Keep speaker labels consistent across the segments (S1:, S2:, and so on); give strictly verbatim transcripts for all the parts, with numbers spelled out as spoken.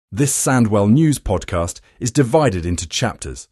S1: This Sandwell News podcast is divided into chapters.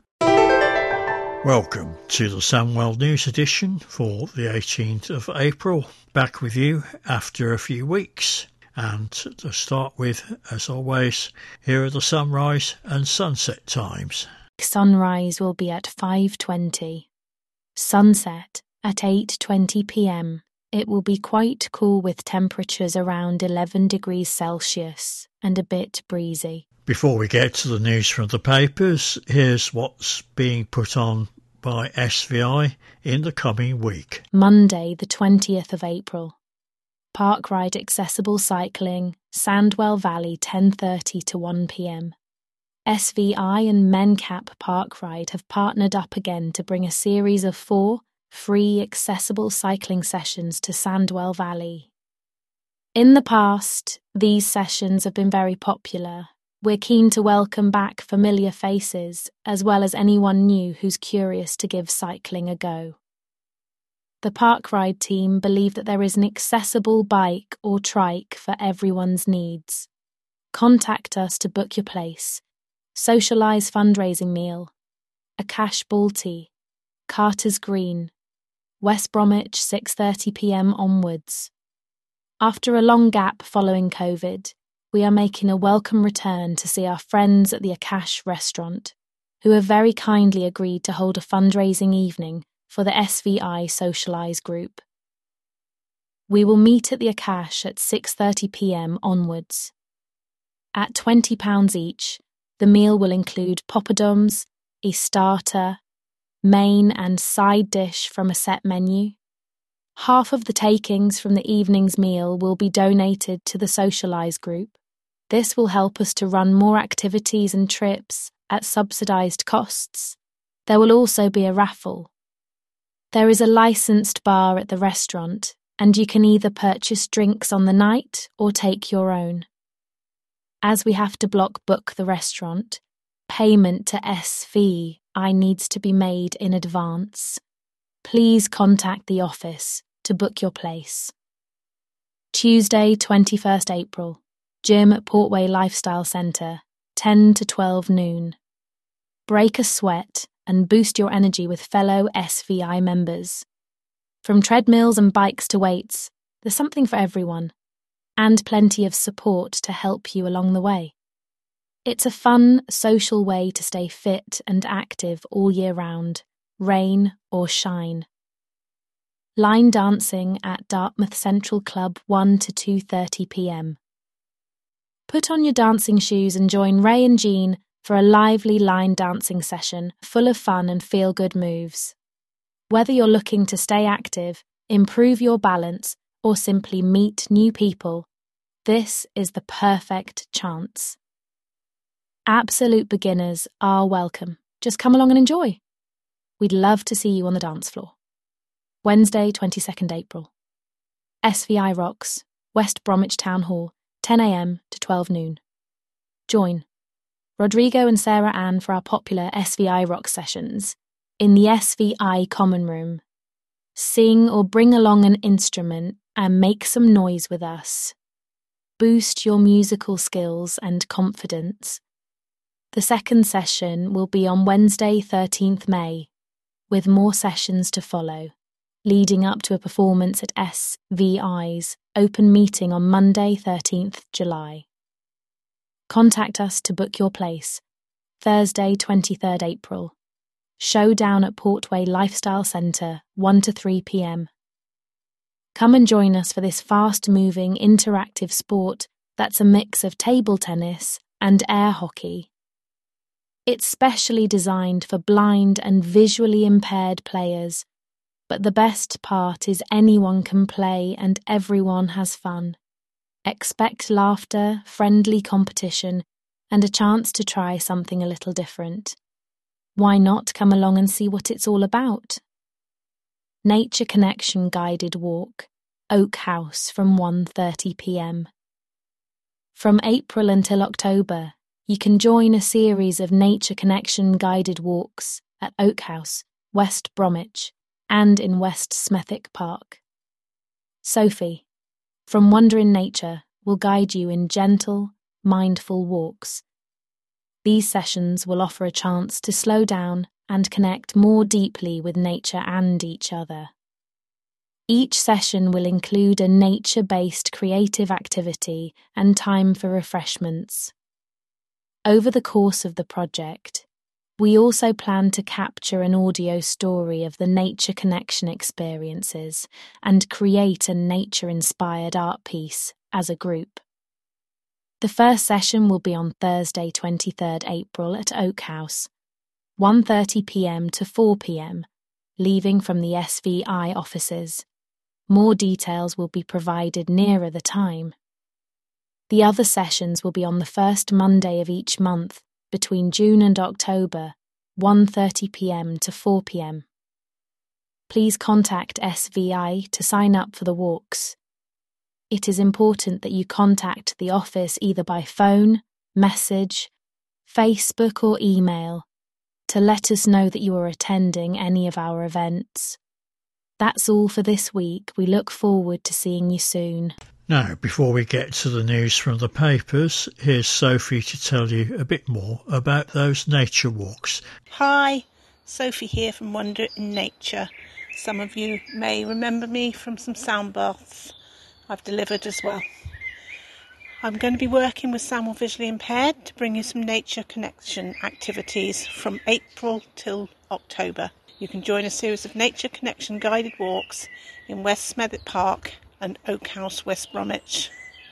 S2: Welcome to the Sandwell News edition for the eighteenth of April. Back with you after a few weeks. And to start with, as always, here are the sunrise and sunset times.
S3: Sunrise will be at five twenty. Sunset at eight twenty p m. It will be quite cool with temperatures around eleven degrees Celsius and a bit breezy.
S2: Before we get to the news from the papers, here's what's being put on by S V I in the coming week.
S3: Monday, the twentieth of April. Park ride accessible cycling, Sandwell Valley, ten thirty to one p m. S V I and MenCap Park Ride have partnered up again to bring a series of four free accessible cycling sessions to Sandwell Valley. In the past, these sessions have been very popular. We're keen to welcome back familiar faces, as well as anyone new who's curious to give cycling a go. The Park Ride team believe that there is an accessible bike or trike for everyone's needs. Contact us to book your place. Socialise fundraising meal, a cash ball tea, Carter's Green, West Bromwich six thirty p m onwards. After a long gap following COVID, we are making a welcome return to see our friends at the Akash restaurant, who have very kindly agreed to hold a fundraising evening for the S V I Socialise group. We will meet at the Akash at six thirty p m onwards. At twenty pounds each, the meal will include poppadoms, a starter, main and side dish from a set menu. Half of the takings from the evening's meal will be donated to the Socialise group. This will help us to run more activities and trips at subsidised costs. There will also be a raffle. There is a licensed bar at the restaurant, and you can either purchase drinks on the night or take your own. As we have to block book the restaurant, payment to S V I needs to be made in advance. Please contact the office to book your place. Tuesday, twenty-first April. Gym at Portway Lifestyle Centre, ten to twelve noon. Break a sweat and boost your energy with fellow S V I members. From treadmills and bikes to weights, there's something for everyone, and plenty of support to help you along the way. It's a fun, social way to stay fit and active all year round, rain or shine. Line dancing at Dartmouth Central Club one to two thirty p m. Put on your dancing shoes and join Ray and Jean for a lively line dancing session full of fun and feel-good moves. Whether you're looking to stay active, improve your balance, or simply meet new people, this is the perfect chance. Absolute beginners are welcome. Just come along and enjoy. We'd love to see you on the dance floor. Wednesday, twenty-second April. S V I Rocks, West Bromwich Town Hall, ten a m to twelve noon. Join Rodrigo and Sarah Ann for our popular S V I Rock sessions in the S V I Common Room. Sing or bring along an instrument and make some noise with us. Boost your musical skills and confidence. The second session will be on Wednesday, thirteenth May, with more sessions to follow, leading up to a performance at S V I's open meeting on Monday, thirteenth July. Contact us to book your place. Thursday, twenty-third April. Showdown at Portway Lifestyle Centre, one to three p m. Come and join us for this fast-moving, interactive sport that's a mix of table tennis and air hockey. It's specially designed for blind and visually impaired players, but the best part is anyone can play and everyone has fun. Expect laughter, friendly competition, and a chance to try something a little different. Why not come along and see what it's all about? Nature Connection guided walk, Oak House from one thirty p m. From April until October, you can join a series of Nature Connection guided walks at Oak House, West Bromwich, and in West Smethick Park. Sophie, from Wonder in Nature, will guide you in gentle, mindful walks. These sessions will offer a chance to slow down and connect more deeply with nature and each other. Each session will include a nature-based creative activity and time for refreshments. Over the course of the project, we also plan to capture an audio story of the Nature Connection experiences and create a nature-inspired art piece as a group. The first session will be on Thursday, twenty-third April at Oak House, one thirty p m to four p m, leaving from the S V I offices. More details will be provided nearer the time. The other sessions will be on the first Monday of each month, between June and October, one thirty p m to four p m. Please contact S V I to sign up for the walks. It is important that you contact the office either by phone, message, Facebook or email to let us know that you are attending any of our events. That's all for this week. We look forward to seeing you soon.
S2: Now, before we get to the news from the papers, here's Sophie to tell you a bit more about those nature walks.
S4: Hi, Sophie here from Wonder in Nature. Some of you may remember me from some sound baths I've delivered as well. I'm going to be working with Sandwell Visually Impaired to bring you some nature connection activities from April till October. You can join a series of nature connection guided walks in West Smethwick Park and Oak House, West Bromwich.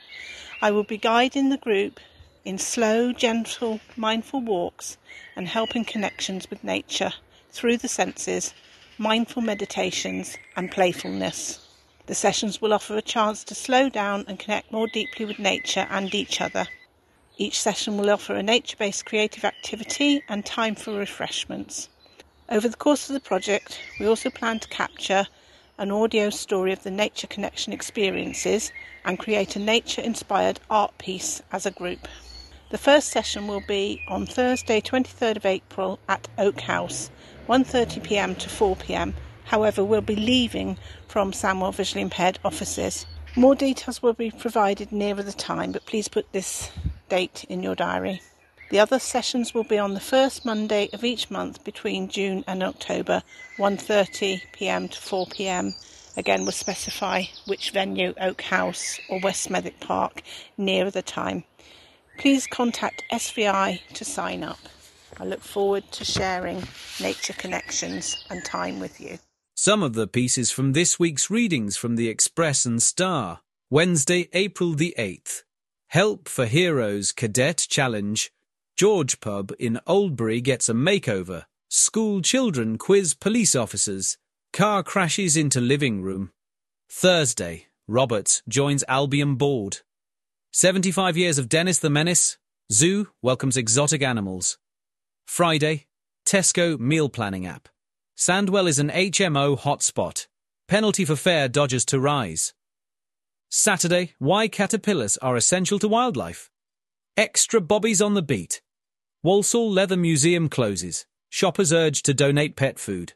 S4: I will be guiding the group in slow, gentle, mindful walks and helping connections with nature through the senses, mindful meditations and playfulness. The sessions will offer a chance to slow down and connect more deeply with nature and each other. Each session will offer a nature-based creative activity and time for refreshments. Over the course of the project, we also plan to capture an audio story of the Nature Connection experiences and create a nature-inspired art piece as a group. The first session will be on Thursday, twenty-third of April at Oak House, one thirty p m to four p m. However, we'll be leaving from Sandwell Visually Impaired offices. More details will be provided nearer the time, but please put this date in your diary. The other sessions will be on the first Monday of each month between June and October, one thirty p m to four p m. Again, we'll specify which venue, Oak House or West Smethwick Park, nearer the time. Please contact S V I to sign up. I look forward to sharing nature connections and time with you.
S5: Some of the pieces from this week's readings from the Express and Star. Wednesday, April the eighth. Help for Heroes Cadet Challenge. George Pub in Oldbury gets a makeover. School children quiz police officers. Car crashes into living room. Thursday, Roberts joins Albion board. seventy-five years of Dennis the Menace. Zoo welcomes exotic animals. Friday, Tesco meal planning app. Sandwell is an H M O hotspot. Penalty for fare dodgers to rise. Saturday, why caterpillars are essential to wildlife. Extra bobbies on the beat. Walsall Leather Museum closes. Shoppers urged to donate pet food.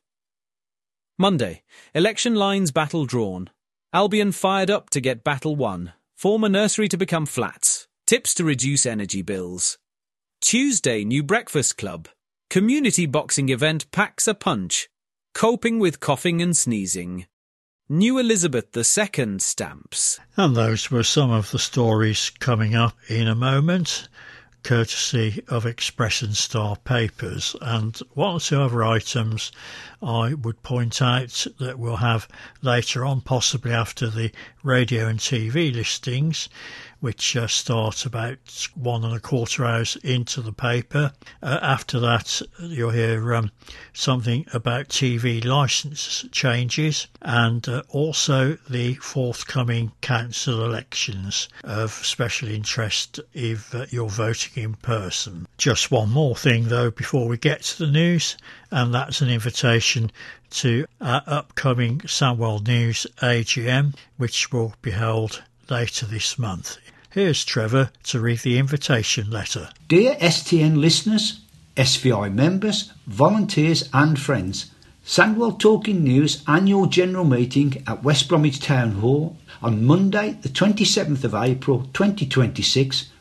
S5: Monday, election lines battle drawn. Albion fired up to get battle won. Former nursery to become flats. Tips to reduce energy bills. Tuesday, new breakfast club. Community boxing event packs a punch. Coping with coughing and sneezing. New Elizabeth the Second stamps.
S2: And those were some of the stories coming up in a moment, courtesy of Express and Star papers. And one or two other items I would point out that we'll have later on, possibly after the radio and T V listings, which uh, start about one and a quarter hours into the paper. Uh, after that, you'll hear um, something about T V licence changes and uh, also the forthcoming council elections of special interest if uh, you're voting in person. Just one more thing, though, before we get to the news, and that's an invitation to our upcoming Sandwell News A G M, which will be held later this month. Here's Trevor to read the invitation letter.
S6: Dear S T N listeners, S V I members, volunteers and friends, Sandwell Talking News annual general meeting at West Bromwich Town Hall on Monday the twenty-seventh of April twenty twenty-six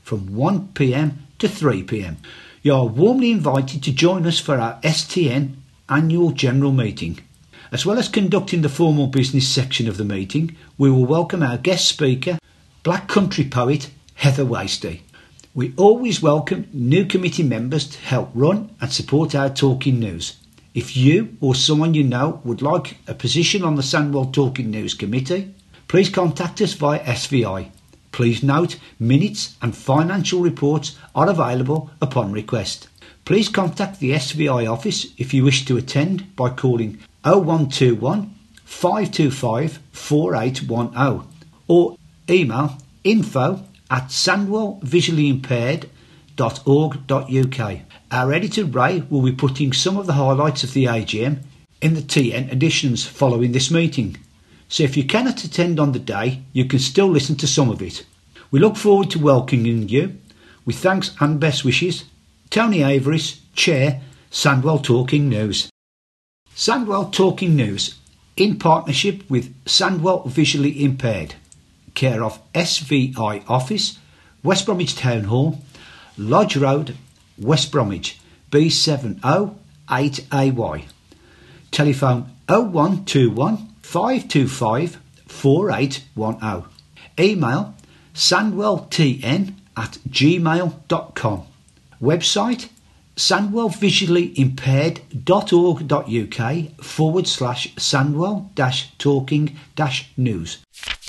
S6: from one p m to three p m. You are warmly invited to join us for our S T N annual general meeting. As well as conducting the formal business section of the meeting, we will welcome our guest speaker, Black Country poet Heather Wasty. We always welcome new committee members to help run and support our Talking News. If you or someone you know would like a position on the Sandwell Talking News committee, please contact us via S V I. Please note, minutes and financial reports are available upon request. Please contact the S V I office if you wish to attend by calling oh one two one, five two five, four eight one oh or email info at sandwell visually impaired dot org dot U K. Our editor Ray will be putting some of the highlights of the A G M in the T N editions following this meeting. So if you cannot attend on the day, you can still listen to some of it. We look forward to welcoming you. With thanks and best wishes, Tony Averis, Chair, Sandwell Talking News. Sandwell Talking News, in partnership with Sandwell Visually Impaired, care of S V I Office, West Bromwich Town Hall, Lodge Road, West Bromwich, B seven oh eight A Y. Telephone oh one two one, five two five, four eight one oh. Email sandwelltn at gmail dot com. Website sandwellvisuallyimpaired.org.uk forward slash sandwell dash talking dash news.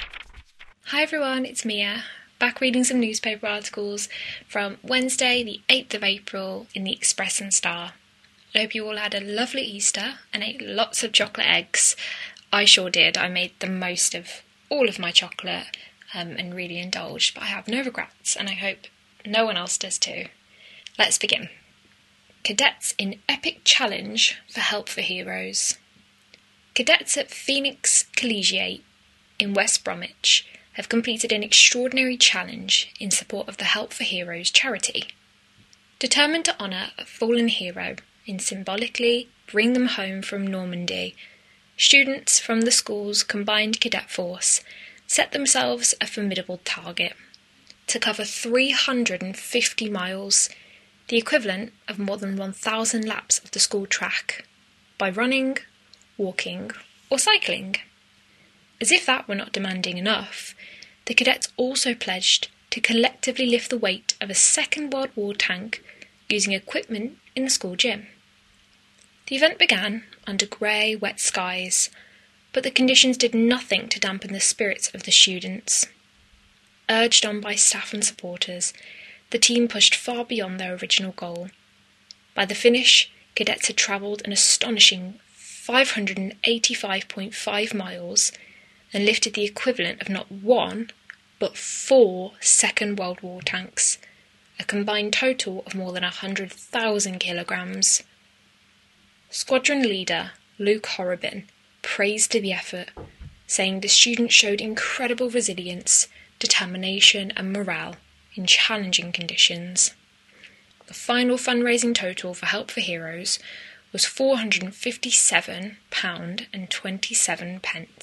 S7: Hi everyone, it's Mia, back reading some newspaper articles from Wednesday the eighth of April in the Express and Star. I hope you all had a lovely Easter and ate lots of chocolate eggs. I sure did. I made the most of all of my chocolate um, and really indulged, but I have no regrets and I hope no one else does too. Let's begin. Cadets in epic challenge for Help for Heroes. Cadets at Phoenix Collegiate in West Bromwich have completed an extraordinary challenge in support of the Help for Heroes charity. Determined to honour a fallen hero and symbolically bring them home from Normandy, students from the school's combined cadet force set themselves a formidable target to cover three hundred fifty miles, the equivalent of more than one thousand laps of the school track, by running, walking, or cycling. As if that were not demanding enough, the cadets also pledged to collectively lift the weight of a Second World War tank using equipment in the school gym. The event began under grey, wet skies, but the conditions did nothing to dampen the spirits of the students. Urged on by staff and supporters, the team pushed far beyond their original goal. By the finish, cadets had travelled an astonishing five hundred eighty-five point five miles and lifted the equivalent of not one, but four Second World War tanks, a combined total of more than one hundred thousand kilograms. Squadron leader Luke Horrobin praised the effort, saying the students showed incredible resilience, determination and morale in challenging conditions. The final fundraising total for Help for Heroes was four hundred fifty-seven pounds twenty-seven.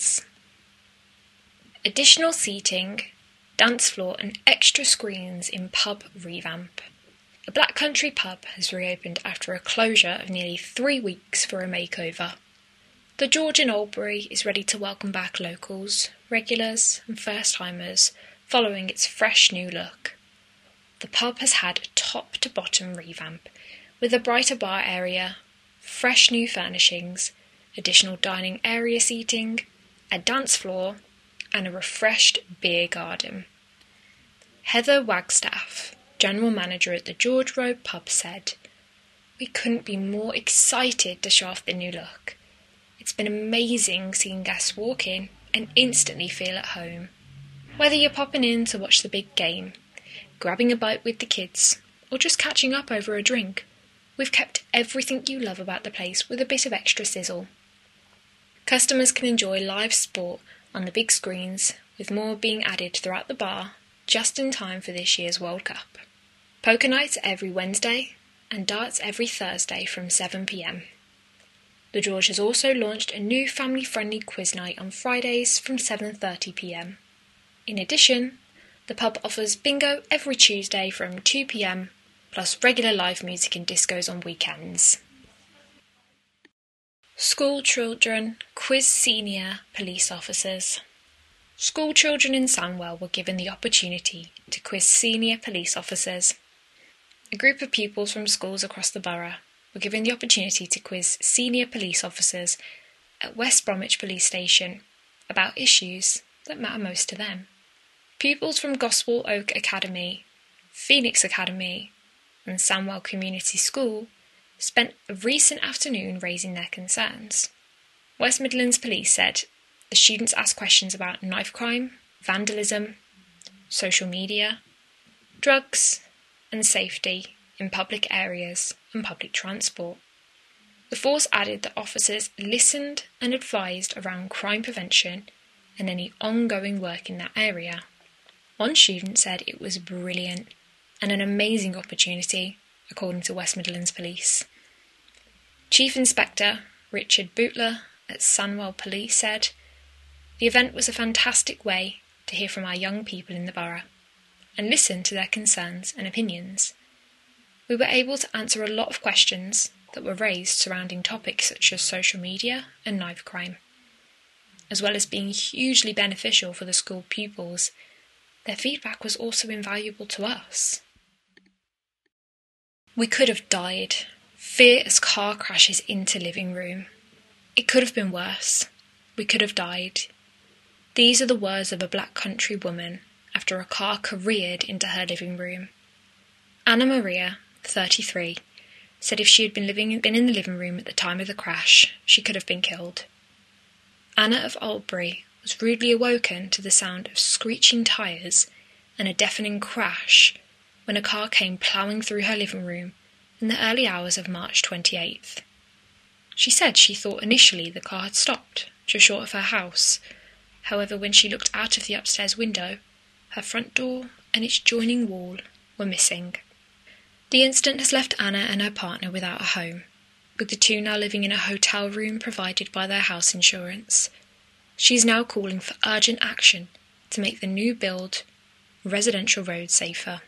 S7: Additional seating, dance floor and extra screens in pub revamp. A Black Country pub has reopened after a closure of nearly three weeks for a makeover. The George in Oldbury is ready to welcome back locals, regulars and first-timers following its fresh new look. The pub has had a top-to-bottom revamp, with a brighter bar area, fresh new furnishings, additional dining area seating, a dance floor, and a refreshed beer garden. Heather Wagstaff, General Manager at the George Road pub, said, "We couldn't be more excited to show off the new look. It's been amazing seeing guests walk in and instantly feel at home. Whether you're popping in to watch the big game, grabbing a bite with the kids, or just catching up over a drink, we've kept everything you love about the place with a bit of extra sizzle. Customers can enjoy live sport on the big screens, with more being added throughout the bar, just in time for this year's World Cup. Poker nights every Wednesday, and darts every Thursday from seven p m. The George has also launched a new family-friendly quiz night on Fridays from seven thirty p m. In addition, The pub offers bingo every Tuesday from two p m, plus regular live music and discos on weekends. School children quiz senior police officers. School children in Sandwell were given the opportunity to quiz senior police officers. A group of pupils from schools across the borough were given the opportunity to quiz senior police officers at West Bromwich Police Station about issues that matter most to them. Pupils from Gospel Oak Academy, Phoenix Academy and Sandwell Community School spent a recent afternoon raising their concerns. West Midlands Police said the students asked questions about knife crime, vandalism, social media, drugs and safety in public areas and public transport. The force added that officers listened and advised around crime prevention and any ongoing work in that area. One student said it was brilliant and an amazing opportunity, according to West Midlands Police. Chief Inspector Richard Bootler at Sandwell Police said, "The event was a fantastic way to hear from our young people in the borough and listen to their concerns and opinions. We were able to answer a lot of questions that were raised surrounding topics such as social media and knife crime. As well as being hugely beneficial for the school pupils, their feedback was also invaluable to us." We could have died. Fear as car crashes into living room. It could have been worse. We could have died. These are the words of a black country woman after a car careered into her living room. Anna Maria, thirty-three, said if she had been living been in the living room at the time of the crash, she could have been killed. Anna of Aldbury was rudely awoken to the sound of screeching tyres and a deafening crash when a car came ploughing through her living room in the early hours of March twenty-eighth. She said she thought initially the car had stopped just short of her house. However, when she looked out of the upstairs window, her front door and its joining wall were missing. The incident has left Anna and her partner without a home, with the two now living in a hotel room provided by their house insurance. She is now calling for urgent action to make the new build residential road safer.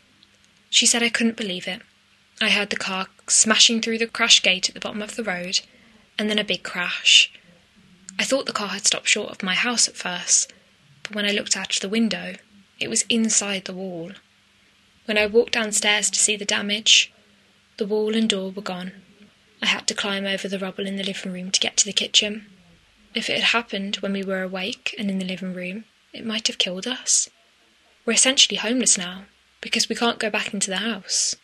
S7: She said, "I couldn't believe it. I heard the car smashing through the crash gate at the bottom of the road, and then a big crash. I thought the car had stopped short of my house at first, but when I looked out of the window, it was inside the wall. When I walked downstairs to see the damage, the wall and door were gone. I had to climb over the rubble in the living room to get to the kitchen. If it had happened when we were awake and in the living room, it might have killed us. We're essentially homeless now, because we can't go back into the house."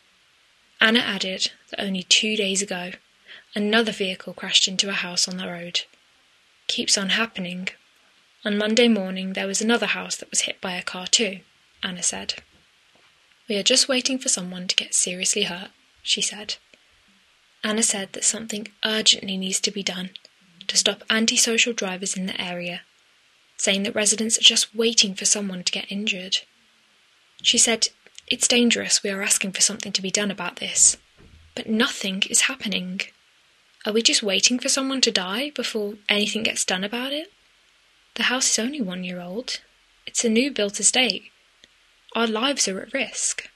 S7: Anna added that only two days ago, another vehicle crashed into a house on the road. Keeps on happening. On Monday morning there was another house that was hit by a car too, Anna said. "We are just waiting for someone to get seriously hurt," she said. Anna said that something urgently needs to be done to stop antisocial drivers in the area, saying that residents are just waiting for someone to get injured. She said, "It's dangerous, we are asking for something to be done about this, but nothing is happening. Are we just waiting for someone to die before anything gets done about it? The house is only one year old. It's a new built estate. Our lives are at risk.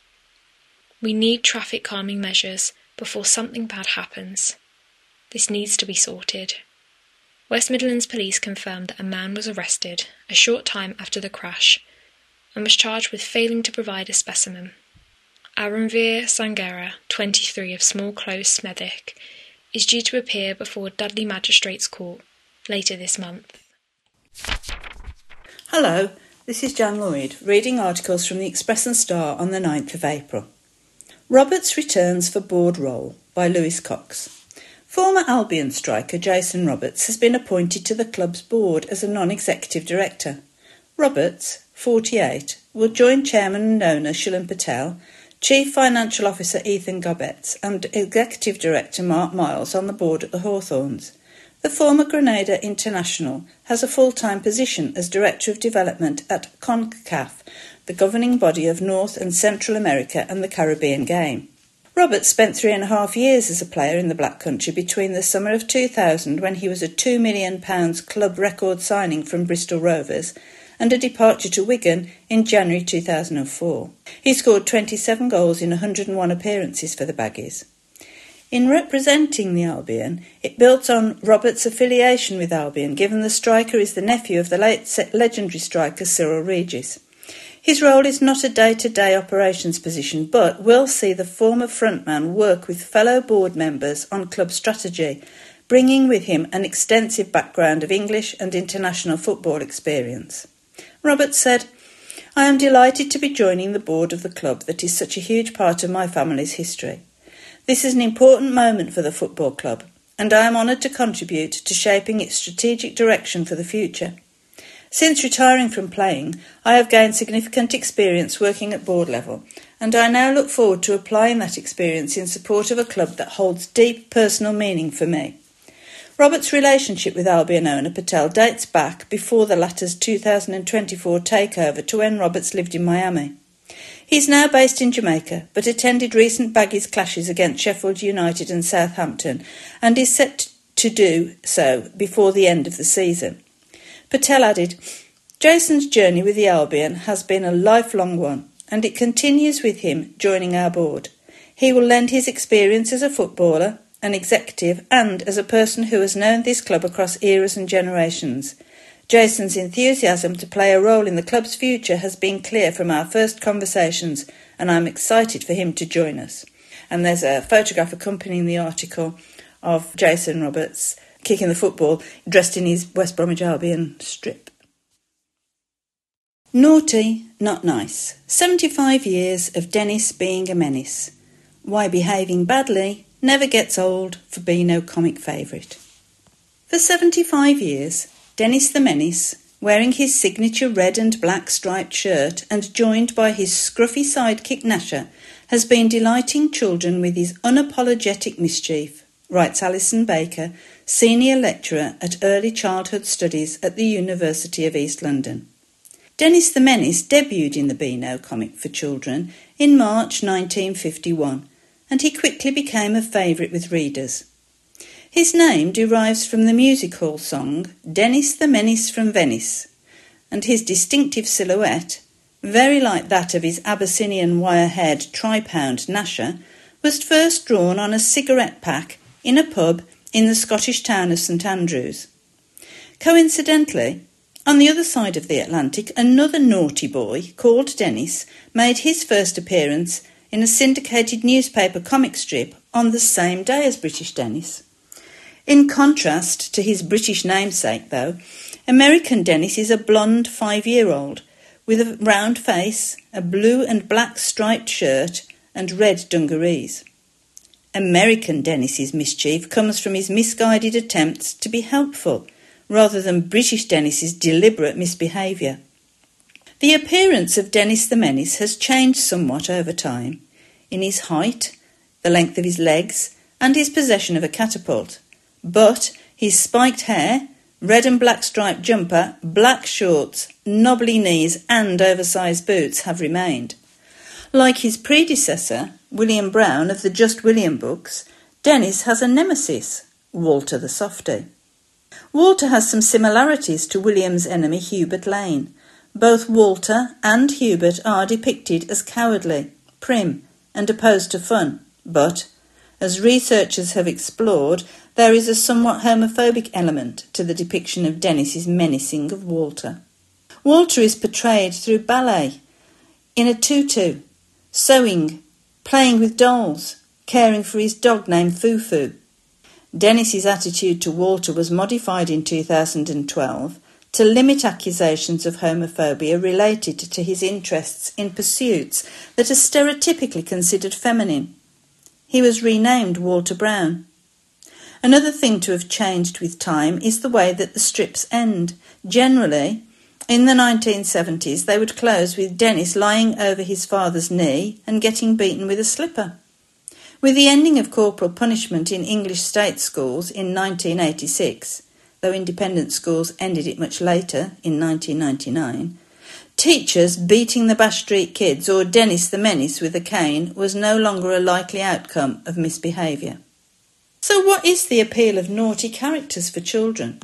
S7: We need traffic calming measures before something bad happens. This needs to be sorted." West Midlands Police confirmed that a man was arrested a short time after the crash and was charged with failing to provide a specimen. Aranveer Sangera, twenty-three, of Small Close, Smethwick, is due to appear before Dudley Magistrates Court later this month.
S8: Hello, this is Jan Lloyd, reading articles from the Express and Star on the ninth of April. Roberts returns for board role by Lewis Cox. Former Albion striker Jason Roberts has been appointed to the club's board as a non-executive director. Roberts, forty-eight, will join Chairman and owner Shilan Patel, Chief Financial Officer Ethan Gobbetts and Executive Director Mark Miles on the board at the Hawthorns. The former Grenada international has a full-time position as Director of Development at CONCACAF, the governing body of North and Central America and the Caribbean game. Roberts spent three and a half years as a player in the Black Country between the summer of two thousand, when he was a two million pounds club record signing from Bristol Rovers, and a departure to Wigan in January two thousand four. He scored twenty-seven goals in one hundred and one appearances for the Baggies. In representing the Albion, it built on Roberts' affiliation with Albion, given the striker is the nephew of the late legendary striker Cyril Regis. His role is not a day-to-day operations position, but will see the former frontman work with fellow board members on club strategy, bringing with him an extensive background of English and international football experience. Roberts said, "I am delighted to be joining the board of the club that is such a huge part of my family's history. This is an important moment for the football club, and I am honoured to contribute to shaping its strategic direction for the future. Since retiring from playing, I have gained significant experience working at board level, and I now look forward to applying that experience in support of a club that holds deep personal meaning for me." Roberts' relationship with Albion owner Patel dates back before the latter's two thousand twenty-four takeover to when Roberts lived in Miami. He is now based in Jamaica, but attended recent Baggies clashes against Sheffield United and Southampton, and is set to do so before the end of the season. Patel added, "Jason's journey with the Albion has been a lifelong one, and it continues with him joining our board. He will lend his experience as a footballer, an executive, and as a person who has known this club across eras and generations. Jason's enthusiasm to play a role in the club's future has been clear from our first conversations, and I'm excited for him to join us." And there's a photograph accompanying the article of Jason Roberts kicking the football, dressed in his West Bromwich Albion strip. Naughty, not nice. seventy-five years of Dennis being a menace. Why behaving badly never gets old for Beano comic favourite. For seventy-five years, Dennis the Menace, wearing his signature red and black striped shirt and joined by his scruffy sidekick Nasher, has been delighting children with his unapologetic mischief, writes Alison Baker, Senior Lecturer at Early Childhood Studies at the University of East London. Dennis the Menace debuted in the Beano comic for children in March nineteen fifty-one, and he quickly became a favourite with readers. His name derives from the music hall song Dennis the Menace from Venice, and his distinctive silhouette, very like that of his Abyssinian wire-haired tripound Nasher, was first drawn on a cigarette pack in a pub in the Scottish town of St Andrews. Coincidentally, on the other side of the Atlantic, another naughty boy called Dennis made his first appearance in a syndicated newspaper comic strip on the same day as British Dennis. In contrast to his British namesake, though, American Dennis is a blonde five-year-old with a round face, a blue and black striped shirt and red dungarees. American Dennis's mischief comes from his misguided attempts to be helpful, rather than British Dennis's deliberate misbehaviour. The appearance of Dennis the Menace has changed somewhat over time, in his height, the length of his legs, and his possession of a catapult. But his spiked hair, red and black striped jumper, black shorts, knobbly knees and oversized boots have remained. Like his predecessor, William Brown of the Just William books, Dennis has a nemesis, Walter the Softy. Walter has some similarities to William's enemy Hubert Lane. Both Walter and Hubert are depicted as cowardly, prim and opposed to fun, but, as researchers have explored, there is a somewhat homophobic element to the depiction of Dennis's menacing of Walter. Walter is portrayed through ballet, in a tutu, sewing, playing with dolls, caring for his dog named Fufu. Dennis's attitude to Walter was modified in two thousand twelve to limit accusations of homophobia related to his interests in pursuits that are stereotypically considered feminine. He was renamed Walter Brown. Another thing to have changed with time is the way that the strips end. Generally, in the nineteen seventies, they would close with Dennis lying over his father's knee and getting beaten with a slipper. With the ending of corporal punishment in English state schools in nineteen eighty-six, though independent schools ended it much later, in nineteen ninety-nine, teachers beating the Bash Street kids or Dennis the Menace with a cane was no longer a likely outcome of misbehaviour. So what is the appeal of naughty characters for children?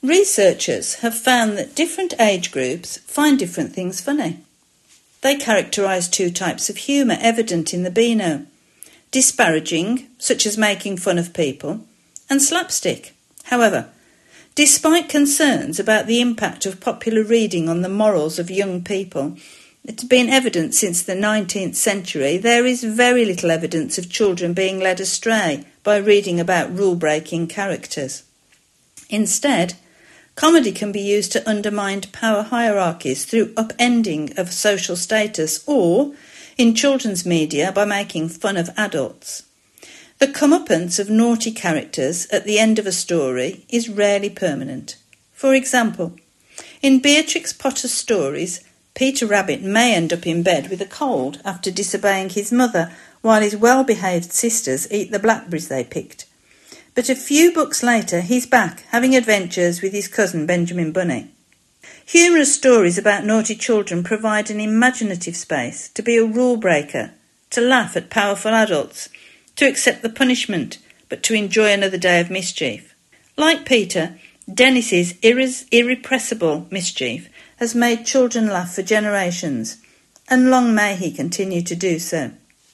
S8: Researchers have found that different age groups find different things funny. They characterise two types of humour evident in the Beano: disparaging, such as making fun of people, and slapstick. However, despite concerns about the impact of popular reading on the morals of young people, it's been evident since the nineteenth century there is very little evidence of children being led astray by reading about rule-breaking characters. Instead, comedy can be used to undermine power hierarchies through upending of social status, or, in children's media, by making fun of adults. The comeuppance of naughty characters at the end of a story is rarely permanent. For example, in Beatrix Potter's stories, Peter Rabbit may end up in bed with a cold after disobeying his mother while his well-behaved sisters eat the blackberries they picked. But a few books later, he's back, having adventures with his cousin Benjamin Bunny. Humorous stories about naughty children provide an imaginative space to be a rule-breaker, to laugh at powerful adults, to accept the punishment, but to enjoy another day of mischief. Like Peter, Dennis's irre- irrepressible mischief has made children laugh for generations, and long may he continue to do so.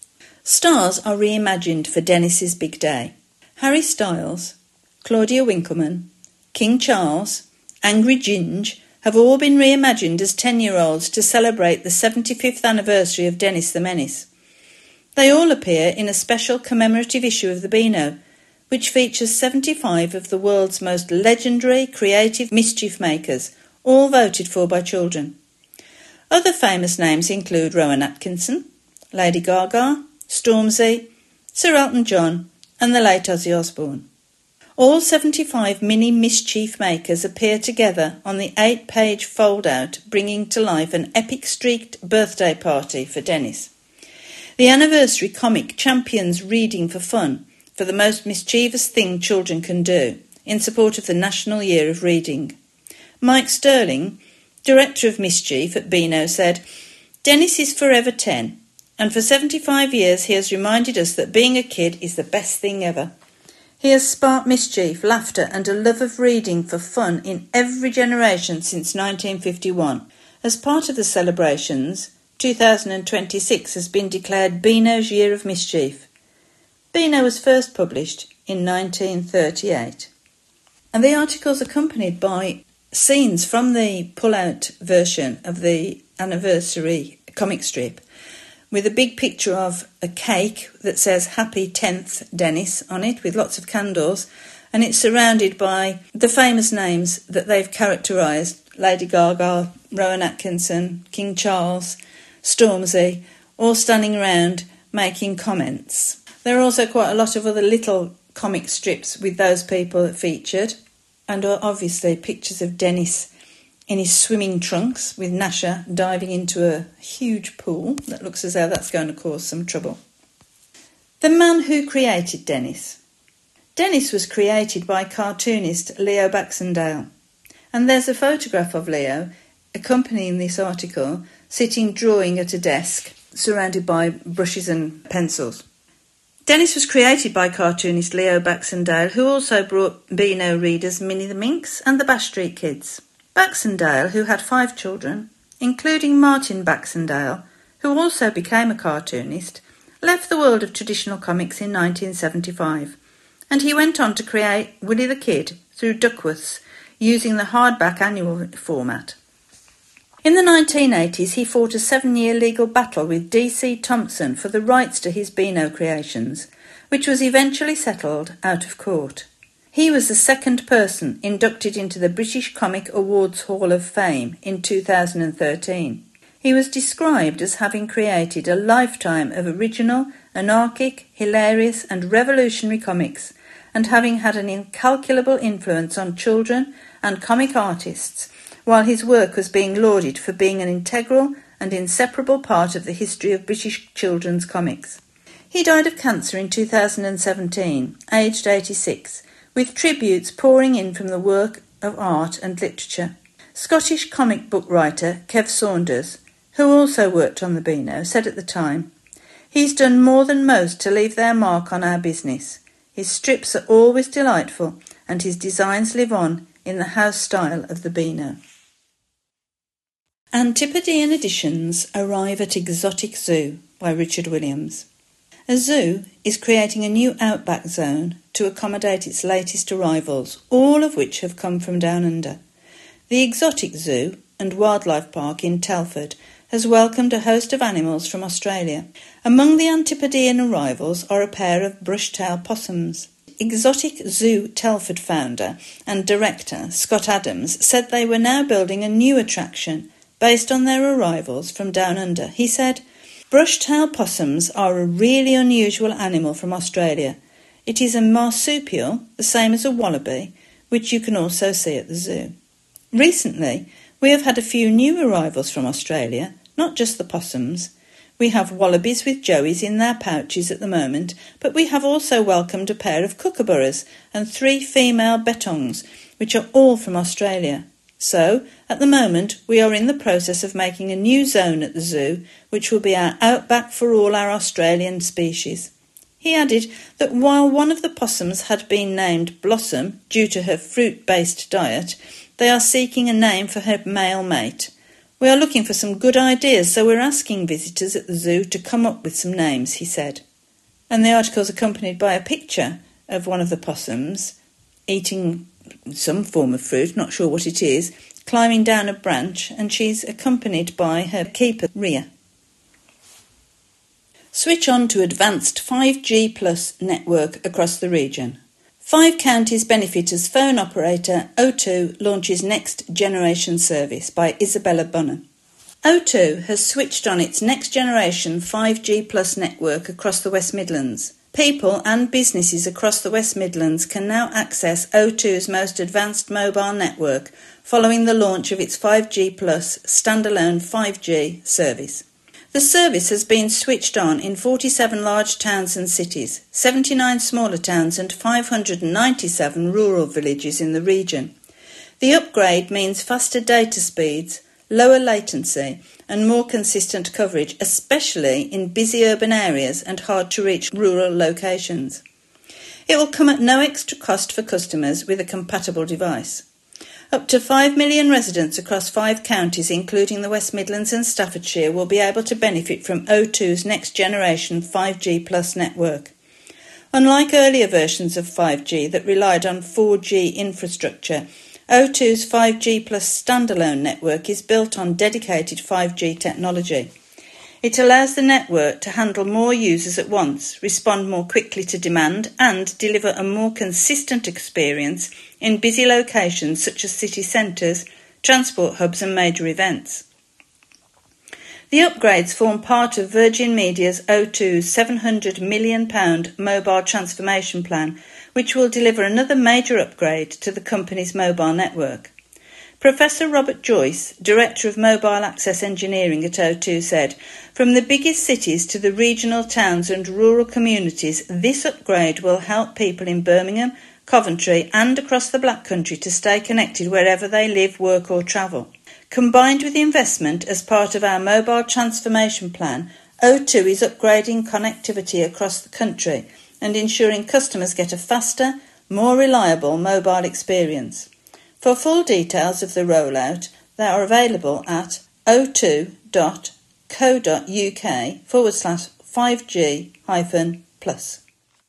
S8: Stars are reimagined for Dennis's big day. Harry Styles, Claudia Winkleman, King Charles, Angry Ginge have all been reimagined as ten-year-olds to celebrate the seventy-fifth anniversary of Dennis the Menace. They all appear in a special commemorative issue of the Beano, which features seventy-five of the world's most legendary creative mischief makers, all voted for by children. Other famous names include Rowan Atkinson, Lady Gaga, Stormzy, Sir Elton John, and the late Ozzy Osbourne. All seventy-five mini mischief makers appear together on the eight-page fold-out, bringing to life an epic-streaked birthday party for Dennis. The anniversary comic champions reading for fun, for the most mischievous thing children can do, in support of the National Year of Reading. Mike Sterling, Director of Mischief at Beano, said, "Dennis is forever ten, and for seventy-five years he has reminded us that being a kid is the best thing ever. He has sparked mischief, laughter and a love of reading for fun in every generation since nineteen fifty-one. As part of the celebrations, two thousand twenty-six has been declared Beano's Year of Mischief. Beano was first published in nineteen thirty-eight. And the article's accompanied by scenes from the pull-out version of the anniversary comic strip, with a big picture of a cake that says Happy tenth Dennis on it, with lots of candles, and it's surrounded by the famous names that they've characterised: Lady Gaga, Rowan Atkinson, King Charles, Stormzy, all standing around making comments. There are also quite a lot of other little comic strips with those people featured, and obviously pictures of Dennis in his swimming trunks with Nasha diving into a huge pool that looks as though that's going to cause some trouble. The man who created Dennis. Dennis was created by cartoonist Leo Baxendale, and there's a photograph of Leo accompanying this article, sitting drawing at a desk surrounded by brushes and pencils. Dennis was created by cartoonist Leo Baxendale, who also brought Beano readers Minnie the Minx and the Bash Street Kids. Baxendale, who had five children, including Martin Baxendale, who also became a cartoonist, left the world of traditional comics in nineteen seventy-five, and he went on to create Willie the Kid through Duckworth's, using the hardback annual format. In the nineteen eighties, he fought a seven-year legal battle with D C Thompson for the rights to his Beano creations, which was eventually settled out of court. He was the second person inducted into the British Comic Awards Hall of Fame in two thousand thirteen. He was described as having created a lifetime of original, anarchic, hilarious and revolutionary comics, and having had an incalculable influence on children and comic artists, while his work was being lauded for being an integral and inseparable part of the history of British children's comics. He died of cancer in two thousand seventeen, aged eighty-six, with tributes pouring in from the work of art and literature. Scottish comic book writer Kev Saunders, who also worked on the Beano, said at the time, "He's done more than most to leave their mark on our business. His strips are always delightful, and his designs live on in the house style of the Beano. Antipodean editions arrive at Exotic Zoo by Richard Williams. A zoo is creating a new outback zone to accommodate its latest arrivals, all of which have come from down under. The Exotic Zoo and Wildlife Park in Telford has welcomed a host of animals from Australia. Among the Antipodean arrivals are a pair of brush-tail possums. Exotic Zoo Telford founder and director Scott Adams said they were now building a new attraction based on their arrivals from down under. He said, "Brush-tail possums are a really unusual animal from Australia. It is a marsupial, the same as a wallaby, which you can also see at the zoo. Recently, we have had a few new arrivals from Australia, not just the possums. We have wallabies with joeys in their pouches at the moment, but we have also welcomed a pair of kookaburras and three female bettongs, which are all from Australia. So, at the moment, we are in the process of making a new zone at the zoo, which will be our outback for all our Australian species." He added that while one of the possums had been named Blossom due to her fruit-based diet, they are seeking a name for her male mate. "We are looking for some good ideas, so we're asking visitors at the zoo to come up with some names," he said. And the article is accompanied by a picture of one of the possums eating some form of fruit, not sure what it is, climbing down a branch, and she's accompanied by her keeper, Rhea. Switch on to advanced five G plus network across the region. Five counties benefit as phone operator O two launches next generation service by Isabella Bunner. O two has switched on its next generation five G plus network across the West Midlands. People and businesses across the West Midlands can now access O two's most advanced mobile network following the launch of its five G plus standalone five G service. The service has been switched on in forty-seven large towns and cities, seventy-nine smaller towns and five hundred ninety-seven rural villages in the region. The upgrade means faster data speeds, lower latency and more consistent coverage, especially in busy urban areas and hard-to-reach rural locations. It will come at no extra cost for customers with a compatible device. Up to five million residents across five counties, including the West Midlands and Staffordshire, will be able to benefit from O two's next-generation five G plus network. Unlike earlier versions of five G that relied on four G infrastructure, O two's five G plus standalone network is built on dedicated five G technology. It allows the network to handle more users at once, respond more quickly to demand, and deliver a more consistent experience in busy locations such as city centres, transport hubs and major events. The upgrades form part of Virgin Media's O two's seven hundred million pounds mobile transformation plan, which will deliver another major upgrade to the company's mobile network. Professor Robert Joyce, Director of Mobile Access Engineering at O two, said, "From the biggest cities to the regional towns and rural communities, this upgrade will help people in Birmingham, Coventry and across the Black Country to stay connected wherever they live, work or travel. Combined with the investment as part of our mobile transformation plan, O two is upgrading connectivity across the country and ensuring customers get a faster, more reliable mobile experience. For full details of the rollout, they are available at o two dot co dot uk forward slash 5G hyphen plus.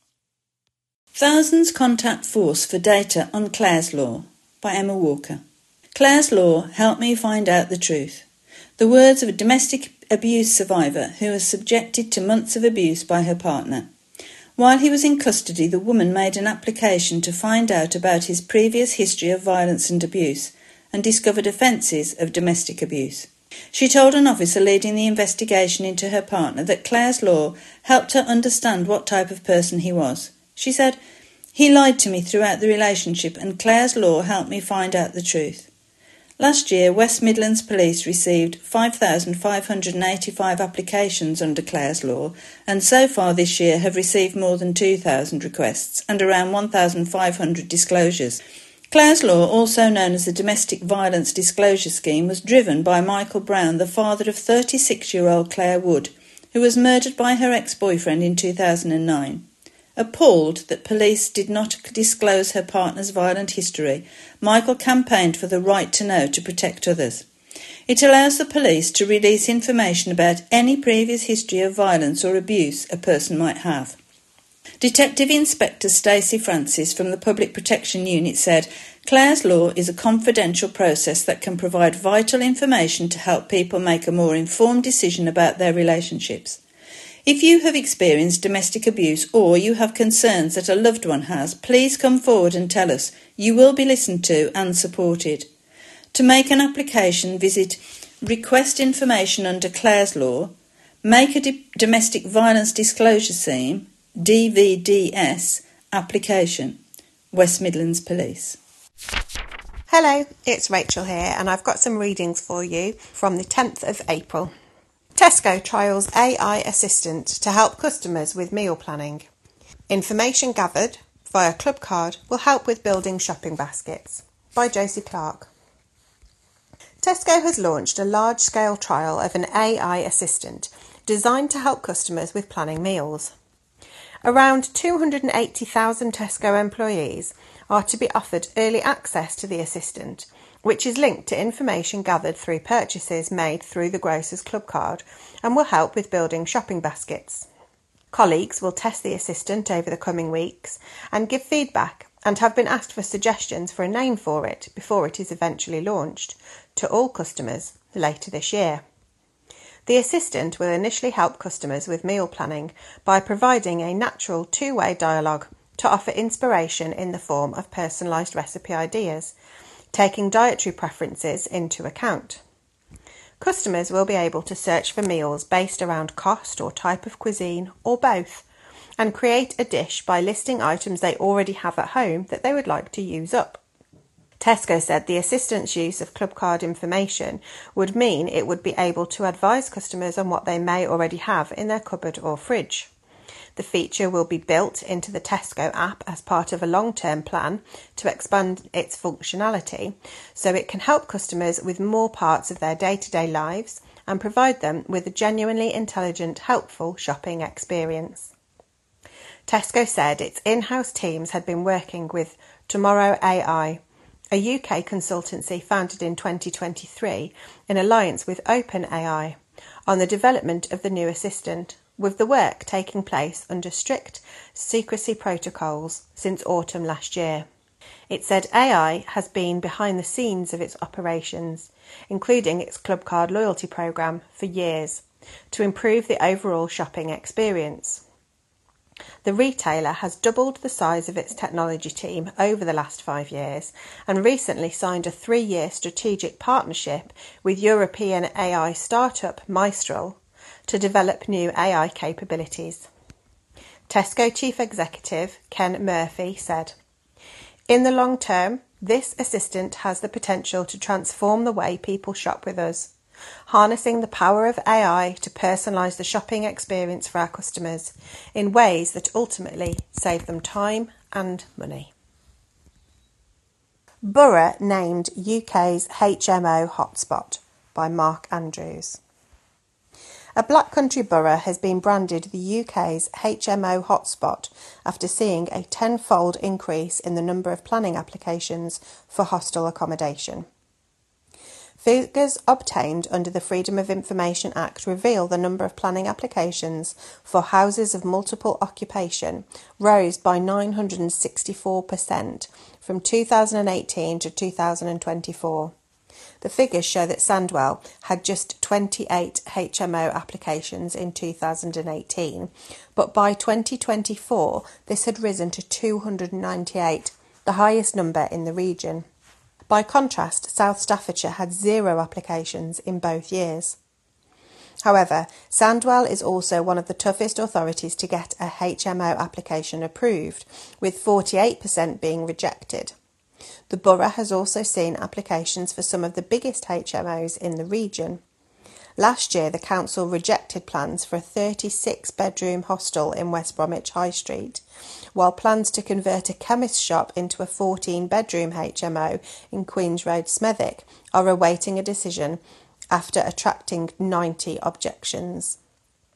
S8: Thousands contact force for data on Clare's Law by Emma Walker. Clare's Law helped me find out the truth. The words of a domestic abuse survivor who was subjected to months of abuse by her partner. While he was in custody, the woman made an application to find out about his previous history of violence and abuse and discovered offences of domestic abuse. She told an officer leading the investigation into her partner that Clare's Law helped her understand what type of person he was. She said, "He lied to me throughout the relationship and Clare's Law helped me find out the truth." Last year, West Midlands Police received five thousand five hundred eighty-five applications under Clare's Law and so far this year have received more than two thousand requests and around one thousand five hundred disclosures. Clare's Law, also known as the Domestic Violence Disclosure Scheme, was driven by Michael Brown, the father of thirty-six-year-old Claire Wood, who was murdered by her ex-boyfriend in two thousand nine. Appalled that police did not disclose her partner's violent history, Michael campaigned for the right to know to protect others. It allows the police to release information about any previous history of violence or abuse a person might have. Detective Inspector Stacey Francis from the Public Protection Unit said, "Clare's Law is a confidential process that can provide vital information to help people make a more informed decision about their relationships. If you have experienced domestic abuse or you have concerns that a loved one has, please come forward and tell us. You will be listened to and supported. To make an application, visit Request Information under Clare's Law, make a D- Domestic Violence Disclosure Scheme, D V D S, application, West Midlands Police."
S9: Hello, it's Rachel here, and I've got some readings for you from the tenth of April. Tesco trials A I assistant to help customers with meal planning. Information gathered via Clubcard will help with building shopping baskets. By Josie Clark. Tesco has launched a large-scale trial of an A I assistant designed to help customers with planning meals. Around two hundred eighty thousand Tesco employees are to be offered early access to the assistant, which is linked to information gathered through purchases made through the Grocer's Clubcard and will help with building shopping baskets. Colleagues will test the assistant over the coming weeks and give feedback, and have been asked for suggestions for a name for it before it is eventually launched to all customers later this year. The assistant will initially help customers with meal planning by providing a natural two-way dialogue to offer inspiration in the form of personalised recipe ideas, taking dietary preferences into account. Customers will be able to search for meals based around cost or type of cuisine, or both, and create a dish by listing items they already have at home that they would like to use up. Tesco said the assistant's use of Clubcard information would mean it would be able to advise customers on what they may already have in their cupboard or fridge. The feature will be built into the Tesco app as part of a long-term plan to expand its functionality, so it can help customers with more parts of their day-to-day lives and provide them with a genuinely intelligent, helpful shopping experience. Tesco said its in-house teams had been working with Tomorrow A I, a U K consultancy founded in twenty twenty-three in alliance with OpenAI, on the development of the new assistant, with the work taking place under strict secrecy protocols since autumn last year. It said A I has been behind the scenes of its operations, including its Clubcard loyalty programme, for years, to improve the overall shopping experience. The retailer has doubled the size of its technology team over the last five years and recently signed a three-year strategic partnership with European A I startup Mistral to develop new A I capabilities. Tesco Chief Executive Ken Murphy said, "In the long term, this assistant has the potential to transform the way people shop with us, harnessing the power of A I to personalise the shopping experience for our customers in ways that ultimately save them time and money." Borough named U K's H M O hotspot, by Mark Andrews. A Black Country borough has been branded the U K's H M O hotspot after seeing a tenfold increase in the number of planning applications for hostel accommodation. Figures obtained under the Freedom of Information Act reveal the number of planning applications for houses of multiple occupation rose by nine hundred sixty-four percent from two thousand eighteen to two thousand twenty-four. The figures show that Sandwell had just twenty-eight H M O applications in two thousand eighteen, but by twenty twenty-four this had risen to two hundred ninety-eight, the highest number in the region. By contrast, South Staffordshire had zero applications in both years. However, Sandwell is also one of the toughest authorities to get a H M O application approved, with forty-eight percent being rejected. The borough has also seen applications for some of the biggest H M Os in the region. Last year, the council rejected plans for a thirty-six bedroom hostel in West Bromwich High Street, while plans to convert a chemist shop into a fourteen bedroom H M O in Queen's Road, Smethwick, are awaiting a decision after attracting ninety objections.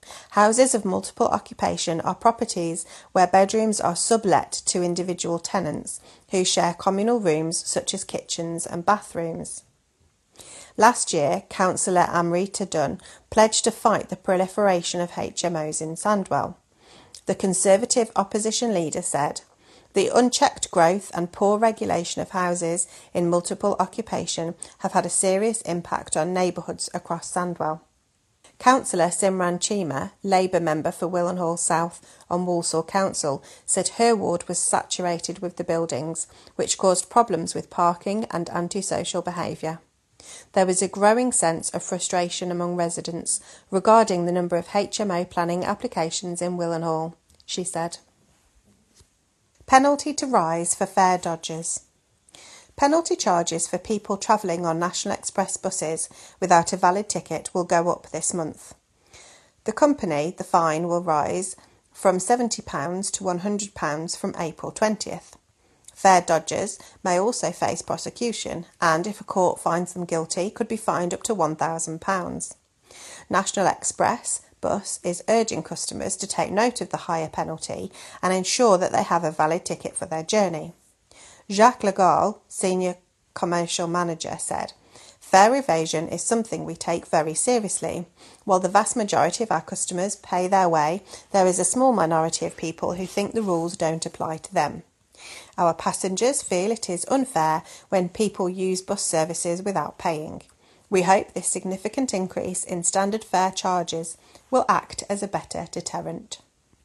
S9: Houses of multiple occupation are properties where bedrooms are sublet to individual tenants who share communal rooms such as kitchens and bathrooms. Last year, Councillor Amrita Dunn pledged to fight the proliferation of H M Os in Sandwell. The Conservative opposition leader said, "The unchecked growth and poor regulation of houses in multiple occupation have had a serious impact on neighbourhoods across Sandwell." Councillor Simran Chima, Labour member for Willenhall South on Walsall Council, said her ward was saturated with the buildings, which caused problems with parking and antisocial behaviour. There was a growing sense of frustration among residents regarding the number of H M O planning applications in Willenhall, she said. Penalty to rise for fare dodgers. Penalty charges for people travelling on National Express buses without a valid ticket will go up this month. The company, the fine will rise from seventy pounds to one hundred pounds from April twentieth. Fare dodgers may also face prosecution and, if a court finds them guilty, could be fined up to one thousand pounds. National Express Bus is urging customers to take note of the higher penalty and ensure that they have a valid ticket for their journey. Jacques Legal, Senior Commercial Manager, said, "Fare evasion is something we take very seriously. While the vast majority of our customers pay their way, there is a small minority of people who think the rules don't apply to them. Our passengers feel it is unfair when people use bus services without paying. We hope this significant increase in standard fare charges will act as a better deterrent."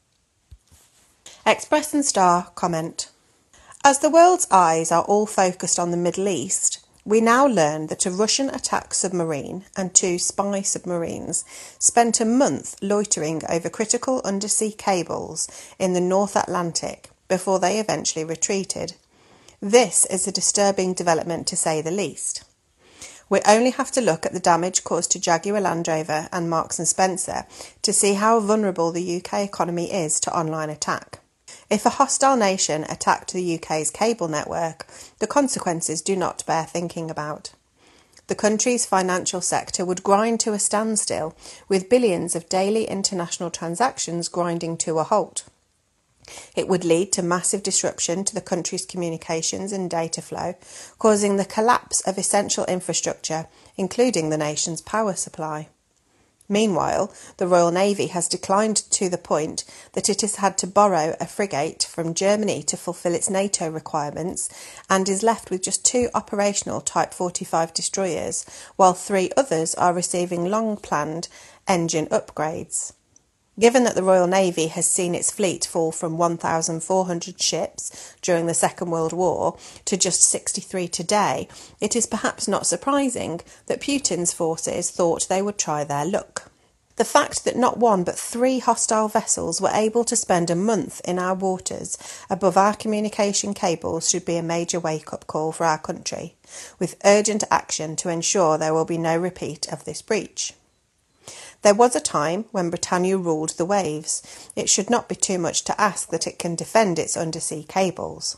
S9: Express and Star comment. As the world's eyes are all focused on the Middle East, we now learn that a Russian attack submarine and two spy submarines spent a month loitering over critical undersea cables in the North Atlantic before they eventually retreated. This is a disturbing development to say the least. We only have to look at the damage caused to Jaguar Land Rover and Marks and Spencer to see how vulnerable the U K economy is to online attack. If a hostile nation attacked the U K's cable network, the consequences do not bear thinking about. The country's financial sector would grind to a standstill, with billions of daily international transactions grinding to a halt. It would lead to massive disruption to the country's communications and data flow, causing the collapse of essential infrastructure, including the nation's power supply. Meanwhile, the Royal Navy has declined to the point that it has had to borrow a frigate from Germany to fulfil its NATO requirements and is left with just two operational Type forty-five destroyers, while three others are receiving long-planned engine upgrades. Given that the Royal Navy has seen its fleet fall from one thousand four hundred ships during the Second World War to just sixty-three today, it is perhaps not surprising that Putin's forces thought they would try their luck. The fact that not one but three hostile vessels were able to spend a month in our waters above our communication cables should be a major wake-up call for our country, with urgent action to ensure there will be no repeat of this breach. There was a time when Britannia ruled the waves. It should not be too much to ask that it can defend its undersea cables.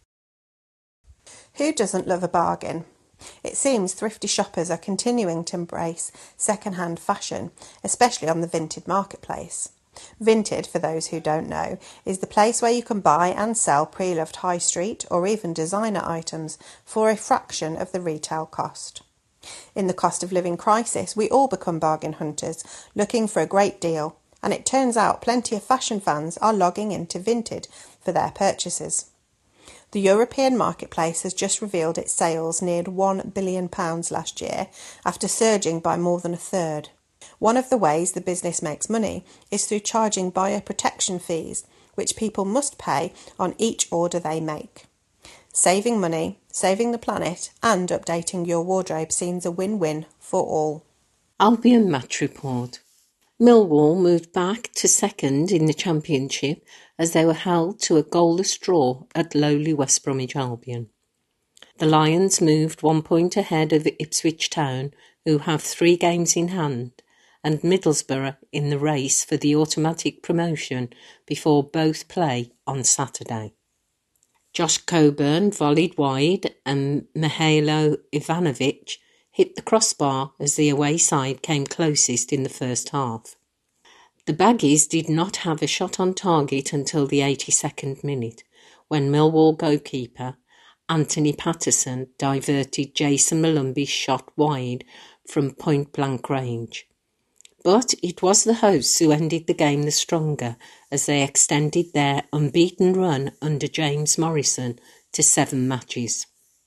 S9: Who doesn't love a bargain? It seems thrifty shoppers are continuing to embrace second-hand fashion, especially on the Vinted marketplace. Vinted, for those who don't know, is the place where you can buy and sell pre-loved high street or even designer items for a fraction of the retail cost. In the cost of living crisis, we all become bargain hunters, looking for a great deal, and it turns out plenty of fashion fans are logging into Vinted for their purchases. The European marketplace has just revealed its sales neared one billion pounds last year, after surging by more than a third. One of the ways the business makes money is through charging buyer protection fees, which people must pay on each order they make. Saving money, saving the planet and updating your wardrobe seems a win-win for all.
S10: Albion match report. Millwall moved back to second in the Championship as they were held to a goalless draw at lowly West Bromwich Albion. The Lions moved one point ahead of Ipswich Town, who have three games in hand, and Middlesbrough in the race for the automatic promotion before both play on Saturday. Josh Coburn volleyed wide and Mihailo Ivanovic hit the crossbar as the away side came closest in the first half. The Baggies did not have a shot on target until the eighty-second minute, when Millwall goalkeeper Anthony Patterson diverted Jason Malumbi's shot wide from point-blank range. But it was the hosts who ended the game the stronger as they extended their unbeaten run under James Morrison to seven matches.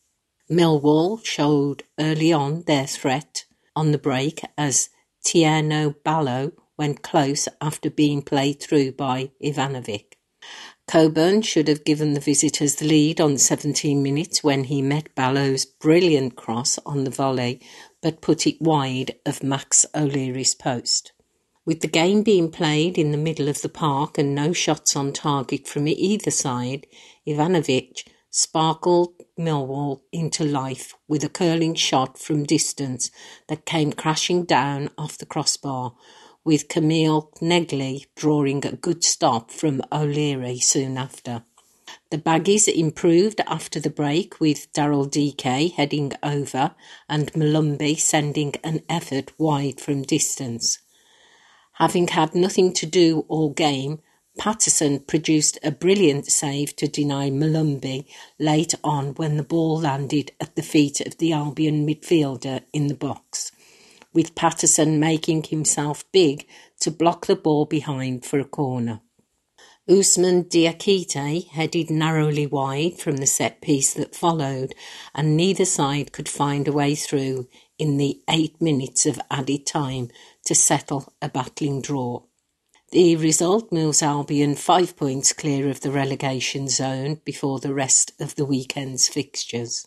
S10: Millwall showed early on their threat on the break as Tierno Ballo went close after being played through by Ivanovic. Coburn should have given the visitors the lead on seventeen minutes when he met Ballow's brilliant cross on the volley but put it wide of Max O'Leary's post. With the game being played in the middle of the park and no shots on target from either side, Ivanovic sparkled Millwall into life with a curling shot from distance that came crashing down off the crossbar, with Camille Negley drawing a good stop from O'Leary soon after. The Baggies improved after the break with Daryl D K heading over and Malumbi sending an effort wide from distance. Having had nothing to do all game, Patterson produced a brilliant save to deny Malumbi late on when the ball landed at the feet of the Albion midfielder in the box, with Patterson making himself big to block the ball behind for a corner. Ousmane Diakite headed narrowly wide from the set piece that followed, and neither side could find a way through in the eight minutes of added time to settle a battling draw. The result moves Albion five points clear of the relegation zone before the rest of the weekend's fixtures.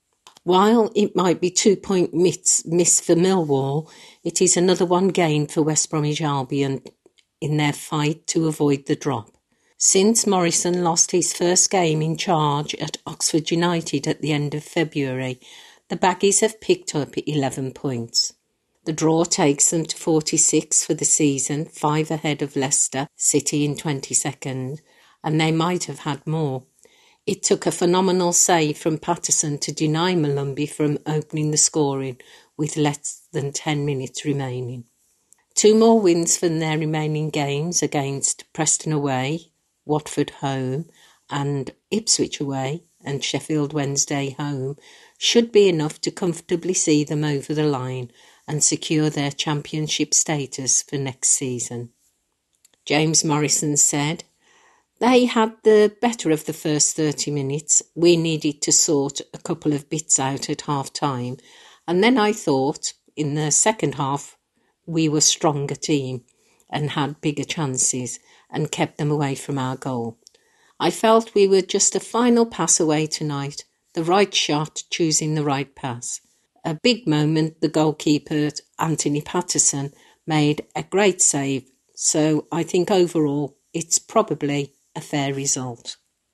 S10: While it might be two-point miss, miss for Millwall, it is another one gain for West Bromwich Albion in their fight to avoid the drop. Since Morrison lost his first game in charge at Oxford United at the end of February, the Baggies have picked up eleven points. The draw takes them to forty-six for the season, five ahead of Leicester City in twenty-second, and they might have had more. It took a phenomenal save from Patterson to deny Malumbi from opening the scoring with less than ten minutes remaining. Two more wins from their remaining games against Preston away, Watford home and Ipswich away and Sheffield Wednesday home should be enough to comfortably see them over the line and secure their championship status for next season. James Morrison said, "They had the better of the first thirty minutes. We needed to sort a couple of bits out at half-time, and then I thought, in the second half, we were a stronger team and had bigger chances and kept them away from our goal. I felt we were just a final pass away tonight, the right shot, choosing the right pass. A big moment, the goalkeeper, Anthony Patterson, made a great save, so I think overall it's probably a fair result."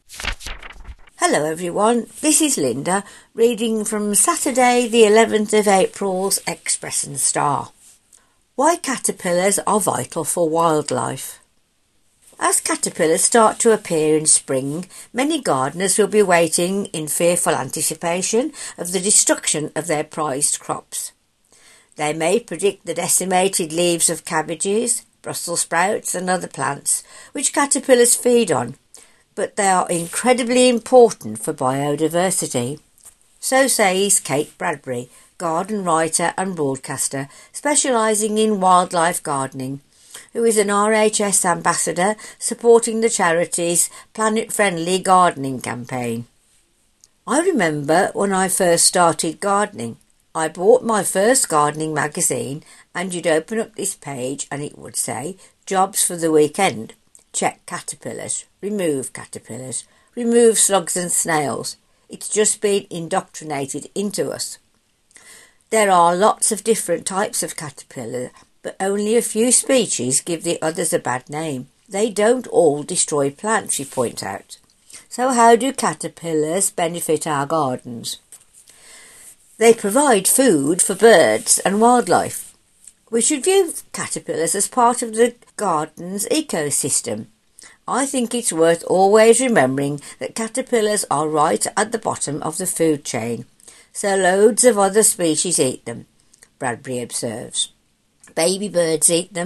S11: Hello everyone, this is Linda, reading from Saturday the eleventh of April's Express and Star. Why caterpillars are vital for wildlife. As caterpillars start to appear in spring, many gardeners will be waiting in fearful anticipation of the destruction of their prized crops. They may predict the decimated leaves of cabbages, Brussels sprouts and other plants, which caterpillars feed on, but they are incredibly important for biodiversity. So says Kate Bradbury, garden writer and broadcaster specialising in wildlife gardening, who is an R H S ambassador supporting the charity's Planet Friendly Gardening campaign. I remember when I first started gardening, I bought my first gardening magazine and you'd open up this page and it would say, "Jobs for the weekend. Check caterpillars, remove caterpillars, remove slugs and snails." It's just been indoctrinated into us. There are lots of different types of caterpillar, but only a few species give the others a bad name. They don't all destroy plants, she points out. So how do caterpillars benefit our gardens? They provide food for birds and wildlife. We should view caterpillars as part of the garden's ecosystem. I think it's worth always remembering that caterpillars are right at the bottom of the food chain, so loads of other species eat them, Bradbury observes. Baby birds eat them,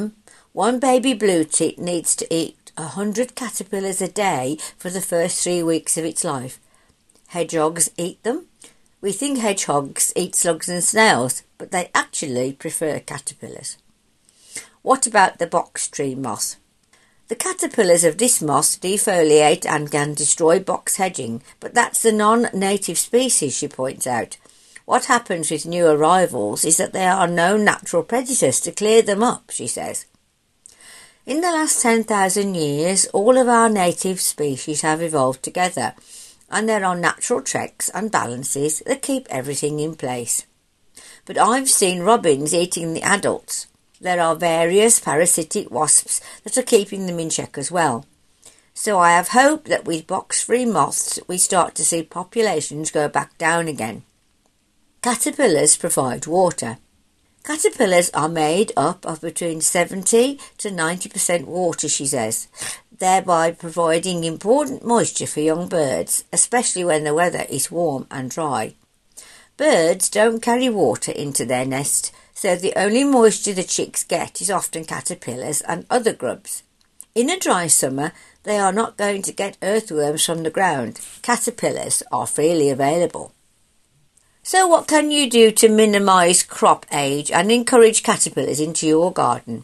S11: One baby blue tit needs to eat a hundred caterpillars a day for the first three weeks of its life. Hedgehogs eat them. We think hedgehogs eat slugs and snails, but they actually prefer caterpillars. What about the box tree moth? The caterpillars of this moth defoliate and can destroy box hedging, but that's the non-native species, she points out. What happens with new arrivals is that there are no natural predators to clear them up, she says. In the last ten thousand years, all of our native species have evolved together, and there are natural checks and balances that keep everything in place. But I've seen robins eating the adults. There are various parasitic wasps that are keeping them in check as well. So I have hope that with box-free moths we start to see populations go back down again. Caterpillars provide water. Caterpillars are made up of between seventy to ninety percent water, she says, thereby providing important moisture for young birds, especially when the weather is warm and dry. Birds don't carry water into their nest, so the only moisture the chicks get is often caterpillars and other grubs. In a dry summer, they are not going to get earthworms from the ground. Caterpillars are freely available. So what can you do to minimise crop age and encourage caterpillars into your garden?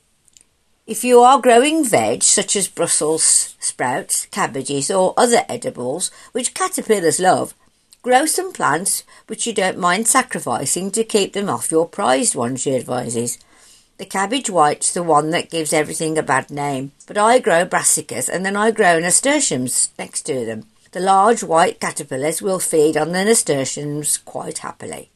S11: If you are growing veg such as Brussels sprouts, cabbages or other edibles which caterpillars love, grow some plants which you don't mind sacrificing to keep them off your prized ones, she advises. The cabbage white's the one that gives everything a bad name, but I grow brassicas and then I grow nasturtiums next to them. The large white caterpillars will feed on the nasturtiums quite happily.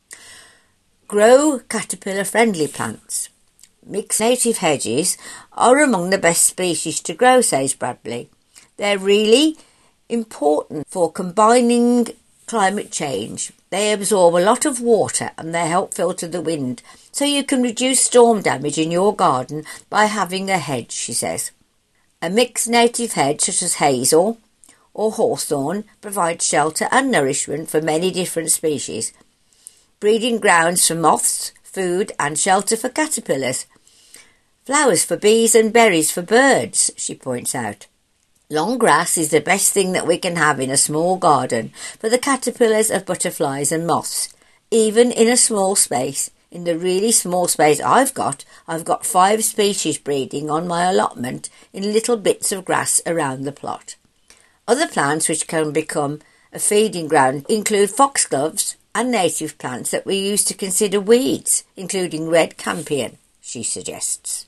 S11: Grow caterpillar-friendly plants. Mixed native hedges are among the best species to grow, says Bradley. They're really important for combining climate change. They absorb a lot of water and they help filter the wind, so you can reduce storm damage in your garden by having a hedge, she says. A mixed native hedge such as hazel or hawthorn provides shelter and nourishment for many different species, breeding grounds for moths, food and shelter for caterpillars, flowers for bees and berries for birds, she points out. Long grass is the best thing that we can have in a small garden for the caterpillars of butterflies and moths. Even in a small space, in the really small space I've got, I've got five species breeding on my allotment in little bits of grass around the plot. Other plants which can become a feeding ground include foxgloves and native plants that we use to consider weeds, including red campion, she suggests.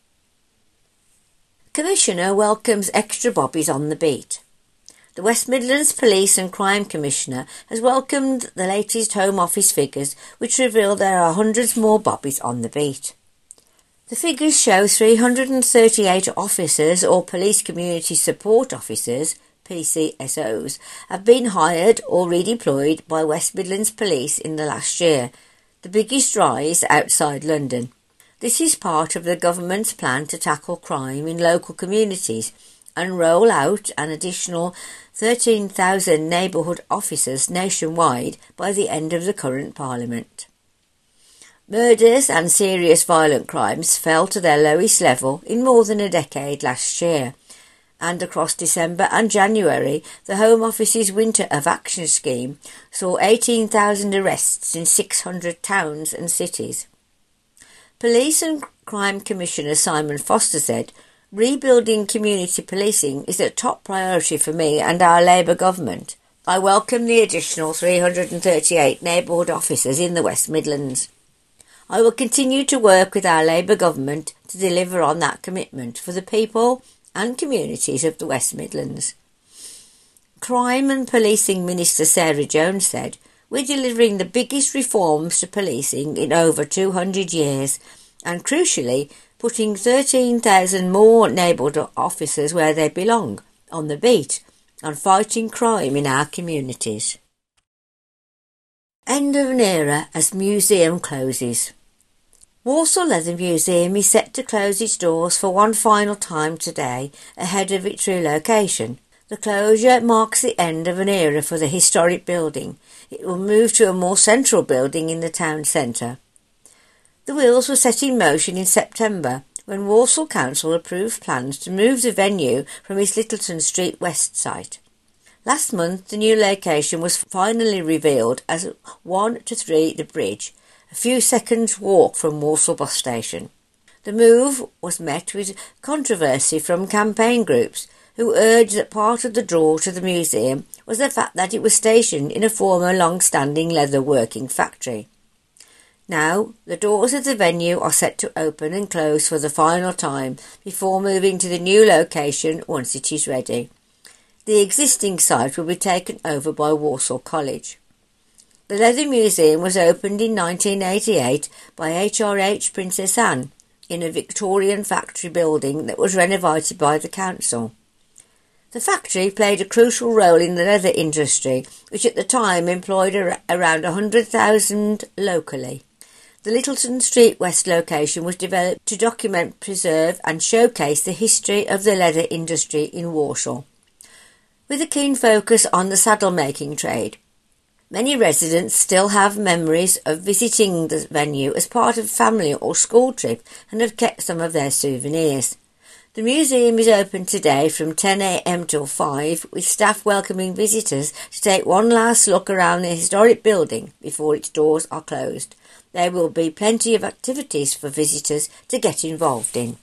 S11: Commissioner welcomes extra bobbies on the beat. The West Midlands Police and Crime Commissioner has welcomed the latest Home Office figures which reveal there are hundreds more bobbies on the beat. The figures show three hundred thirty-eight officers or Police Community Support Officers, P C S Os, have been hired or redeployed by West Midlands Police in the last year, the biggest rise outside London. This is part of the government's plan to tackle crime in local communities and roll out an additional thirteen thousand neighbourhood officers nationwide by the end of the current Parliament. Murders and serious violent crimes fell to their lowest level in more than a decade last year, and across December and January the Home Office's Winter of Action scheme saw eighteen thousand arrests in six hundred towns and cities. Police and Crime Commissioner Simon Foster said, "Rebuilding community policing is a top priority for me and our Labour government. I welcome the additional three hundred thirty-eight neighbourhood officers in the West Midlands. I will continue to work with our Labour government to deliver on that commitment for the people and communities of the West Midlands." Crime and Policing Minister Sarah Jones said, "We're delivering the biggest reforms to policing in over two hundred years and, crucially, putting thirteen thousand more neighbourhood officers where they belong, on the beat, and fighting crime in our communities." End of an era as museum closes. Walsall Leather Museum is set to close its doors for one final time today ahead of its relocation. The closure marks the end of an era for the historic building. It will move to a more central building in the town centre. The wheels were set in motion in September when Walsall Council approved plans to move the venue from its Littleton Street West site. Last month, the new location was finally revealed as one to three The Bridge, a few seconds' walk from Walsall bus station. The move was met with controversy from campaign groups, who urged that part of the draw to the museum was the fact that it was stationed in a former long-standing leather working factory. Now, the doors of the venue are set to open and close for the final time before moving to the new location once it is ready. The existing site will be taken over by Walsall College. The Leather Museum was opened in nineteen eighty-eight by H R H Princess Anne in a Victorian factory building that was renovated by the council. The factory played a crucial role in the leather industry, which at the time employed ar- around one hundred thousand locally. The Littleton Street West location was developed to document, preserve and showcase the history of the leather industry in Walsall, with a keen focus on the saddle-making trade. Many residents still have memories of visiting the venue as part of a family or school trip and have kept some of their souvenirs. The museum is open today from ten a m till five, with staff welcoming visitors to take one last look around the historic building before its doors are closed. There will be plenty of activities for visitors to get involved in.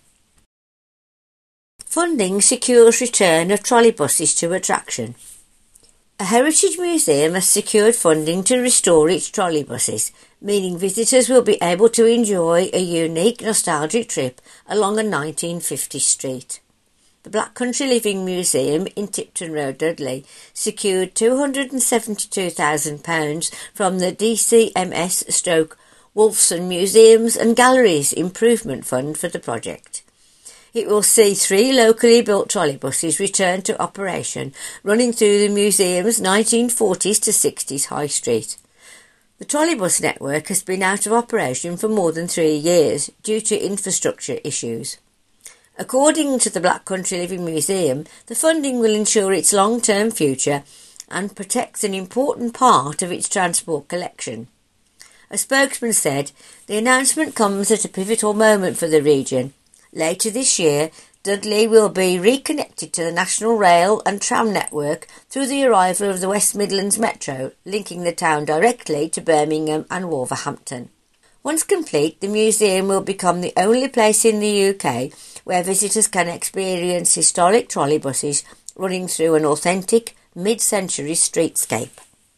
S11: Funding secures return of trolleybuses to attraction. A heritage museum has secured funding to restore its trolleybuses, meaning visitors will be able to enjoy a unique nostalgic trip along a nineteen fifties street. The Black Country Living Museum in Tipton Road, Dudley, secured two hundred seventy-two thousand pounds from the D C M S stroke Wolfson Museums and Galleries Improvement Fund for the project. It will see three locally built trolleybuses return to operation, running through the museum's nineteen forties to sixties high street. The trolleybus network has been out of operation for more than three years due to infrastructure issues. According to the Black Country Living Museum, the funding will ensure its long-term future and protects an important part of its transport collection. A spokesman said, "The announcement comes at a pivotal moment for the region. Later this year, Dudley will be reconnected to the National Rail and Tram network through the arrival of the West Midlands Metro, linking the town directly to Birmingham and Wolverhampton. Once complete, the museum will become the only place in the U K where visitors can experience historic trolleybuses running through an authentic mid-century streetscape."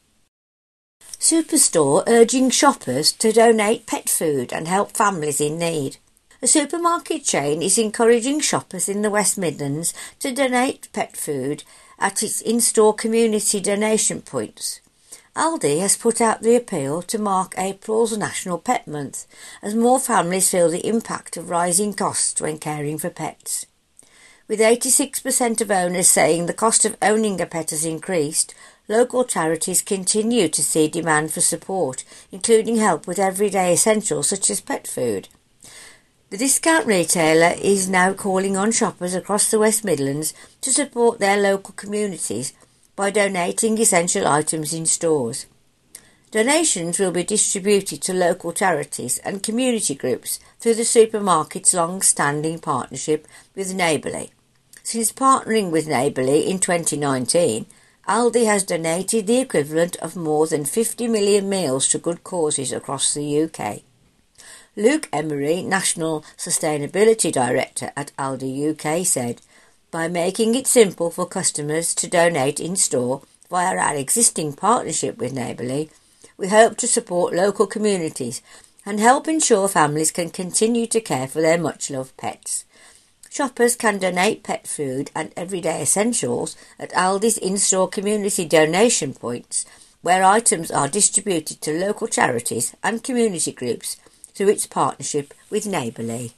S11: Superstore urging shoppers to donate pet food and help families in need. A supermarket chain is encouraging shoppers in the West Midlands to donate pet food at its in-store community donation points. Aldi has put out the appeal to mark April's National Pet Month, as more families feel the impact of rising costs when caring for pets. With eighty-six percent of owners saying the cost of owning a pet has increased, local charities continue to see demand for support, including help with everyday essentials such as pet food. The discount retailer is now calling on shoppers across the West Midlands to support their local communities by donating essential items in stores. Donations will be distributed to local charities and community groups through the supermarket's long-standing partnership with Neighbourly. Since partnering with Neighbourly in twenty nineteen, Aldi has donated the equivalent of more than fifty million meals to good causes across the U K. Luke Emery, National Sustainability Director at Aldi U K, said, "By making it simple for customers to donate in-store via our existing partnership with Neighbourly, we hope to support local communities and help ensure families can continue to care for their much-loved pets. Shoppers can donate pet food and everyday essentials at Aldi's in-store community donation points, where items are distributed to local charities and community groups through its partnership with Neighbourly."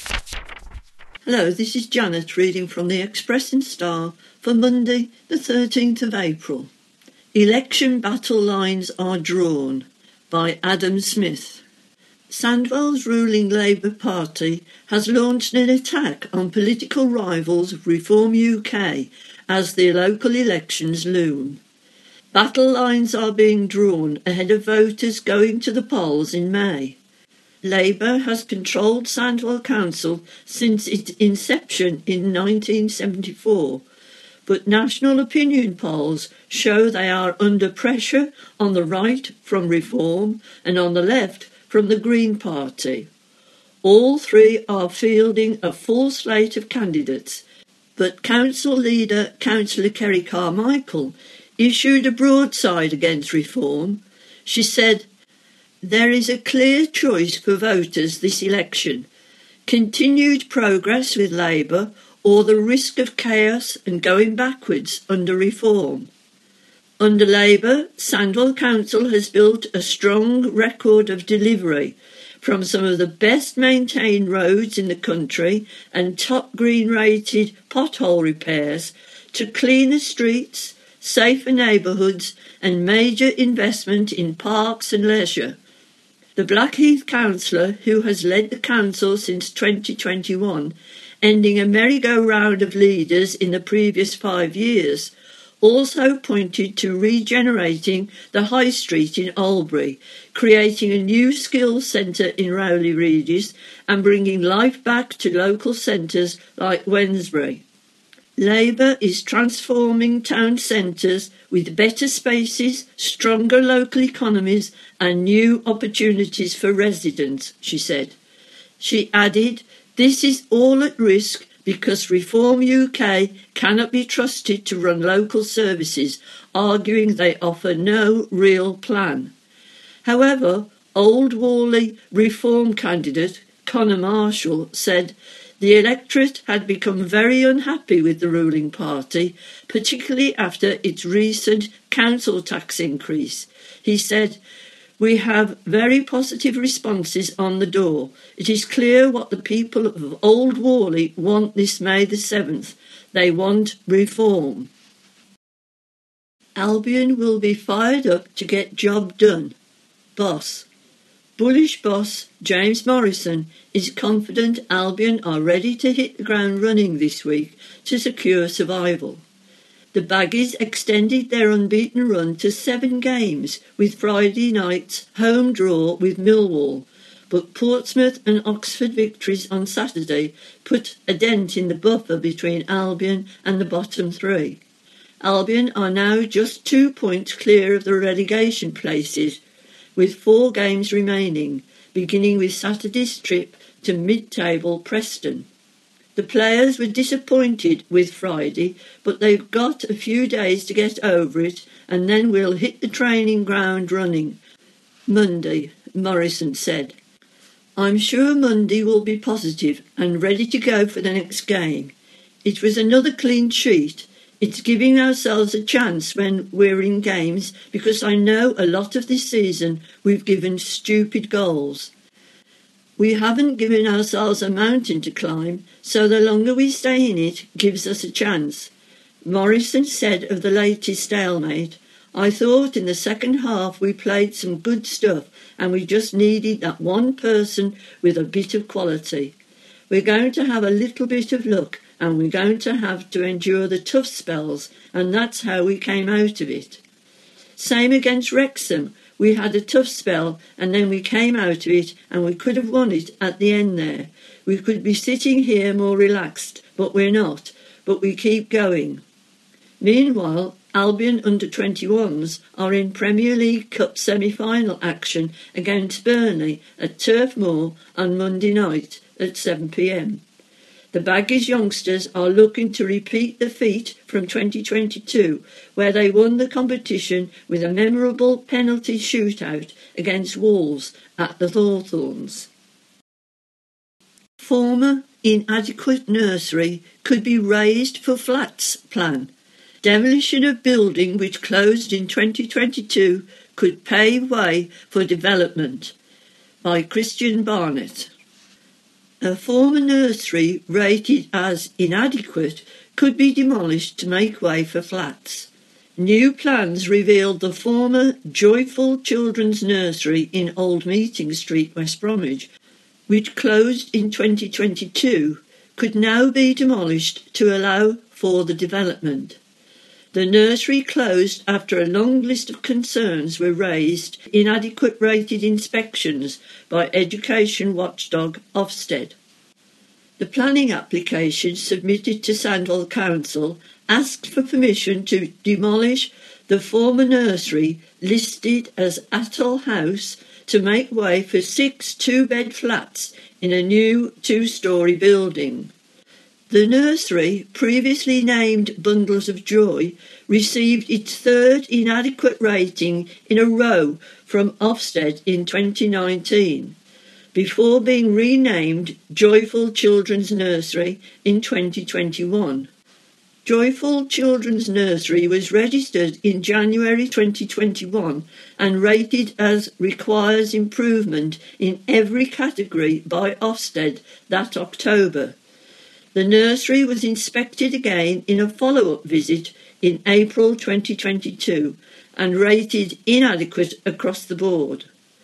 S12: Hello, this is Janet reading from the Express and Star for Monday, the thirteenth of April. Election battle lines are drawn by Adam Smith. Sandwell's ruling Labour Party has launched an attack on political rivals of Reform U K as the local elections loom. Battle lines are being drawn ahead of voters going to the polls in May. Labour has controlled Sandwell Council since its inception in nineteen seventy-four, but national opinion polls show they are under pressure on the right from Reform and on the left from the Green Party. All three are fielding a full slate of candidates, but Council leader Councillor Kerry Carmichael issued a broadside against Reform. She said, "There is a clear choice for voters this election: continued progress with Labour or the risk of chaos and going backwards under Reform." Under Labour, Sandwell Council has built a strong record of delivery, from some of the best maintained roads in the country and top green rated pothole repairs to cleaner streets, safer neighbourhoods and major investment in parks and leisure. The Blackheath councillor, who has led the council since twenty twenty-one, ending a merry-go-round of leaders in the previous five years, also pointed to regenerating the High Street in Albury, creating a new skills centre in Rowley Regis and bringing life back to local centres like Wednesbury. Labour is transforming town centres with better spaces, stronger local economies and new opportunities for residents, she said. She added, "This is all at risk because Reform U K cannot be trusted to run local services, arguing they offer no real plan." However, Old Worley Reform candidate Conor Marshall said the electorate had become very unhappy with the ruling party, particularly after its recent council tax increase. He said, "We have very positive responses on the door. It is clear what the people of Old Worley want this May the seventh. They want reform." Albion will be fired up to get job done. Boss. Bullish boss James Morrison is confident Albion are ready to hit the ground running this week to secure survival. The Baggies extended their unbeaten run to seven games with Friday night's home draw with Millwall, but Portsmouth and Oxford victories on Saturday put a dent in the buffer between Albion and the bottom three. Albion are now just two points clear of the relegation places, with four games remaining, beginning with Saturday's trip to mid-table Preston. The players were disappointed with Friday, but they've got a few days to get over it and then we'll hit the training ground running. Monday, Morrison said. "I'm sure Monday will be positive and ready to go for the next game. It was another clean sheet. It's giving ourselves a chance when we're in games because I know a lot of this season we've given stupid goals. We haven't given ourselves a mountain to climb, so the longer we stay in it gives us a chance." Morrison said of the latest stalemate, "I thought in the second half we played some good stuff and we just needed that one person with a bit of quality. We're going to have a little bit of luck and we're going to have to endure the tough spells, and that's how we came out of it. Same against Wrexham. We had a tough spell and then we came out of it and we could have won it at the end there. We could be sitting here more relaxed, but we're not, but we keep going." Meanwhile, Albion under twenty-ones are in Premier League Cup semi-final action against Burnley at Turf Moor on Monday night at seven p m. The Baggies youngsters are looking to repeat the feat from twenty twenty-two, where they won the competition with a memorable penalty shootout against Wolves at the Hawthorns. Former inadequate nursery could be razed for flats plan. Demolition of building which closed in twenty twenty-two could pave way for development. By Christian Barnett. A former nursery rated as inadequate could be demolished to make way for flats. New plans revealed the former Joyful Children's Nursery in Old Meeting Street, West Bromwich, which closed in twenty twenty-two, could now be demolished to allow for the development. The nursery closed after a long list of concerns were raised, inadequate rated inspections by education watchdog Ofsted. The planning application submitted to Sandwell Council asked for permission to demolish the former nursery listed as Atoll House to make way for six two-bed flats in a new two-storey building. The nursery, previously named Bundles of Joy, received its third inadequate rating in a row from Ofsted in twenty nineteen, before being renamed Joyful Children's Nursery in twenty twenty-one. Joyful Children's Nursery was registered in January twenty twenty-one and rated as requires improvement in every category by Ofsted that October. The nursery was inspected again in a follow-up visit in April twenty twenty-two and rated inadequate across the board.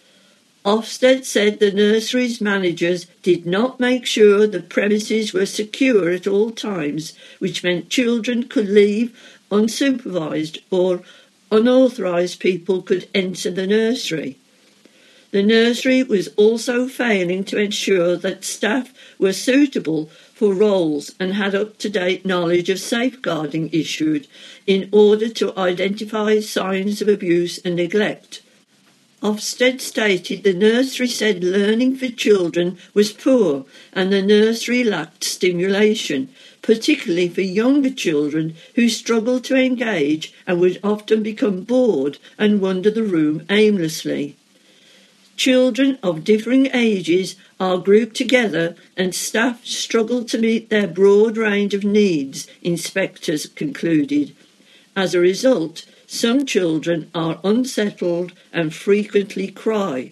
S12: Ofsted said the nursery's managers did not make sure the premises were secure at all times, which meant children could leave unsupervised or unauthorised people could enter the nursery. The nursery was also failing to ensure that staff were suitable for roles and had up-to-date knowledge of safeguarding issued in order to identify signs of abuse and neglect. Ofsted stated the nursery said learning for children was poor and the nursery lacked stimulation, particularly for younger children who struggled to engage and would often become bored and wander the room aimlessly. Children of differing ages are grouped together and staff struggle to meet their broad range of needs, inspectors concluded. As a result, some children are unsettled and frequently cry.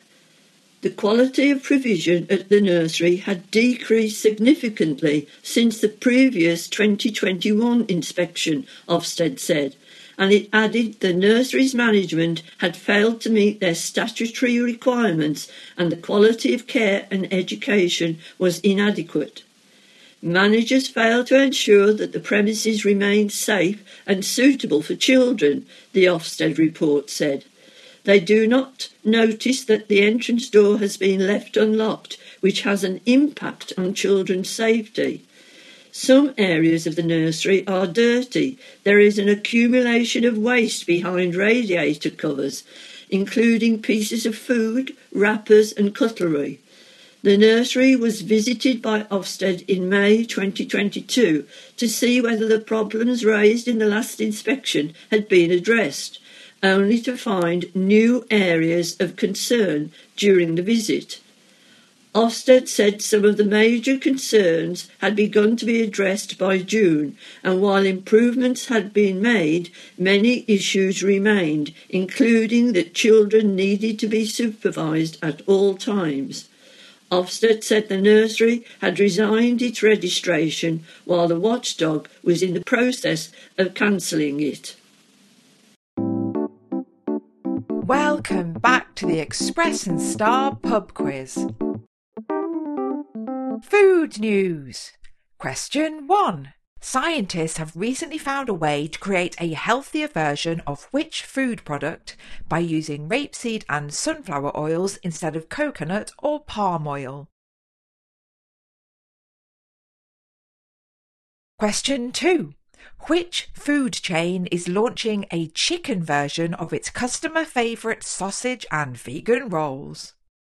S12: The quality of provision at the nursery had decreased significantly since the previous twenty twenty-one inspection, Ofsted said, and it added the nursery's management had failed to meet their statutory requirements and the quality of care and education was inadequate. Managers failed to ensure that the premises remained safe and suitable for children, the Ofsted report said. They do not notice that the entrance door has been left unlocked, which has an impact on children's safety. Some areas of the nursery are dirty. There is an accumulation of waste behind radiator covers, including pieces of food, wrappers and cutlery. The nursery was visited by Ofsted in May twenty twenty-two to see whether the problems raised in the last inspection had been addressed, only to find new areas of concern during the visit. Ofsted said some of the major concerns had begun to be addressed by June, and while improvements had been made, many issues remained, including that children needed to be supervised at all times. Ofsted said the nursery had resigned its registration while the watchdog was in the process of cancelling it.
S13: Welcome back to the Express and Star pub quiz. Food news. Question one. Scientists have recently found a way to create a healthier version of which food product by using rapeseed and sunflower oils instead of coconut or palm oil? Question two. Which food chain is launching a chicken version of its customer favourite sausage and vegan rolls?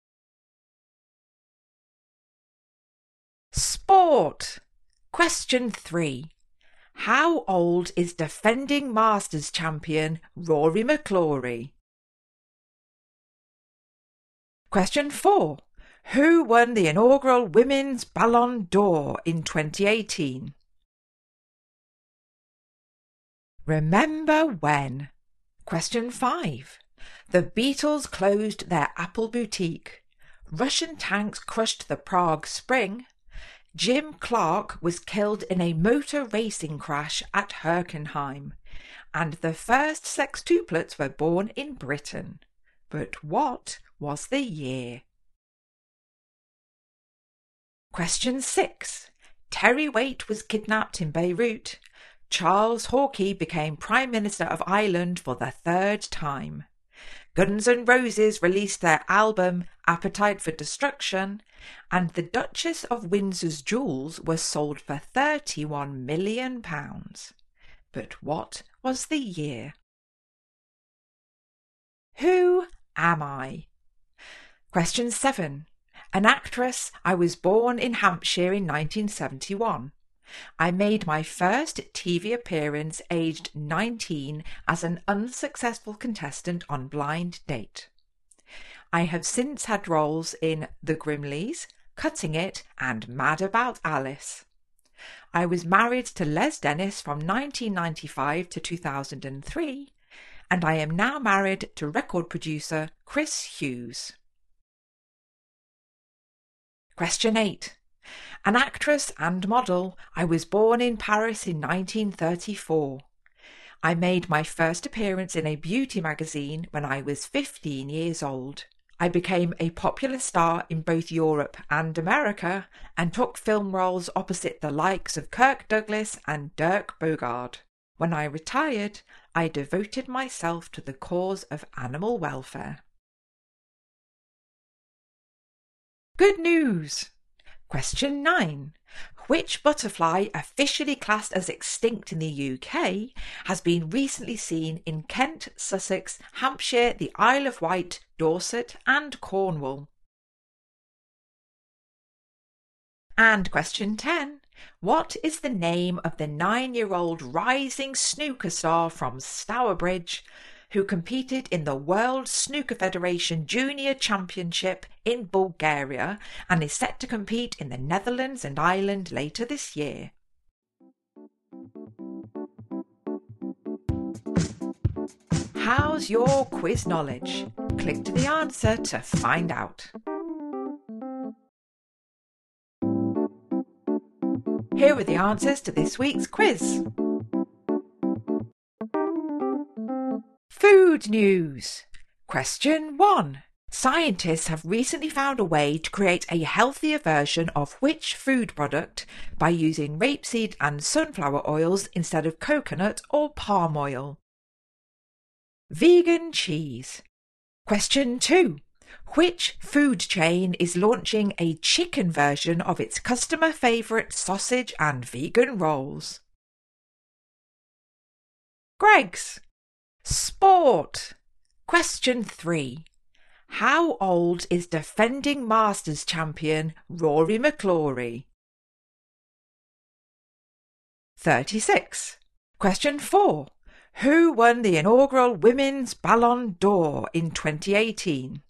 S13: Sport. Question three. How old is defending Masters champion Rory McIlroy? Question four. Who won the inaugural Women's Ballon d'Or in twenty eighteen? Remember when? Question five. The Beatles closed their Apple boutique. Russian tanks crushed the Prague Spring. Jim Clark was killed in a motor racing crash at Herkenheim, and the first sextuplets were born in Britain. But what was the year? Question six. Terry Waite was kidnapped in Beirut. Charles Haughey became Prime Minister of Ireland for the third time. Guns N' Roses released their album Appetite for Destruction, and the Duchess of Windsor's jewels were sold for thirty-one million pounds. But what was the year? Who am I? Question seven. An actress. I was born in Hampshire in nineteen seventy-one. I made my first T V appearance aged nineteen as an unsuccessful contestant on Blind Date. I have since had roles in The Grimleys, Cutting It and Mad About Alice. I was married to Les Dennis from nineteen ninety-five to two thousand three, and I am now married to record producer Chris Hughes. Question eight. An actress and model. I was born in Paris in nineteen thirty-four. I made my first appearance in a beauty magazine when I was fifteen years old. I became a popular star in both Europe and America and took film roles opposite the likes of Kirk Douglas and Dirk Bogarde. When I retired, I devoted myself to the cause of animal welfare. Good news! Question nine. Which butterfly, officially classed as extinct in the U K, has been recently seen in Kent, Sussex, Hampshire, the Isle of Wight, Dorset and Cornwall? And question ten. What is the name of the nine-year-old rising snooker star from Stourbridge who competed in the World Snooker Federation Junior Championship in Bulgaria and is set to compete in the Netherlands and Ireland later this year? How's your quiz knowledge? Click to the answer to find out. Here are the answers to this week's quiz. Food news. Question one. Scientists have recently found a way to create a healthier version of which food product by using rapeseed and sunflower oils instead of coconut or palm oil? Vegan cheese. Question two. Which food chain is launching a chicken version of its customer favourite sausage and vegan rolls? Greggs. Sport. Question three. How old is defending Masters champion Rory McIlroy? thirty-six. Question four. Who won the inaugural Women's Ballon d'Or in twenty eighteen?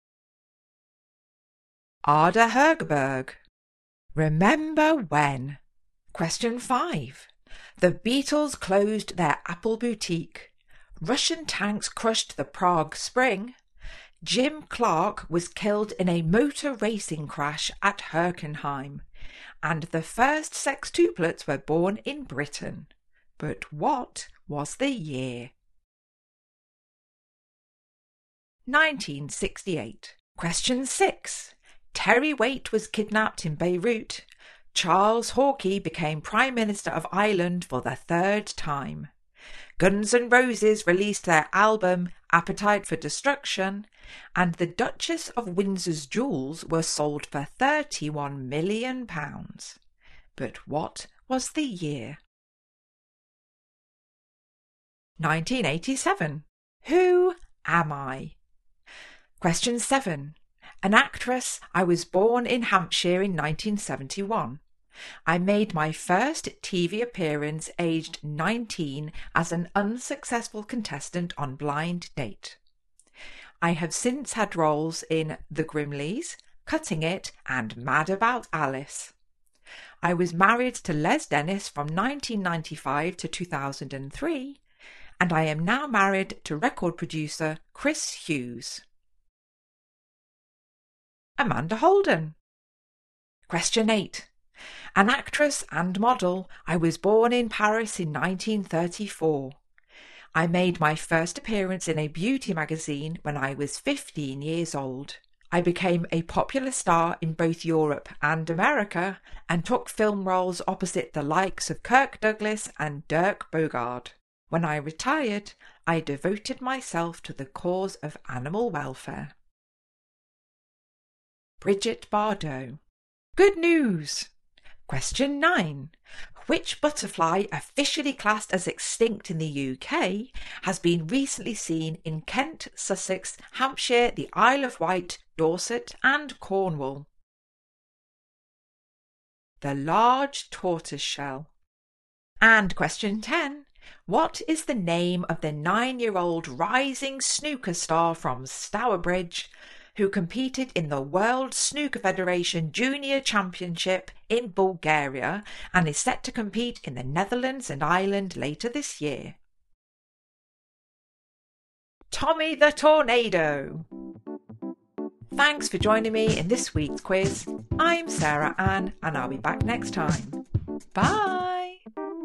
S13: Ada Hegerberg. Remember when? Question five. The Beatles closed their Apple boutique. Russian tanks crushed the Prague Spring. Jim Clark was killed in a motor racing crash at Herkenheim. And the first sextuplets were born in Britain. But what was the year? nineteen sixty-eight. Question six. Terry Waite was kidnapped in Beirut. Charles Haughey became Prime Minister of Ireland for the third time. Guns N' Roses released their album Appetite for Destruction, and the Duchess of Windsor's jewels were sold for thirty-one million pounds. But what was the year? nineteen eighty-seven. Who am I? Question seven. An actress. I was born in Hampshire in nineteen seventy-one. I made my first T V appearance aged nineteen as an unsuccessful contestant on Blind Date. I have since had roles in The Grimleys, Cutting It and Mad About Alice. I was married to Les Dennis from nineteen ninety-five to two thousand three, and I am now married to record producer Chris Hughes. Amanda Holden. Question eight. An actress and model. I was born in Paris in nineteen thirty-four. I made my first appearance in a beauty magazine when I was fifteen years old. I became a popular star in both Europe and America and took film roles opposite the likes of Kirk Douglas and Dirk Bogarde. When I retired, I devoted myself to the cause of animal welfare. Bridget Bardot. Good news! Question nine. Which butterfly, officially classed as extinct in the U K, has been recently seen in Kent, Sussex, Hampshire, the Isle of Wight, Dorset and Cornwall? The large tortoiseshell. And question ten. What is the name of the nine-year-old rising snooker star from Stourbridge who competed in the World Snooker Federation Junior Championship in Bulgaria and is set to compete in the Netherlands and Ireland later this year? Tommy the Tornado. Thanks for joining me in this week's quiz. I'm Sarah Ann and I'll be back next time. Bye!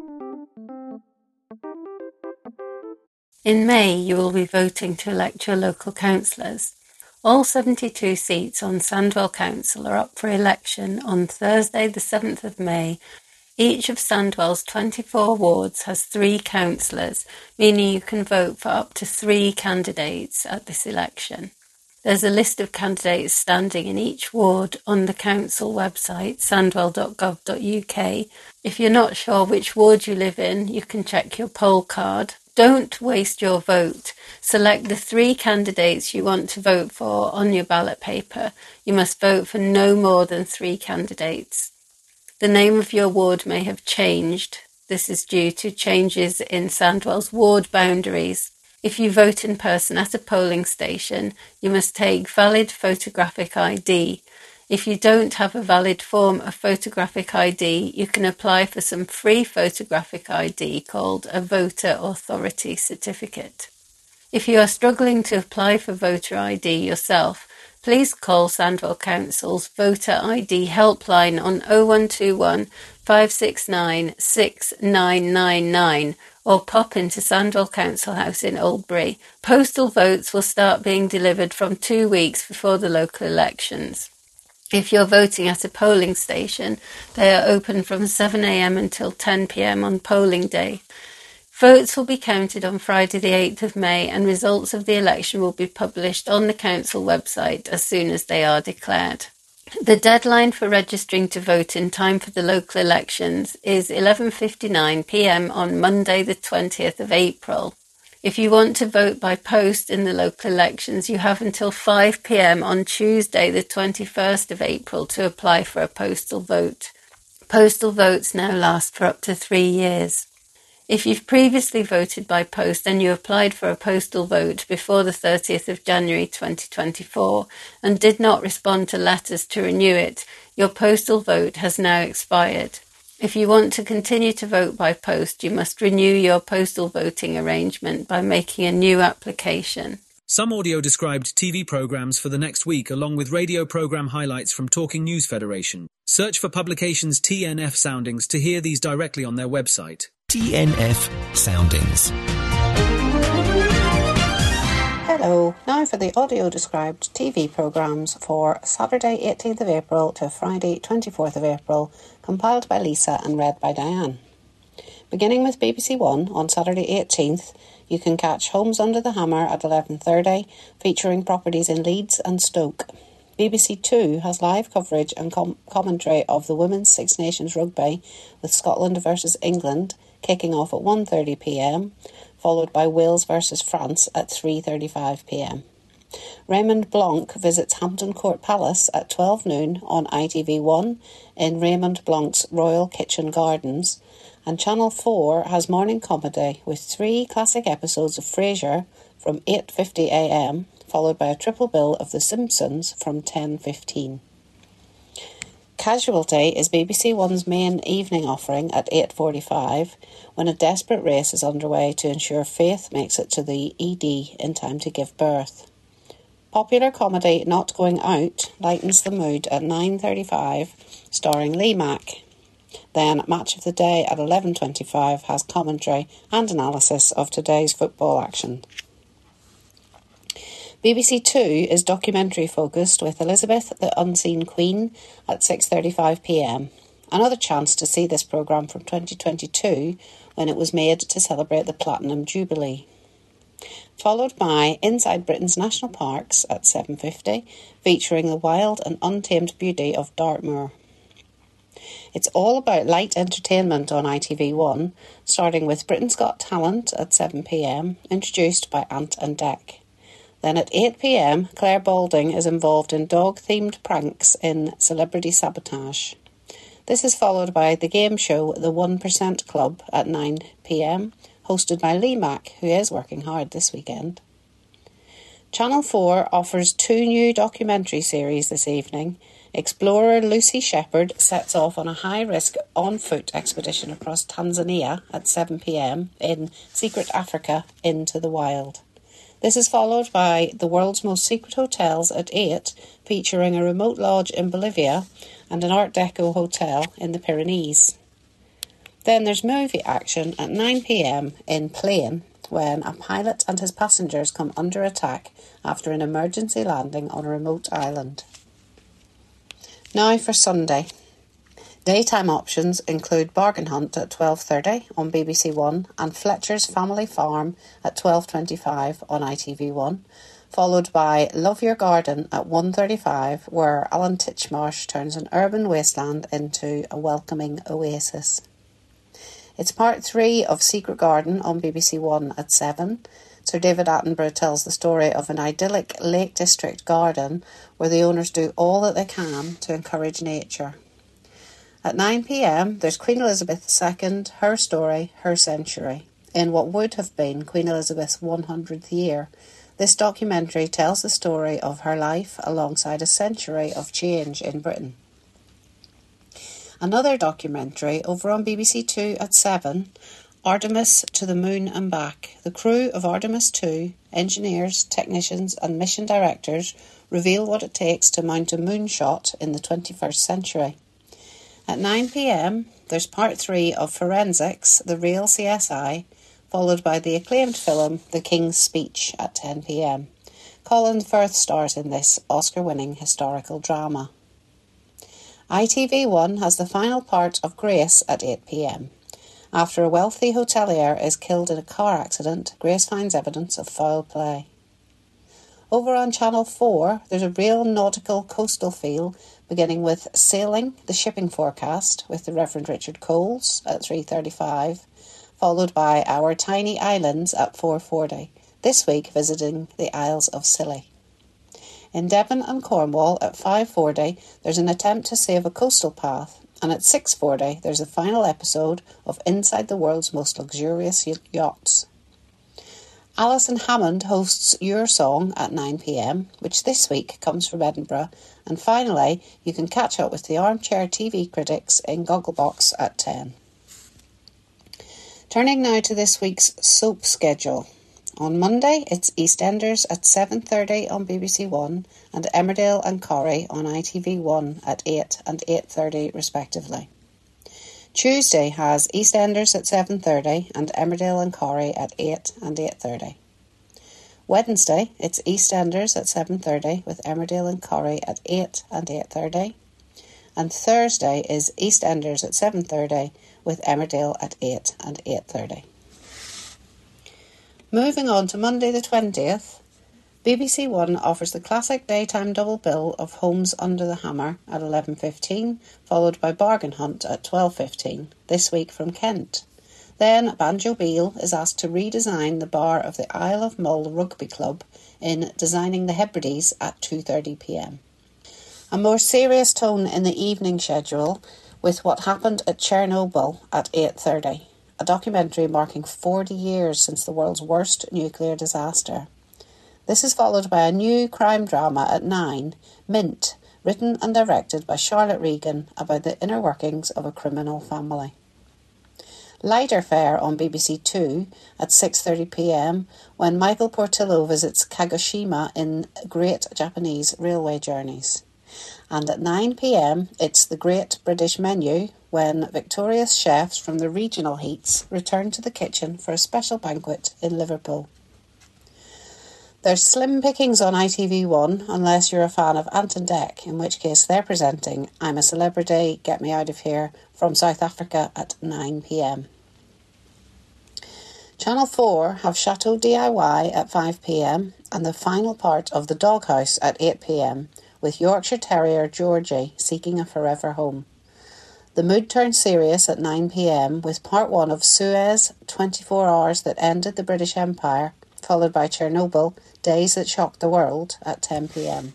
S14: In May, you will be voting to elect your local councillors. All seventy-two seats on Sandwell Council are up for election on Thursday the seventh of May. Each of Sandwell's twenty-four wards has three councillors, meaning you can vote for up to three candidates at this election. There's a list of candidates standing in each ward on the council website, sandwell dot gov dot U K. If you're not sure which ward you live in, you can check your poll card. Don't waste your vote. Select the three candidates you want to vote for on your ballot paper. You must vote for no more than three candidates. The name of your ward may have changed. This is due to changes in Sandwell's ward boundaries. If you vote in person at a polling station, you must take valid photographic I D. If you don't have a valid form of photographic I D, you can apply for some free photographic I D called a Voter Authority Certificate. If you are struggling to apply for voter I D yourself, please call Sandwell Council's Voter I D helpline on oh one two one, five six nine, six nine nine nine or pop into Sandwell Council House in Oldbury. Postal votes will start being delivered from two weeks before the local elections. If you're voting at a polling station, they are open from seven a m until ten p m on polling day. Votes will be counted on Friday the eighth of May and results of the election will be published on the council website as soon as they are declared. The deadline for registering to vote in time for the local elections is eleven fifty-nine p m on Monday the twentieth of April. If you want to vote by post in the local elections, you have until five p m on Tuesday the twenty-first of April to apply for a postal vote. Postal votes now last for up to three years. If you've previously voted by post and you applied for a postal vote before the thirtieth of January twenty twenty-four and did not respond to letters to renew it, your postal vote has now expired. If you want to continue to vote by post, you must renew your postal voting arrangement by making a new application.
S5: Some audio described T V programmes for the next week, along with radio programme highlights from Talking News Federation. Search for publications T N F Soundings to hear these directly on their website.
S15: T N F Soundings.
S9: Hello, now for the audio described T V programmes for Saturday eighteenth of April to Friday twenty-fourth of April, compiled by Lisa and read by Diane. Beginning with B B C One on Saturday eighteenth, you can catch Homes Under the Hammer at eleven thirty, featuring properties in Leeds and Stoke. B B C Two has live coverage and com- commentary of the Women's Six Nations Rugby with Scotland versus England, kicking off at one thirty p m, followed by Wales versus France at three thirty-five p m. Raymond Blanc visits Hampton Court Palace at twelve noon on I T V one in Raymond Blanc's Royal Kitchen Gardens, and Channel four has morning comedy with three classic episodes of Frasier from eight fifty a m, followed by a triple bill of The Simpsons from ten fifteen. Casualty is B B C One's main evening offering at eight forty-five, when a desperate race is underway to ensure Faith makes it to the E D in time to give birth. Popular comedy Not Going Out lightens the mood at nine thirty-five, starring Lee Mack. Then Match of the Day at eleven twenty-five has commentary and analysis of today's football action.
S16: B B C Two is documentary focused with Elizabeth the Unseen Queen at six thirty-five p m. Another chance to see this programme from twenty twenty-two when it was made to celebrate the Platinum Jubilee. Followed by Inside Britain's National Parks at seven fifty, featuring the wild and untamed beauty of Dartmoor. It's all about light entertainment on I T V one, starting with Britain's Got Talent at seven p m, introduced by Ant and Dec. Then at eight p m, Claire Balding is involved in dog-themed pranks in Celebrity Sabotage. This is followed by the game show The one percent Club at nine p m, hosted by Lee Mack, who is working hard this weekend. Channel four offers two new documentary series this evening. Explorer Lucy Shepherd sets off on a high-risk on-foot expedition across Tanzania at seven p m in Secret Africa Into the Wild. This is followed by The World's Most Secret Hotels at eight, featuring a remote lodge in Bolivia and an Art Deco hotel in the Pyrenees. Then there's movie action at nine p m in Plane, when a pilot and his passengers come under attack after an emergency landing on a remote island. Now for Sunday. Daytime options include Bargain Hunt at twelve thirty on B B C One and Fletcher's Family Farm at twelve twenty-five on I T V One, followed by Love Your Garden at one thirty-five, where Alan Titchmarsh turns an urban wasteland into a welcoming oasis. It's part three of Secret Garden on B B C One at seven. Sir David Attenborough tells the story of an idyllic Lake District garden where the owners do all that they can to encourage nature. At nine p m, there's Queen Elizabeth the Second, Her Story, Her Century. In what would have been Queen Elizabeth's one hundredth year, this documentary tells the story of her life alongside a century of change in Britain. Another documentary over on B B C Two at seven, Artemis to the Moon and Back. The crew of Artemis two, engineers, technicians and mission directors reveal what it takes to mount a moonshot in the twenty-first century. At nine p m, there's part three of Forensics, The Real C S I, followed by the acclaimed film The King's Speech at ten p m. Colin Firth stars in this Oscar-winning historical drama. I T V One has the final part of Grace at eight p m. After a wealthy hotelier is killed in a car accident, Grace finds evidence of foul play. Over on Channel four, there's a real nautical coastal feel, beginning with Sailing, the Shipping Forecast, with the Reverend Richard Coles at three thirty-five, followed by Our Tiny Islands at four forty, this week visiting the Isles of Scilly. In Devon and Cornwall at five forty, there's an attempt to save a coastal path, and at six forty, there's a final episode of Inside the World's Most Luxurious Yachts. Alison Hammond hosts Your Song at nine p m, which this week comes from Edinburgh, and finally, you can catch up with the Armchair T V critics in Gogglebox at ten. Turning now to this week's soap schedule. On Monday, it's EastEnders at seven thirty on B B C One and Emmerdale and Corrie on I T V One at eight and eight thirty respectively. Tuesday has EastEnders at seven thirty and Emmerdale and Corrie at eight and eight thirty. Wednesday, it's EastEnders at seven thirty with Emmerdale and Corrie at eight and eight thirty. And Thursday is EastEnders at seven thirty with Emmerdale at eight and eight thirty. Moving on to Monday the twentieth, B B C One offers the classic daytime double bill of Homes Under the Hammer at eleven fifteen, followed by Bargain Hunt at twelve fifteen, this week from Kent. Then Banjo Beale is asked to redesign the bar of the Isle of Mull Rugby Club in Designing the Hebrides at two thirty p m. A more serious tone in the evening schedule with What Happened at Chernobyl at eight thirty, a documentary marking forty years since the world's worst nuclear disaster. This is followed by a new crime drama at nine, Mint, written and directed by Charlotte Regan, about the inner workings of a criminal family. Lighter fare on B B C Two at six thirty p m when Michael Portillo visits Kagoshima in Great Japanese Railway Journeys. And at nine p m it's the Great British Menu when victorious chefs from the regional heats return to the kitchen for a special banquet in Liverpool. There's slim pickings on I T V one, unless you're a fan of Ant and Dec, in which case they're presenting I'm a Celebrity, Get Me Out of Here from South Africa at nine p.m. Channel four have Chateau D I Y at five p.m. and the final part of The Doghouse at eight p.m, with Yorkshire Terrier Georgie seeking a forever home. The mood turns serious at nine p.m. with part one of Suez, twenty-four hours that ended the British Empire, followed by Chernobyl, Days that Shocked the World at ten p.m.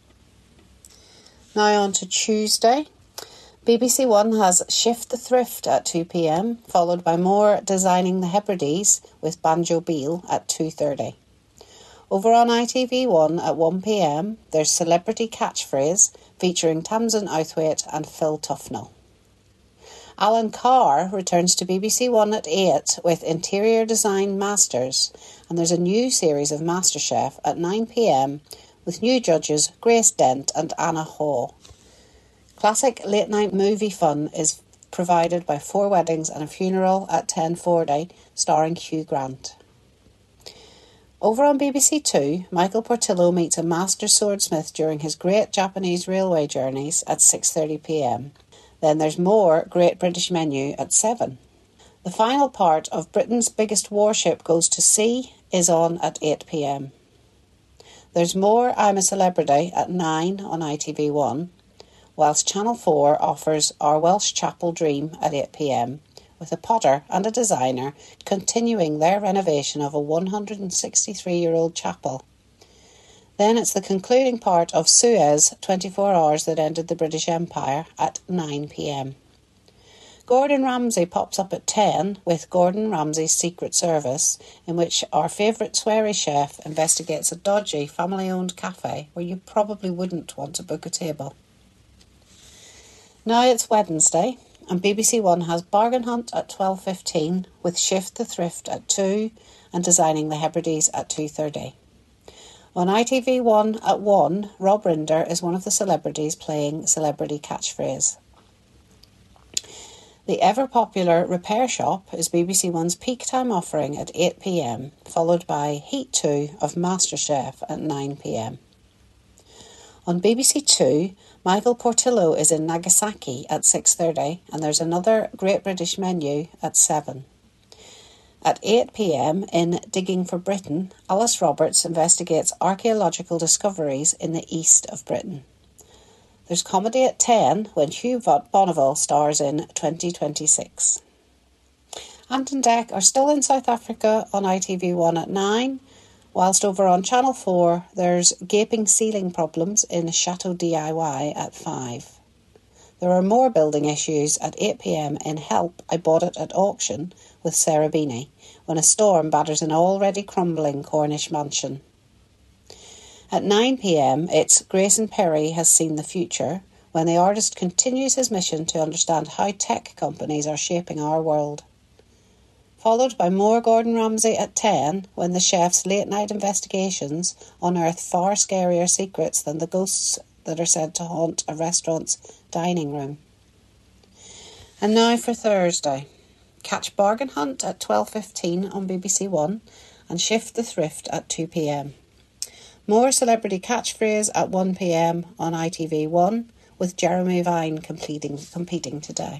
S16: Now on to Tuesday. B B C One has Shift the Thrift at two p.m, followed by more Designing the Hebrides with Banjo Beale at two thirty. Over on I T V one at one p.m, there's Celebrity Catchphrase featuring Tamsin Outhwaite and Phil Tufnell. Alan Carr returns to B B C One at eight with Interior Design Masters, and there's a new series of MasterChef at nine p.m, with new judges Grace Dent and Anna Haw. Classic late-night movie fun is provided by Four Weddings and a Funeral at ten forty, starring Hugh Grant. Over on B B C Two, Michael Portillo meets a master swordsmith during his Great Japanese Railway Journeys at six thirty p.m. Then there's more Great British Menu at seven. The final part of Britain's Biggest Warship Goes to Sea is on at eight p.m. There's more I'm a Celebrity at nine on I T V one, whilst Channel four offers Our Welsh Chapel Dream at eight p.m, with a potter and a designer continuing their renovation of a one hundred sixty-three-year-old chapel. Then it's the concluding part of Suez, twenty-four hours that ended the British Empire at nine p.m. Gordon Ramsay pops up at ten with Gordon Ramsay's Secret Service, in which our favourite sweary chef investigates a dodgy family-owned cafe where you probably wouldn't want to book a table. Now it's Wednesday, and B B C One has Bargain Hunt at twelve fifteen, with Shift the Thrift at two, and Designing the Hebrides at two thirty. On I T V one at one, Rob Rinder is one of the celebrities playing Celebrity Catchphrase. The ever-popular Repair Shop is B B C One's peak time offering at eight p.m, followed by Heat two of MasterChef at nine p.m. On B B C Two, Michael Portillo is in Nagasaki at six thirty, and there's another Great British Menu at seven. At eight p.m, in Digging for Britain, Alice Roberts investigates archaeological discoveries in the east of Britain. There's comedy at ten, when Hugh Bonneville stars in twenty twenty-six. Ant and Dec are still in South Africa on I T V one at nine, whilst over on Channel four there's Gaping Ceiling Problems in Chateau D I Y at five. There are more building issues at eight p.m. in Help, I Bought It at Auction with Sarah Beanie, when a storm batters an already crumbling Cornish mansion. At nine p.m, it's Grayson Perry Has Seen the Future, when the artist continues his mission to understand how tech companies are shaping our world. Followed by more Gordon Ramsay at ten, when the chef's late-night investigations unearth far scarier secrets than the ghosts that are said to haunt a restaurant's dining room. And now for Thursday. Catch Bargain Hunt at twelve fifteen on B B C One and Shift the Thrift at two p.m. More Celebrity Catchphrase at one p.m. on I T V one, with Jeremy Vine competing, competing today.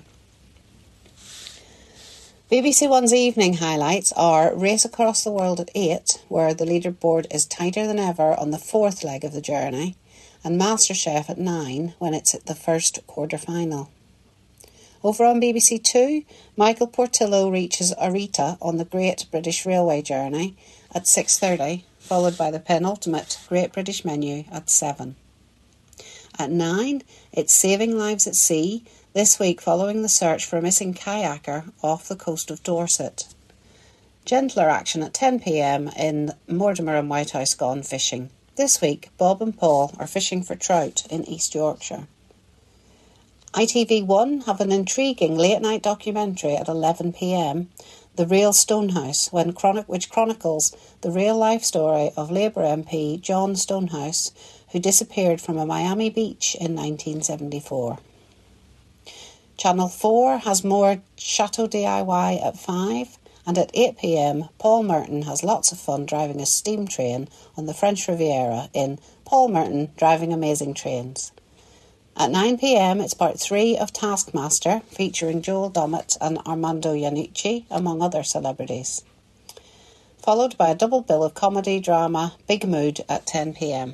S16: B B C One's evening highlights are Race Across the World at eight, where the leaderboard is tighter than ever on the fourth leg of the journey, and MasterChef at nine, when it's at the first quarter-final. Over on B B C Two, Michael Portillo reaches Arita on the Great British Railway Journey at six thirty, followed by the penultimate Great British Menu at seven. At nine, it's Saving Lives at Sea, this week following the search for a missing kayaker off the coast of Dorset. Gentler action at ten p.m. in Mortimer and Whitehouse Gone Fishing. This week, Bob and Paul are fishing for trout in East Yorkshire. I T V one have an intriguing late-night documentary at eleven p.m, The Real Stonehouse, when chronic- which chronicles the real-life story of Labour M P John Stonehouse, who disappeared from a Miami beach in nineteen seventy-four. Channel four has more Chateau D I Y at five, And at eight p.m, Paul Merton has lots of fun driving a steam train on the French Riviera in Paul Merton Driving Amazing Trains. At nine p.m, it's part three of Taskmaster, featuring Joel Dommett and Armando Iannucci, among other celebrities. Followed by a double bill of comedy drama Big Mood at ten p.m.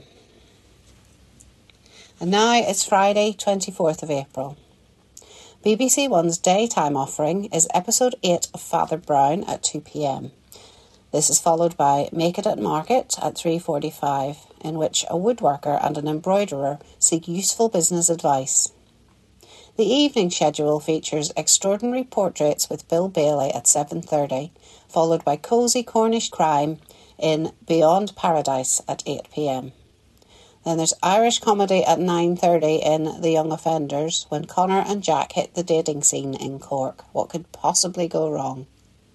S16: And now it's Friday, twenty-fourth of April. B B C One's daytime offering is episode eight of Father Brown at two p.m. This is followed by Make It at Market at three forty-five, in which a woodworker and an embroiderer seek useful business advice. The evening schedule features Extraordinary Portraits with Bill Bailey at seven thirty, followed by Cosy Cornish Crime in Beyond Paradise at eight p.m. Then there's Irish comedy at nine thirty in The Young Offenders, when Connor and Jack hit the dating scene in Cork. What could possibly go wrong?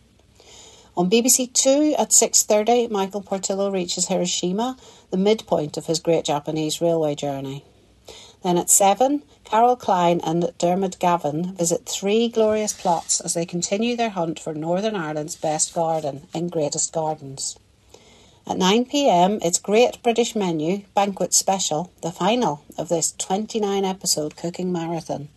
S16: On B B C Two at six thirty, Michael Portillo reaches Hiroshima, the midpoint of his great Japanese railway journey. Then at seven, Carol Klein and Dermot Gavin visit three glorious plots as they continue their hunt for Northern Ireland's best garden in Greatest Gardens. At nine p.m, it's Great British Menu Banquet Special, the final of this twenty-nine episode cooking marathon.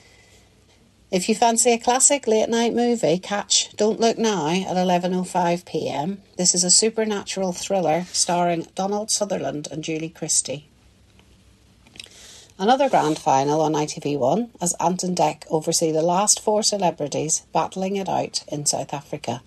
S16: If you fancy a classic late-night movie, catch Don't Look Now at eleven oh five p.m. This is a supernatural thriller starring Donald Sutherland and Julie Christie. Another grand final on I T V one as Ant and Dec oversee the last four celebrities battling it out in South Africa.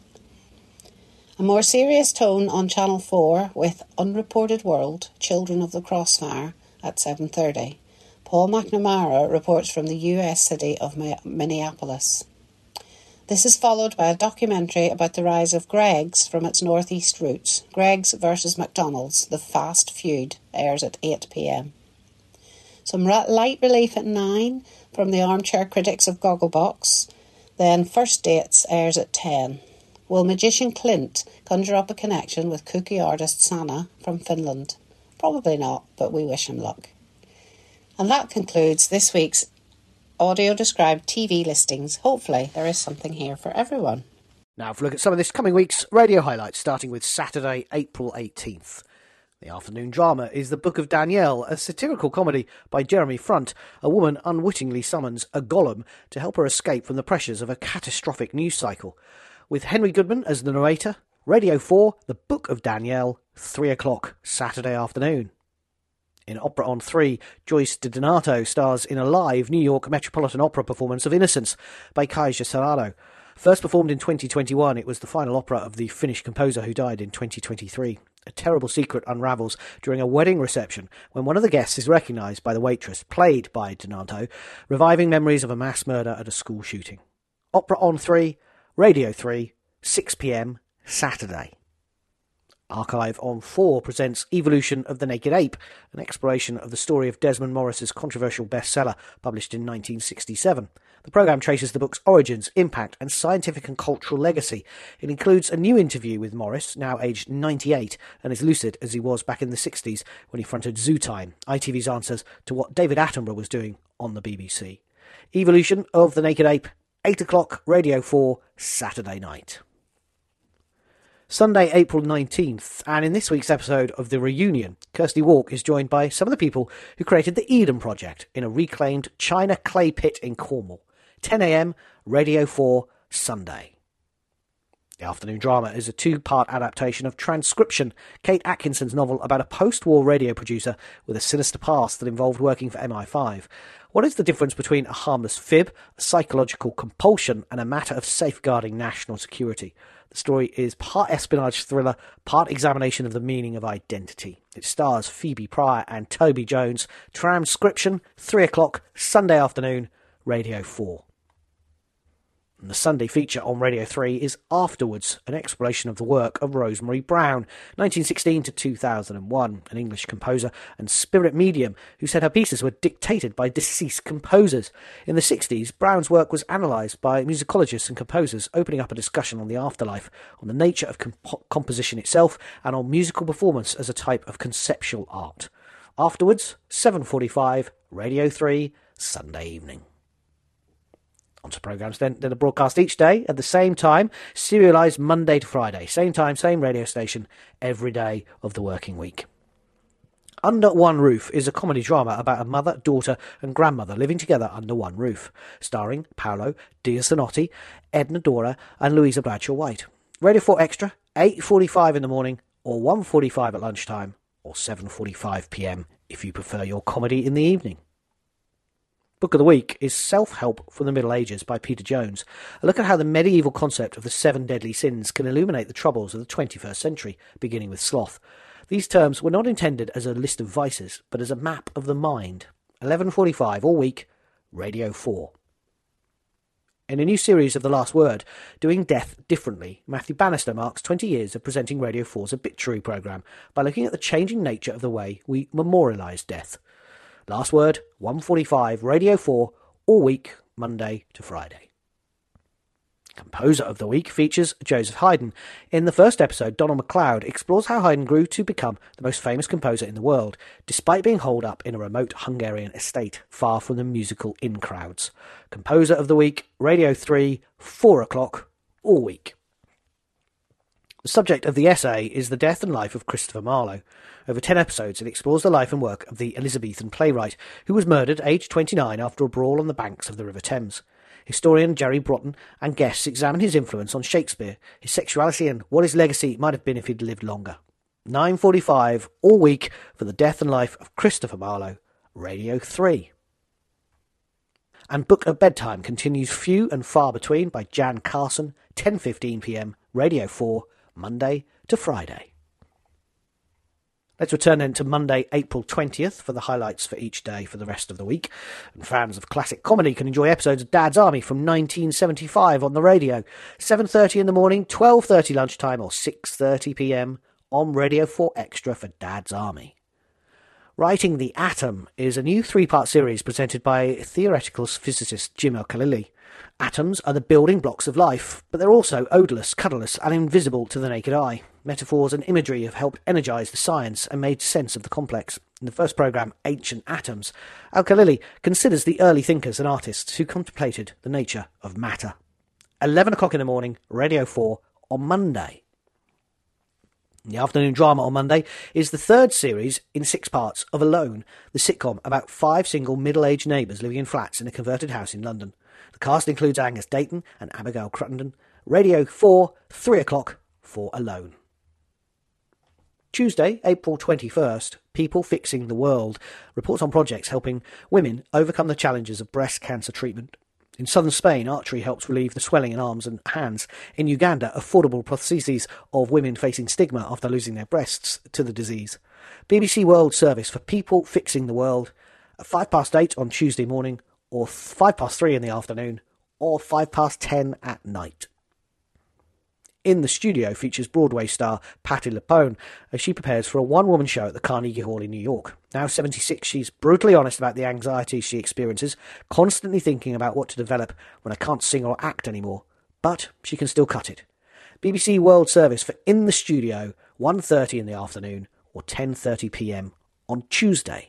S16: A more serious tone on Channel four with Unreported World, Children of the Crossfire at seven thirty. Paul McNamara reports from the U S city of Minneapolis. This is followed by a documentary about the rise of Greggs from its northeast roots. Greggs versus McDonald's, the fast feud, airs at eight p.m. Some light relief at nine from the armchair critics of Gogglebox. Then First Dates airs at ten. Will magician Clint conjure up a connection with kooky artist Sanna from Finland? Probably not, but we wish him luck. And that concludes this week's audio-described T V listings. Hopefully there is something here for everyone.
S17: Now for a look at some of this coming week's radio highlights, starting with Saturday, April eighteenth. The afternoon drama is The Book of Danielle, a satirical comedy by Jeremy Front. A woman unwittingly summons a golem to help her escape from the pressures of a catastrophic news cycle. With Henry Goodman as the narrator, Radio four, The Book of Danielle, three o'clock Saturday afternoon. In Opera on three, Joyce DiDonato stars in a live New York Metropolitan Opera performance of Innocence by Kaija Serrano. First performed in twenty twenty-one, it was the final opera of the Finnish composer who died in twenty twenty-three. A terrible secret unravels during a wedding reception when one of the guests is recognised by the waitress, played by Donato, reviving memories of a mass murder at a school shooting. Opera on three, Radio three, six p.m, Saturday. Archive on four presents Evolution of the Naked Ape, an exploration of the story of Desmond Morris's controversial bestseller, published in nineteen sixty-seven. The programme traces the book's origins, impact and scientific and cultural legacy. It includes a new interview with Morris, now aged ninety-eight, and as lucid as he was back in the sixties when he fronted Zoo Time, I T V's answers to what David Attenborough was doing on the B B C. Evolution of the Naked Ape, eight o'clock, Radio four, Saturday night. Sunday, April nineteenth, and in this week's episode of The Reunion, Kirsty Walk is joined by some of the people who created the Eden Project in a reclaimed China clay pit in Cornwall. ten a.m, Radio four, Sunday. The afternoon drama is a two-part adaptation of Transcription, Kate Atkinson's novel about a post-war radio producer with a sinister past that involved working for M I five. What is the difference between a harmless fib, a psychological compulsion, and a matter of safeguarding national security? The story is part espionage thriller, part examination of the meaning of identity. It stars Phoebe Pryor and Toby Jones. Transcription, three o'clock, Sunday afternoon, Radio four. And the Sunday feature on Radio three is Afterwards, an exploration of the work of Rosemary Brown, nineteen sixteen to two thousand one, an English composer and spirit medium who said her pieces were dictated by deceased composers. In the sixties, Brown's work was analysed by musicologists and composers, opening up a discussion on the afterlife, on the nature of comp- composition itself, and on musical performance as a type of conceptual art. Afterwards, seven forty-five, Radio three, Sunday evening. On to programmes then that are broadcast each day at the same time, serialised Monday to Friday. Same time, same radio station, every day of the working week. Under One Roof is a comedy drama about a mother, daughter and grandmother living together under one roof, starring Paolo Diasanotti, Edna Dora and Louisa Bradshaw-White. Radio four Extra, eight forty-five in the morning or one forty-five at lunchtime or seven forty-five p m if you prefer your comedy in the evening. Book of the Week is Self-Help from the Middle Ages by Peter Jones, a look at how the medieval concept of the seven deadly sins can illuminate the troubles of the twenty-first century, beginning with sloth. These terms were not intended as a list of vices, but as a map of the mind. eleven forty-five all week, Radio four. In a new series of The Last Word, Doing Death Differently, Matthew Bannister marks twenty years of presenting Radio four's obituary programme by looking at the changing nature of the way we memorialise death. Last Word, one forty-five, Radio four, all week, Monday to Friday. Composer of the Week features Joseph Haydn. In the first episode, Donald MacLeod explores how Haydn grew to become the most famous composer in the world, despite being holed up in a remote Hungarian estate, far from the musical in crowds. Composer of the Week, Radio three, four o'clock, all week. The subject of the essay is the death and life of Christopher Marlowe. Over ten episodes, it explores the life and work of the Elizabethan playwright, who was murdered aged twenty-nine after a brawl on the banks of the River Thames. Historian Jerry Broughton and guests examine his influence on Shakespeare, his sexuality and what his legacy might have been if he'd lived longer. nine forty-five all week for the death and life of Christopher Marlowe, Radio three. And Book at Bedtime continues Few and Far Between by Jan Carson, ten fifteen p m, Radio four, Monday to Friday. Let's return then to Monday, April twentieth for the highlights for each day for the rest of the week. And fans of classic comedy can enjoy episodes of Dad's Army from nineteen seventy-five on the radio. seven thirty in the morning, twelve thirty lunchtime or six thirty p m on Radio four Extra for Dad's Army. Writing the Atom is a new three-part series presented by theoretical physicist Jim Al-Khalili. Atoms are the building blocks of life, but they're also odorless, colourless and invisible to the naked eye. Metaphors and imagery have helped energise the science and made sense of the complex. In the first programme, Ancient Atoms, Al-Khalili considers the early thinkers and artists who contemplated the nature of matter. eleven o'clock in the morning, Radio four on Monday. The afternoon drama on Monday is the third series in six parts of Alone, the sitcom about five single middle-aged neighbours living in flats in a converted house in London. The cast includes Angus Dayton and Abigail Cruttenden. Radio four, three o'clock for Alone. Tuesday, April twenty-first, People Fixing the World reports on projects helping women overcome the challenges of breast cancer treatment. In southern Spain, archery helps relieve the swelling in arms and hands. In Uganda, affordable prostheses of women facing stigma after losing their breasts to the disease. B B C World Service for People Fixing the World at five past eight on Tuesday morning, or five past three in the afternoon, or five past ten at night. In the Studio features Broadway star Patti LuPone as she prepares for a one-woman show at the Carnegie Hall in New York. Now seventy-six, she's brutally honest about the anxiety she experiences, constantly thinking about what to develop when I can't sing or act anymore. But she can still cut it. B B C World Service for In the Studio, one thirty in the afternoon or ten thirty p m on Tuesday.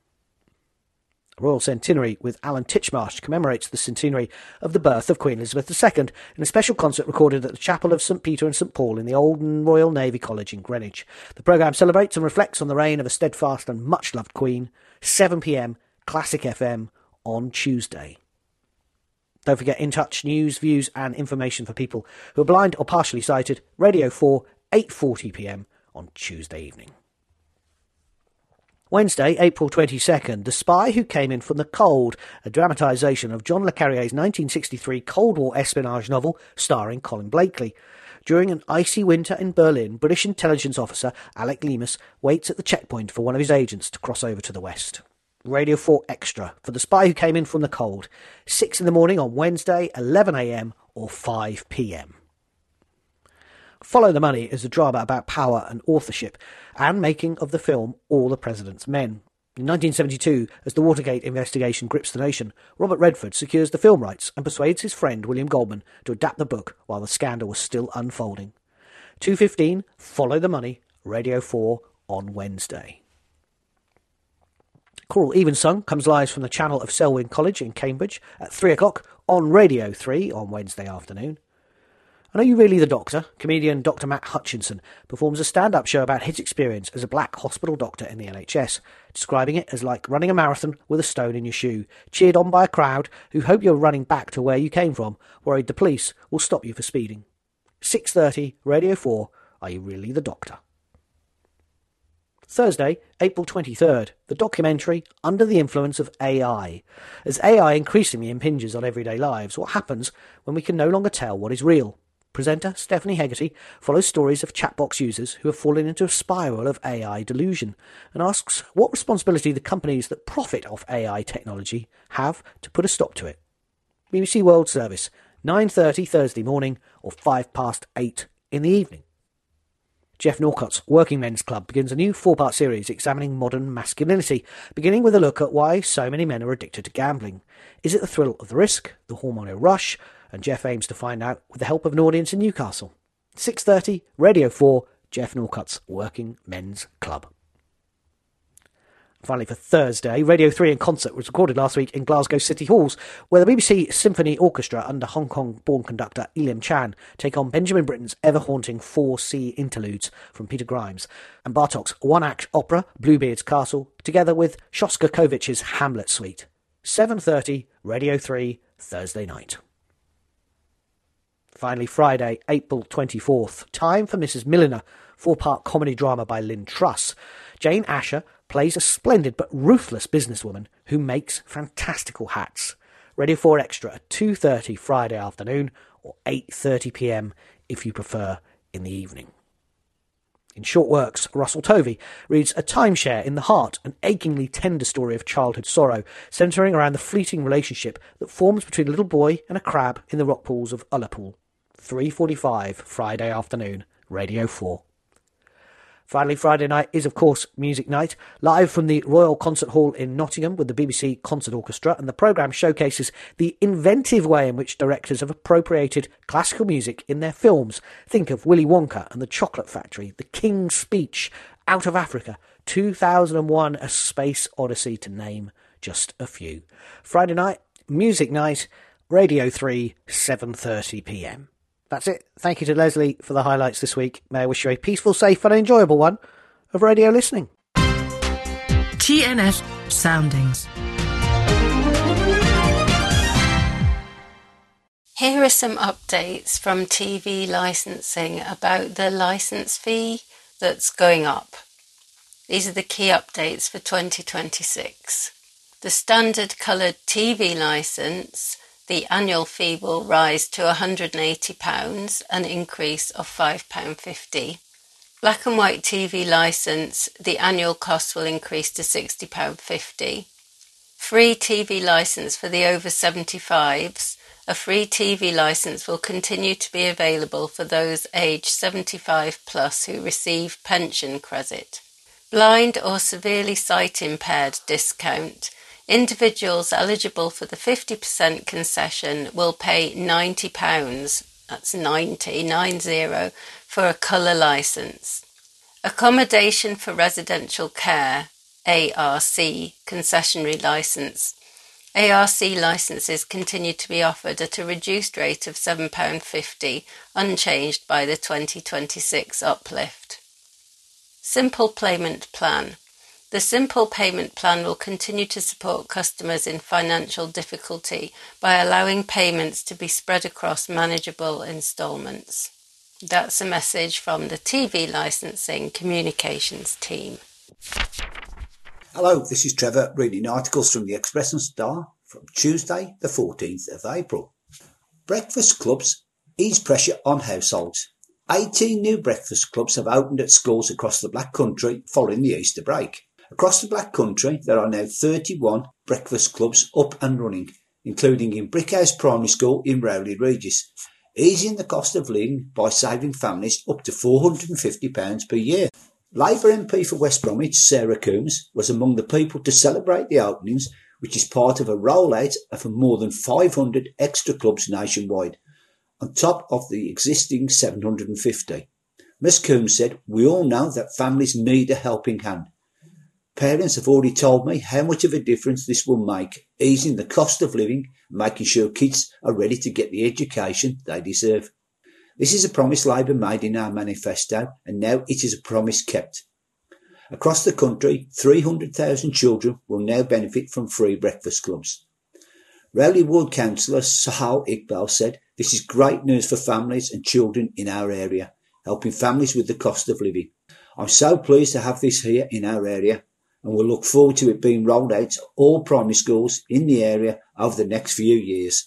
S17: Royal Centenary with Alan Titchmarsh commemorates the centenary of the birth of Queen Elizabeth the Second in a special concert recorded at the Chapel of St Peter and St Paul in the Old Royal Navy College in Greenwich. The programme celebrates and reflects on the reign of a steadfast and much-loved Queen. seven p m, Classic F M on Tuesday. Don't forget In Touch, news, views and information for people who are blind or partially sighted. Radio four, eight forty p m on Tuesday evening. Wednesday, April twenty-second, The Spy Who Came In From the Cold, a dramatisation of John le Carrier's nineteen sixty-three Cold War espionage novel starring Colin Blakely. During an icy winter in Berlin, British intelligence officer Alec Leamas waits at the checkpoint for one of his agents to cross over to the west. Radio four Extra for The Spy Who Came In From the Cold, six in the morning on Wednesday, eleven a m or five p m. Follow the Money is a drama about power and authorship and making of the film All the President's Men. In nineteen seventy-two, as the Watergate investigation grips the nation, Robert Redford secures the film rights and persuades his friend William Goldman to adapt the book while the scandal was still unfolding. two fifteen, Follow the Money, Radio four on Wednesday. Choral Evensong comes live from the channel of Selwyn College in Cambridge at three o'clock on Radio three on Wednesday afternoon. And Are You Really the Doctor? Comedian Doctor Matt Hutchinson performs a stand-up show about his experience as a black hospital doctor in the N H S, describing it as like running a marathon with a stone in your shoe, cheered on by a crowd who hope you're running back to where you came from, worried the police will stop you for speeding. six thirty, Radio four, Are You Really the Doctor? Thursday, April twenty-third, the documentary Under the Influence of A I. As A I increasingly impinges on everyday lives, what happens when we can no longer tell what is real? Presenter Stephanie Hegarty follows stories of chatbox users who have fallen into a spiral of A I delusion and asks what responsibility the companies that profit off A I technology have to put a stop to it. B B C World Service, nine thirty Thursday morning or five past eight in the evening. Jeff Norcott's Working Men's Club begins a new four-part series examining modern masculinity, beginning with a look at why so many men are addicted to gambling. Is it the thrill of the risk, the hormonal rush? And Jeff aims to find out with the help of an audience in Newcastle. six thirty, Radio four, Jeff Norcott's Working Men's Club. Finally, for Thursday, Radio three in concert was recorded last week in Glasgow City Halls, where the B B C Symphony Orchestra under Hong Kong-born conductor Elim Chan take on Benjamin Britten's ever-haunting four C interludes from Peter Grimes, and Bartók's one-act opera Bluebeard's Castle, together with Shostakovich's Hamlet Suite. seven thirty, Radio three, Thursday night. Finally, Friday, April twenty-fourth, time for Missus Milliner, four-part comedy drama by Lynn Truss. Jane Asher plays a splendid but ruthless businesswoman who makes fantastical hats. Radio four Extra at two thirty Friday afternoon or eight thirty p m if you prefer in the evening. In Short Works, Russell Tovey reads A Timeshare in the Heart, an achingly tender story of childhood sorrow, centring around the fleeting relationship that forms between a little boy and a crab in the rock pools of Ullapool. three forty-five Friday afternoon, Radio four. Finally, Friday night is, of course, Music Night, live from the Royal Concert Hall in Nottingham with the B B C Concert Orchestra, and the programme showcases the inventive way in which directors have appropriated classical music in their films. Think of Willy Wonka and the Chocolate Factory, The King's Speech, Out of Africa, two thousand one A Space Odyssey, to name just a few. Friday night, Music Night, Radio three, seven thirty p m. That's it. Thank you to Leslie for the highlights this week. May I wish you a peaceful, safe and enjoyable one of radio listening.
S18: T N F Soundings.
S14: Here are some updates from T V licensing about the licence fee that's going up. These are the key updates for twenty twenty-six. The standard coloured T V licence, the annual fee will rise to one hundred eighty pounds, an increase of five pounds fifty. Black and white T V licence, the annual cost will increase to sixty pounds fifty. Free T V licence for the over seventy-fives. A free T V licence will continue to be available for those aged seventy-five plus who receive pension credit. Blind or severely sight impaired discount. Individuals eligible for the fifty percent concession will pay ninety pounds, that's ninety, nine zero, for a colour licence. Accommodation for residential care, A R C, concessionary licence. A R C licences continue to be offered at a reduced rate of seven pounds fifty, unchanged by the twenty twenty-six uplift. Simple Payment Plan. The Simple Payment Plan will continue to support customers in financial difficulty by allowing payments to be spread across manageable instalments. That's a message from the T V Licensing Communications team.
S19: Hello, this is Trevor reading articles from the Express and Star from Tuesday the fourteenth of April. Breakfast clubs ease pressure on households. eighteen new breakfast clubs have opened at schools across the Black Country following the Easter break. Across the Black Country, there are now thirty-one breakfast clubs up and running, including in Brickhouse Primary School in Rowley Regis, easing the cost of living by saving families up to four hundred and fifty pounds per year. Labour M P for West Bromwich, Sarah Coombs, was among the people to celebrate the openings, which is part of a rollout of more than five hundred extra clubs nationwide, on top of the existing seven hundred and fifty. Miss Coombs said, "We all know that families need a helping hand. Parents have already told me how much of a difference this will make, easing the cost of living and making sure kids are ready to get the education they deserve. This is a promise Labour made in our manifesto, and now it is a promise kept. Across the country, three hundred thousand children will now benefit from free breakfast clubs. Rowley Ward Councillor Sahal Iqbal said, "This is great news for families and children in our area, helping families with the cost of living. I'm so pleased to have this here in our area, and we'll look forward to it being rolled out to all primary schools in the area over the next few years."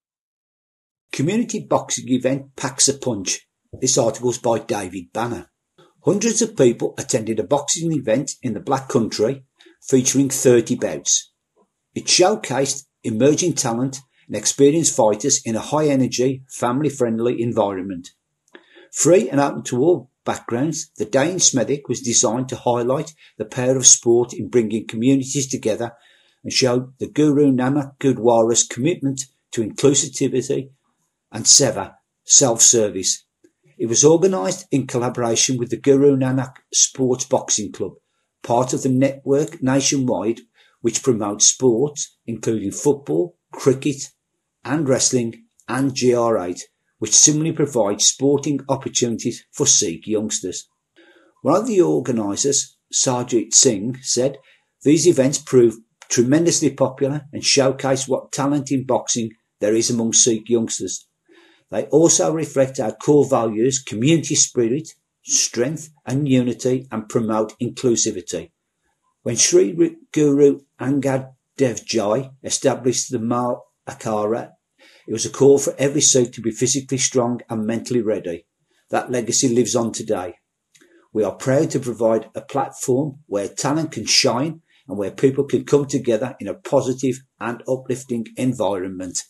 S19: Community boxing event packs a punch. This article is by David Banner. Hundreds of people attended a boxing event in the Black Country featuring thirty bouts. It showcased emerging talent and experienced fighters in a high-energy, family-friendly environment. Free and open to all backgrounds, the day in Smethwick was designed to highlight the power of sport in bringing communities together and show the Guru Nanak Gurdwara's commitment to inclusivity and seva, self-service. It was organised in collaboration with the Guru Nanak Sports Boxing Club, part of the network nationwide which promotes sports, including football, cricket and wrestling, and G R eight, which similarly provides sporting opportunities for Sikh youngsters. One of the organisers, Sarjit Singh, said, "These events prove tremendously popular and showcase what talent in boxing there is among Sikh youngsters. They also reflect our core values, community spirit, strength and unity, and promote inclusivity." When Sri Guru Angad Dev Ji established the Mal Akhara, it was a call for every Sikh to be physically strong and mentally ready. That legacy lives on today. We are proud to provide a platform where talent can shine and where people can come together in a positive and uplifting environment.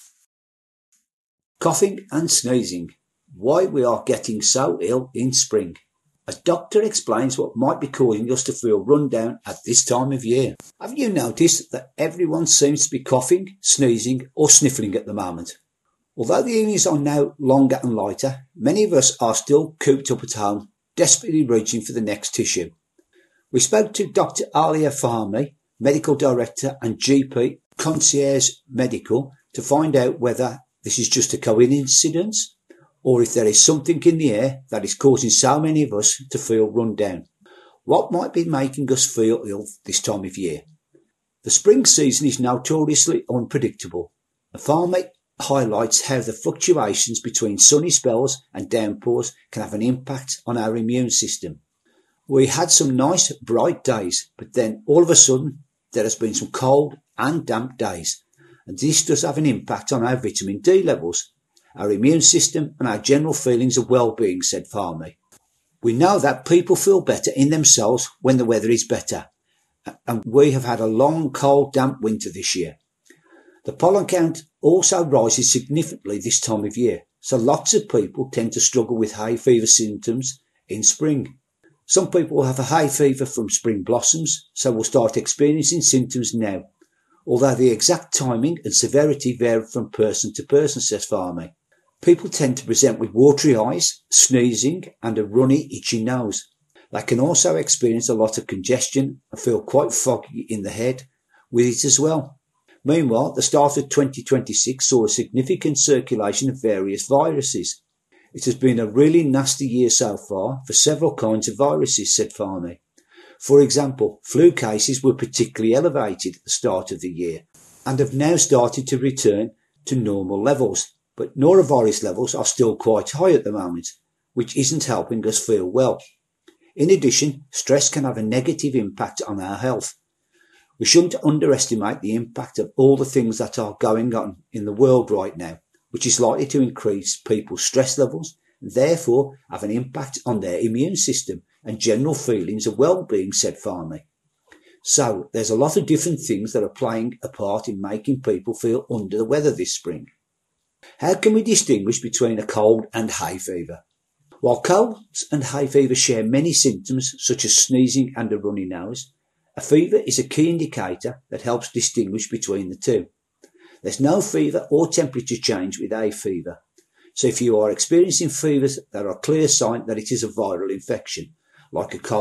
S19: Coughing and sneezing. Why we are getting so ill in spring. A doctor explains what might be causing us to feel run down at this time of year. Have you noticed that everyone seems to be coughing, sneezing or sniffling at the moment? Although the evenings are now longer and lighter, many of us are still cooped up at home, desperately reaching for the next tissue. We spoke to Doctor Alia Fahmy, Medical Director and G P Concierge Medical, to find out whether this is just a coincidence or if there is something in the air that is causing so many of us to feel run down. What might be making us feel ill this time of year? The spring season is notoriously unpredictable. The Fahmy highlights how the fluctuations between sunny spells and downpours can have an impact on our immune system. We had some nice bright days, but then all of a sudden there has been some cold and damp days, and this does have an impact on our vitamin D levels, our immune system and our general feelings of well-being, said Fahmy. We know that people feel better in themselves when the weather is better, and we have had a long, cold, damp winter this year. The pollen count also rises significantly this time of year, so lots of people tend to struggle with hay fever symptoms in spring. Some people will have a hay fever from spring blossoms, so will start experiencing symptoms now, although the exact timing and severity vary from person to person, says Fahmy. People tend to present with watery eyes, sneezing and a runny, itchy nose. They can also experience a lot of congestion and feel quite foggy in the head with it as well. Meanwhile, the start of twenty twenty-six saw a significant circulation of various viruses. It has been a really nasty year so far for several kinds of viruses, said Fahmy. For example, flu cases were particularly elevated at the start of the year and have now started to return to normal levels. But norovirus levels are still quite high at the moment, which isn't helping us feel well. In addition, stress can have a negative impact on our health. We shouldn't underestimate the impact of all the things that are going on in the world right now, which is likely to increase people's stress levels and therefore have an impact on their immune system and general feelings of well-being, said Fahmy. So there's a lot of different things that are playing a part in making people feel under the weather this spring. How can we distinguish between a cold and hay fever? While colds and hay fever share many symptoms such as sneezing and a runny nose, a fever is a key indicator that helps distinguish between the two. There's no fever or temperature change with hay fever, so if you are experiencing fevers, there are clear signs that it is a viral infection, like a cold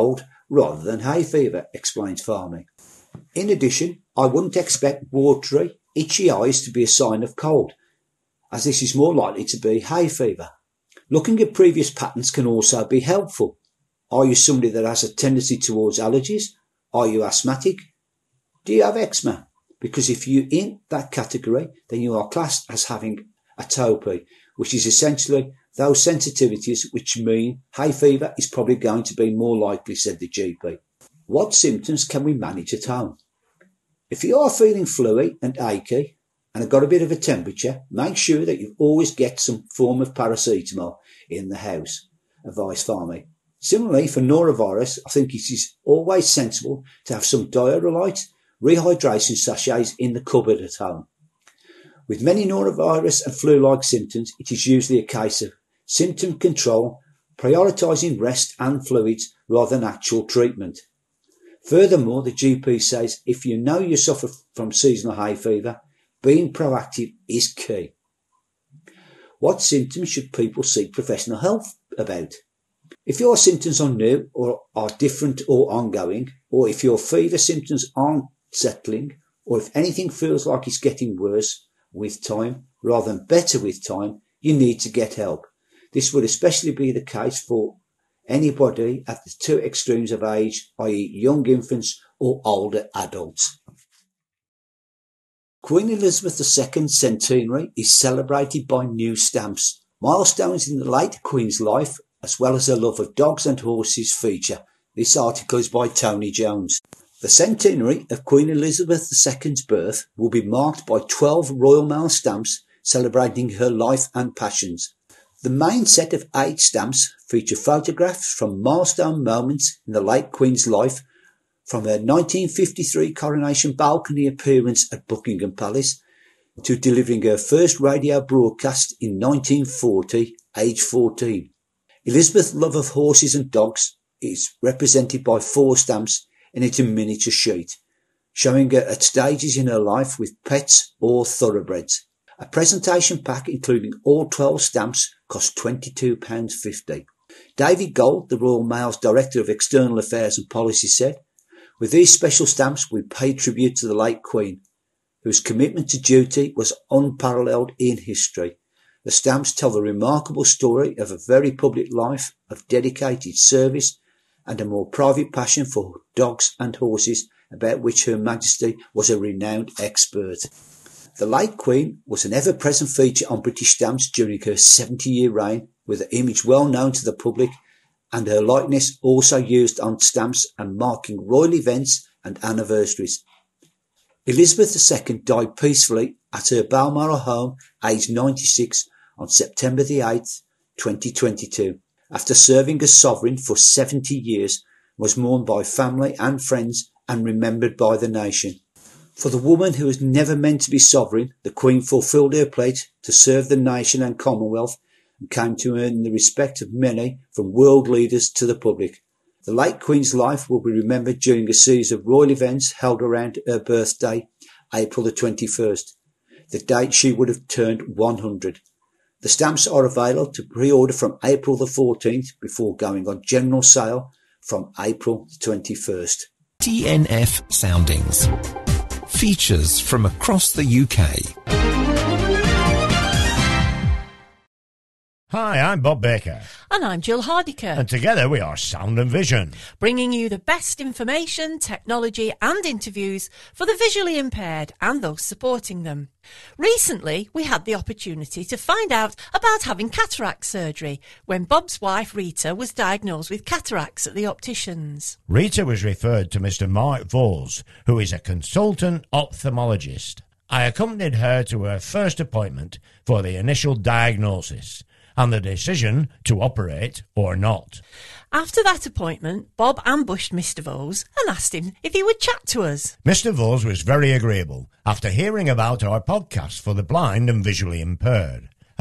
S19: rather than hay fever, explains Farmy. In addition, I wouldn't expect watery, itchy eyes to be a sign of cold, as this is more likely to be hay fever. Looking at previous patterns can also be helpful. Are you somebody that has a tendency towards allergies? Are you asthmatic? Do you have eczema? Because if you're in that category, then you are classed as having atopy, which is essentially those sensitivities which mean hay fever is probably going to be more likely, said the G P. What symptoms can we manage at home? If you are feeling fluey and achy and have got a bit of a temperature, make sure that you always get some form of paracetamol in the house, advised Farmy. Similarly, for norovirus, I think it is always sensible to have some Diarrhea rehydration sachets in the cupboard at home. With many norovirus and flu-like symptoms, it is usually a case of symptom control, prioritising rest and fluids rather than actual treatment. Furthermore, the G P says if you know you suffer from seasonal hay fever, being proactive is key. What symptoms should people seek professional help about? If your symptoms are new or are different or ongoing, or if your fever symptoms aren't settling, or if anything feels like it's getting worse with time rather than better with time, you need to get help. This would especially be the case for anybody at the two extremes of age, that is young infants or older adults. Queen Elizabeth the Second's centenary is celebrated by new stamps. Milestones in the late Queen's life, as well as her love of dogs and horses, feature. This article is by Tony Jones. The centenary of Queen Elizabeth the Second's birth will be marked by twelve Royal Mail stamps celebrating her life and passions. The main set of eight stamps feature photographs from milestone moments in the late Queen's life, from her nineteen fifty-three coronation balcony appearance at Buckingham Palace to delivering her first radio broadcast in nineteen forty, age fourteen. Elizabeth's love of horses and dogs is represented by four stamps in a miniature sheet, showing her at stages in her life with pets or thoroughbreds. A presentation pack including all twelve stamps cost twenty-two pounds fifty. David Gold, the Royal Mail's Director of External Affairs and Policy, said, "With these special stamps we pay tribute to the late Queen, whose commitment to duty was unparalleled in history. The stamps tell the remarkable story of a very public life of dedicated service and a more private passion for dogs and horses, about which Her Majesty was a renowned expert." The late Queen was an ever-present feature on British stamps during her seventy-year reign, with her image well known to the public and her likeness also used on stamps and marking royal events and anniversaries. Elizabeth the Second died peacefully at her Balmoral home, aged ninety-six, on September the eighth, twenty twenty-two, after serving as sovereign for seventy years, was mourned by family and friends and remembered by the nation. For the woman who was never meant to be sovereign, the Queen fulfilled her pledge to serve the nation and Commonwealth and came to earn the respect of many, from world leaders to the public. The late Queen's life will be remembered during a series of royal events held around her birthday, April the twenty-first, the date she would have turned one hundred. The stamps are available to pre-order from April the fourteenth before going on general sale from April the twenty-first.
S15: T N F Soundings. Features from across the U K.
S20: Hi, I'm Bob Baker.
S21: And I'm Jill Hardiker.
S20: And together we are Sound and Vision,
S21: bringing you the best information, technology and interviews for the visually impaired and those supporting them. Recently, we had the opportunity to find out about having cataract surgery when Bob's wife Rita was diagnosed with cataracts at the opticians.
S20: Rita was referred to Mister Mark Voles, who is a consultant ophthalmologist. I accompanied her to her first appointment for the initial diagnosis and the decision to operate or not.
S21: After that appointment, Bob ambushed Mister Voles and asked him if he would chat to us.
S20: Mister Voles was very agreeable after hearing about our podcast for the blind and visually impaired,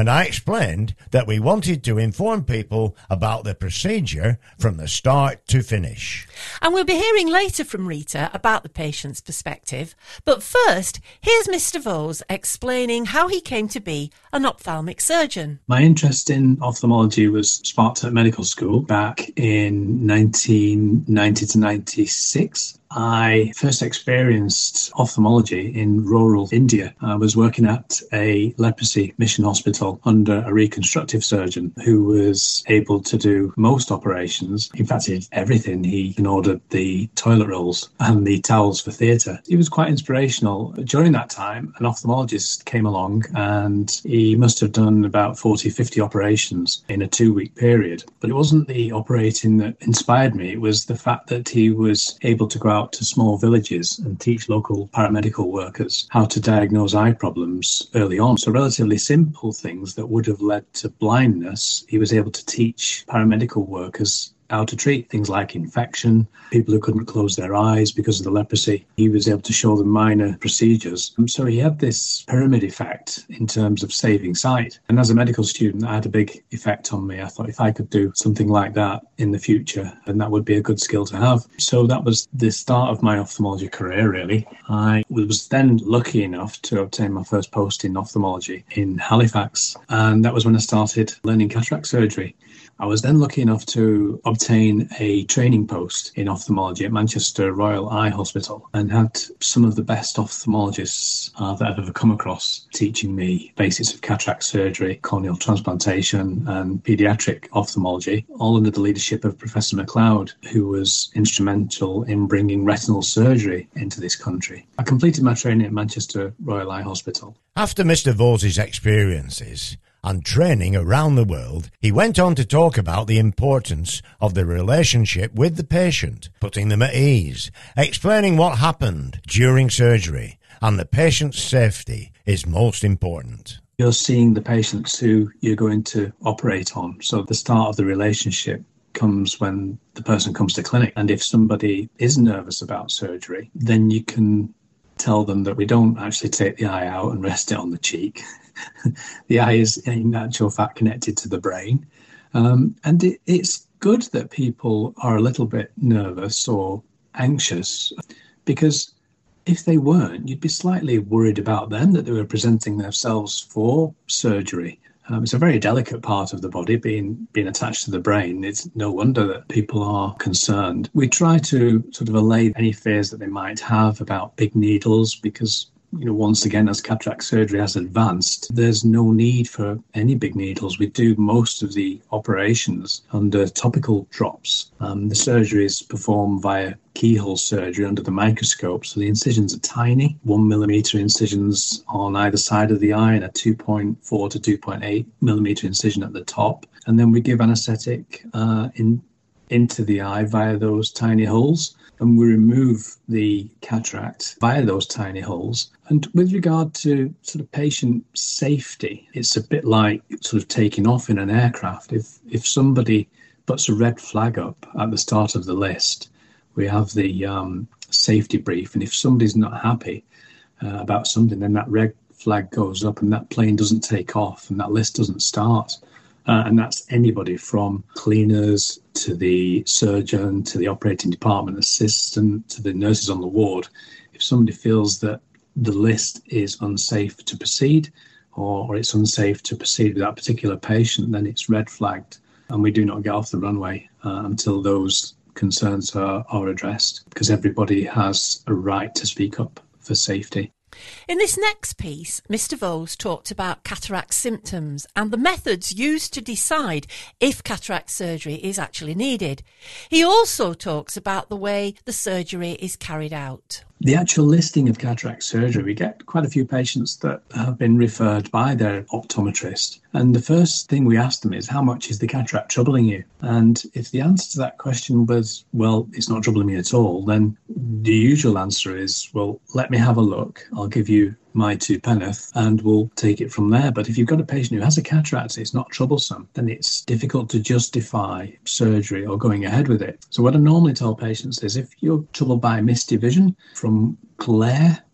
S20: and I explained that we wanted to inform people about the procedure from the start to finish.
S21: And we'll be hearing later from Rita about the patient's perspective. But first, here's Mister Vose explaining how he came to be an ophthalmic surgeon.
S1: My interest in ophthalmology was sparked at medical school back in nineteen ninety to ninety-six. I first experienced ophthalmology in rural India. I was working at a leprosy mission hospital under a reconstructive surgeon who was able to do most operations. In fact, he did everything. He ordered the toilet rolls and the towels for theatre. He was quite inspirational. During that time, an ophthalmologist came along and he must have done about forty, fifty operations in a two-week period. But it wasn't the operating that inspired me. It was the fact that he was able to go out to small villages and teach local paramedical workers how to diagnose eye problems early on. So relatively simple things that would have led to blindness, he was able to teach paramedical workers how to treat things like infection, people who couldn't close their eyes because of the leprosy. He was able to show them minor procedures. And so he had this pyramid effect in terms of saving sight. And as a medical student, that had a big effect on me. I thought if I could do something like that in the future, then that would be a good skill to have. So that was the start of my ophthalmology career, really. I was then lucky enough to obtain my first post in ophthalmology in Halifax. And that was when I started learning cataract surgery. I was then lucky enough to obtain a training post in ophthalmology at Manchester Royal Eye Hospital and had some of the best ophthalmologists uh, that I've ever come across teaching me basics of cataract surgery, corneal transplantation and paediatric ophthalmology, all under the leadership of Professor MacLeod, who was instrumental in bringing retinal surgery into this country. I completed my training at Manchester Royal Eye Hospital.
S20: After Mister Vose's experiences and training around the world, he went on to talk about the importance of the relationship with the patient, putting them at ease, explaining what happened during surgery, and the patient's safety is most important.
S1: You're seeing the patients who you're going to operate on, so the start of the relationship comes when the person comes to clinic. And if somebody is nervous about surgery, then you can tell them that we don't actually take the eye out and rest it on the cheek. The eye is in actual fact connected to the brain. Um, and it, it's good that people are a little bit nervous or anxious, because if they weren't, you'd be slightly worried about them, that they were presenting themselves for surgery. Um, it's a very delicate part of the body, being being attached to the brain. It's no wonder that people are concerned. We try to sort of allay any fears that they might have about big needles, because, you know, once again, as cataract surgery has advanced, there's no need for any big needles. We do most of the operations under topical drops. Um, the surgery is performed via keyhole surgery under the microscope, so the incisions are tiny, one millimetre incisions on either side of the eye and a two point four to two point eight millimetre incision at the top. And then we give anaesthetic uh, in, into the eye via those tiny holes, and we remove the cataract via those tiny holes. And with regard to sort of patient safety, it's a bit like sort of taking off in an aircraft. If if somebody puts a red flag up at the start of the list, we have the um, safety brief, and if somebody's not happy uh, about something, then that red flag goes up and that plane doesn't take off and that list doesn't start. Uh, and that's anybody from cleaners to the surgeon to the operating department assistant to the nurses on the ward. If somebody feels that the list is unsafe to proceed, or, or it's unsafe to proceed with that particular patient, then it's red flagged, and we do not get off the runway uh, until those concerns are, are addressed, because everybody has a right to speak up for safety.
S21: In this next piece, Mister Vose talked about cataract symptoms and the methods used to decide if cataract surgery is actually needed. He also talks about the way the surgery is carried out.
S1: The actual listing of cataract surgery, we get quite a few patients that have been referred by their optometrist. And the first thing we ask them is, how much is the cataract troubling you? And if the answer to that question was, well, it's not troubling me at all, then the usual answer is, well, let me have a look. I'll give you my two penneth and we'll take it from there. But if you've got a patient who has a cataract, it's not troublesome, then it's difficult to justify surgery or going ahead with it. So what I normally tell patients is, if you're troubled by misty vision from glare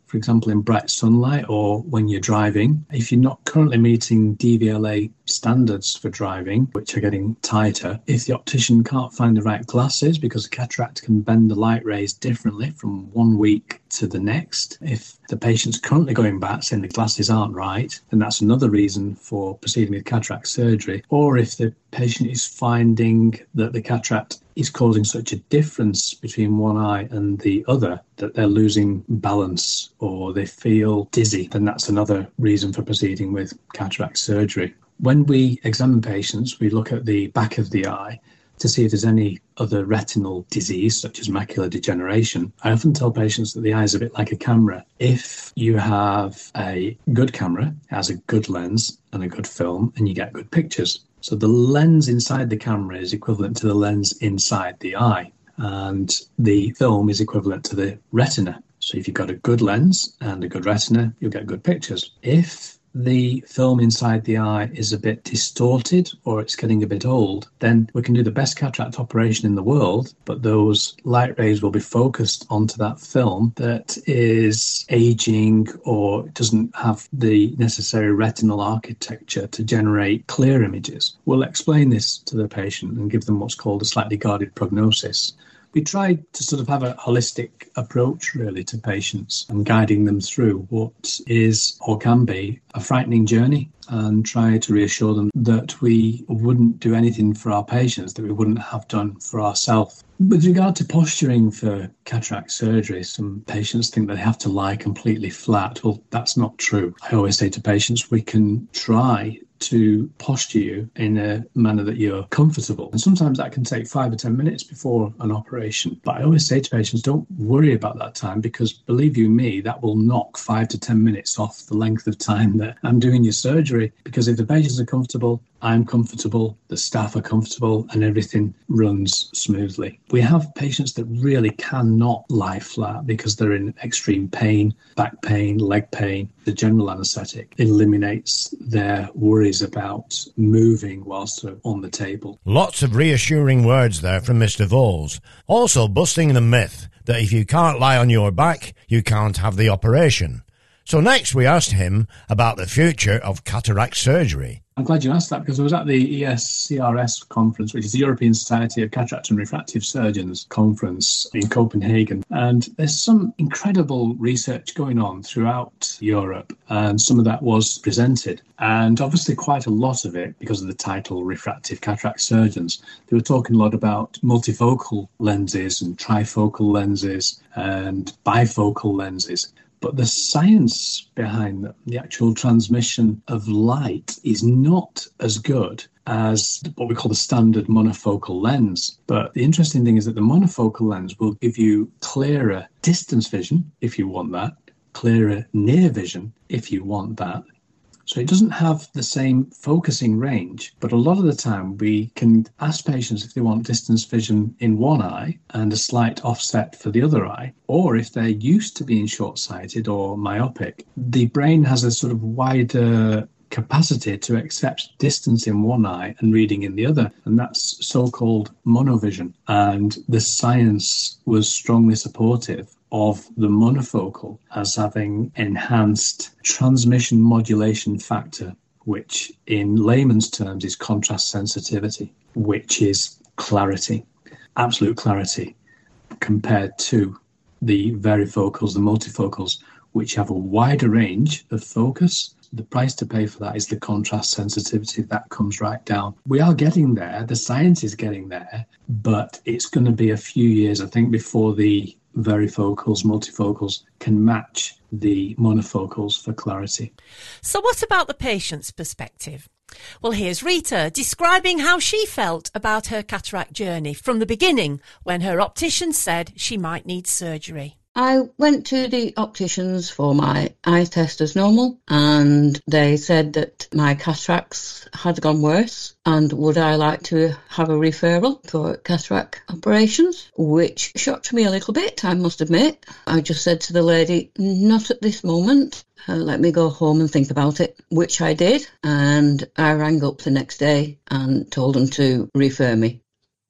S1: for example, in bright sunlight or when you're driving. If you're not currently meeting D V L A standards for driving, which are getting tighter, if the optician can't find the right glasses, because a cataract can bend the light rays differently from one week to the next, if the patient's currently going back saying the glasses aren't right, then that's another reason for proceeding with cataract surgery. Or if the patient is finding that the cataract is causing such a difference between one eye and the other that they're losing balance or they feel dizzy, then that's another reason for proceeding with cataract surgery. When we examine patients, we look at the back of the eye to see if there's any other retinal disease, such as macular degeneration. I often tell patients that the eye is a bit like a camera. If you have a good camera, it has a good lens and a good film, and you get good pictures. So the lens inside the camera is equivalent to the lens inside the eye, and the film is equivalent to the retina. So if you've got a good lens and a good retina, you'll get good pictures. If the film inside the eye is a bit distorted or it's getting a bit old, then we can do the best cataract operation in the world, but those light rays will be focused onto that film that is aging or doesn't have the necessary retinal architecture to generate clear images. We'll explain this to the patient and give them what's called a slightly guarded prognosis. We try to sort of have a holistic approach, really, to patients and guiding them through what is or can be a frightening journey, and try to reassure them that we wouldn't do anything for our patients that we wouldn't have done for ourselves. With regard to posturing for cataract surgery, some patients think they have to lie completely flat. Well, that's not true. I always say to patients, we can try to posture you in a manner that you're comfortable. And sometimes that can take five or ten minutes before an operation. But I always say to patients, don't worry about that time, because believe you me, that will knock five to ten minutes off the length of time that I'm doing your surgery. Because if the patients are comfortable, I'm comfortable, the staff are comfortable, and everything runs smoothly. We have patients that really cannot lie flat because they're in extreme pain, back pain, leg pain. The general anaesthetic eliminates their worries about moving whilst they're on the table.
S20: Lots of reassuring words there from Mister Voles. Also busting the myth that if you can't lie on your back, you can't have the operation. So next we asked him about the future of cataract surgery.
S1: I'm glad you asked that, because I was at the E S C R S conference, which is the European Society of Cataract and Refractive Surgeons conference in Copenhagen. And there's some incredible research going on throughout Europe, and some of that was presented. And obviously quite a lot of it, because of the title Refractive Cataract Surgeons, they were talking a lot about multifocal lenses and trifocal lenses and bifocal lenses. But the science behind them, the actual transmission of light, is not as good as what we call the standard monofocal lens. But the interesting thing is that the monofocal lens will give you clearer distance vision, if you want that, clearer near vision, if you want that. So it doesn't have the same focusing range, but a lot of the time we can ask patients if they want distance vision in one eye and a slight offset for the other eye, or if they're used to being short-sighted or myopic. The brain has a sort of wider capacity to accept distance in one eye and reading in the other, and that's so-called monovision. And the science was strongly supportive of the monofocal as having enhanced transmission modulation factor, which in layman's terms is contrast sensitivity, which is clarity, absolute clarity, compared to the varifocals, the multifocals, which have a wider range of focus. The price to pay for that is the contrast sensitivity that comes right down. We are getting there, the science is getting there, but it's going to be a few years, I think, before the varifocals, multifocals can match the monofocals for clarity.
S21: So what about the patient's perspective? Well, here's Rita describing how she felt about her cataract journey from the beginning, when her optician said she might need surgery.
S3: I went to the opticians for my eye test as normal, and they said that my cataracts had gone worse and would I like to have a referral for cataract operations, which shocked me a little bit, I must admit. I just said to the lady, not at this moment. Uh, let me go home and think about it, which I did, and I rang up the next day and told them to refer me.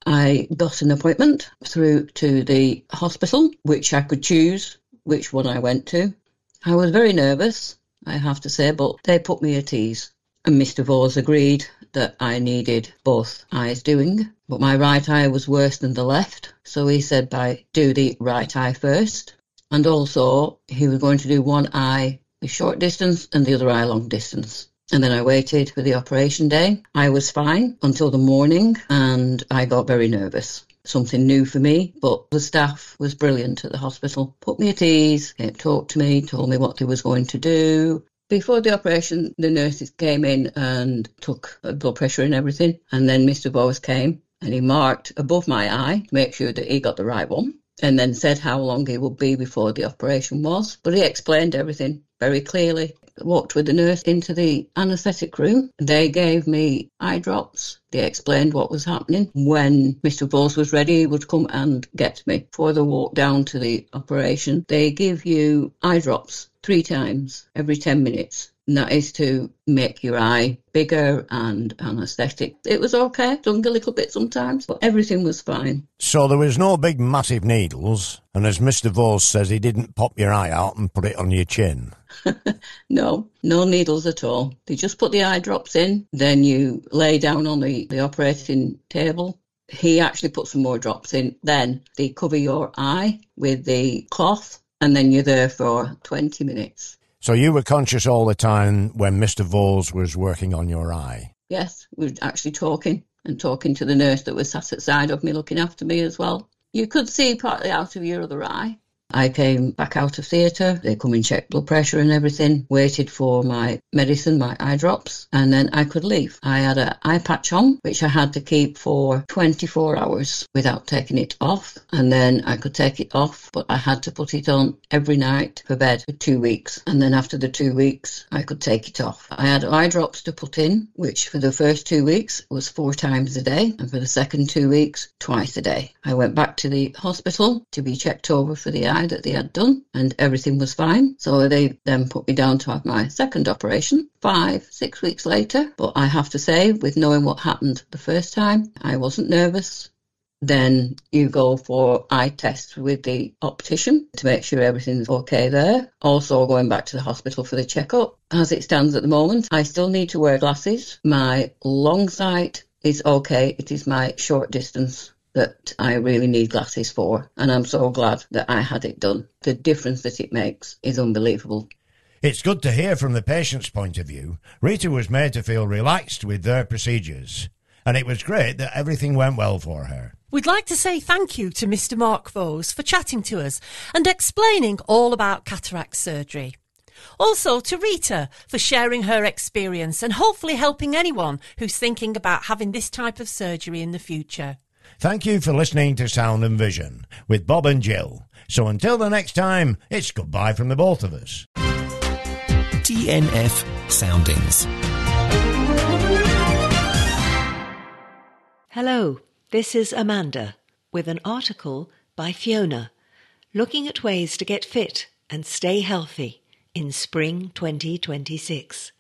S3: I got an appointment through to the hospital, which I could choose which one I went to. I was very nervous, I have to say, but they put me at ease. And Mister Vos agreed that I needed both eyes doing, but my right eye was worse than the left, so he said by do the right eye first. And also, he was going to do one eye the short distance and the other eye long distance. And then I waited for the operation day. I was fine until the morning, and I got very nervous. Something new for me, but the staff was brilliant at the hospital. Put me at ease, talked to me, told me what they was going to do. Before the operation, the nurses came in and took blood pressure and everything. And then Mister Vos came and he marked above my eye to make sure that he got the right one, and then said how long he would be before the operation was. But he explained everything very clearly. Walked with the nurse into the anaesthetic room. They gave me eye drops. They explained what was happening. When Mister Vos was ready, he would come and get me. Before they walk down to the operation, they give you eye drops three times every ten minutes. And that is to make your eye bigger and anaesthetic. It was okay, stung a little bit sometimes, but everything was fine.
S20: So there was no big massive needles, and as Mister Vos says, he didn't pop your eye out and put it on your chin.
S3: No, no needles at all. They just put the eye drops in, then you lay down on the, the operating table. He actually put some more drops in. Then they cover your eye with the cloth, and then you're there for twenty minutes.
S20: So you were conscious all the time when Mister Vos was working on your eye?
S3: Yes, we were actually talking, and talking to the nurse that was sat at the side of me looking after me as well. You could see partly out of your other eye. I came back out of theatre. They come and checked blood pressure and everything, waited for my medicine, my eye drops, and then I could leave. I had an eye patch on, which I had to keep for twenty-four hours without taking it off, and then I could take it off, but I had to put it on every night for bed for two weeks, and then after the two weeks, I could take it off. I had eye drops to put in, which for the first two weeks was four times a day, and for the second two weeks, twice a day. I went back to the hospital to be checked over for the eye that they had done, and everything was fine. So they then put me down to have my second operation five, six weeks later. But I have to say, with knowing what happened the first time, I wasn't nervous. Then you go for eye tests with the optician to make sure everything's okay there. Also going back to the hospital for the checkup. As it stands at the moment, I still need to wear glasses. My long sight is okay. It is my short distance that I really need glasses for, and I'm so glad that I had it done. The difference that it makes is unbelievable.
S20: It's good to hear from the patient's point of view. Rita was made to feel relaxed with their procedures, and it was great that everything went well for her.
S21: We'd like to say thank you to Mister Mark Vos for chatting to us and explaining all about cataract surgery. Also to Rita for sharing her experience and hopefully helping anyone who's thinking about having this type of surgery in the future.
S20: Thank you for listening to Sound and Vision with Bob and Jill. So until the next time, it's goodbye from the both of us.
S15: T N F Soundings.
S4: Hello, this is Amanda with an article by Fiona looking at ways to get fit and stay healthy in spring twenty twenty-six.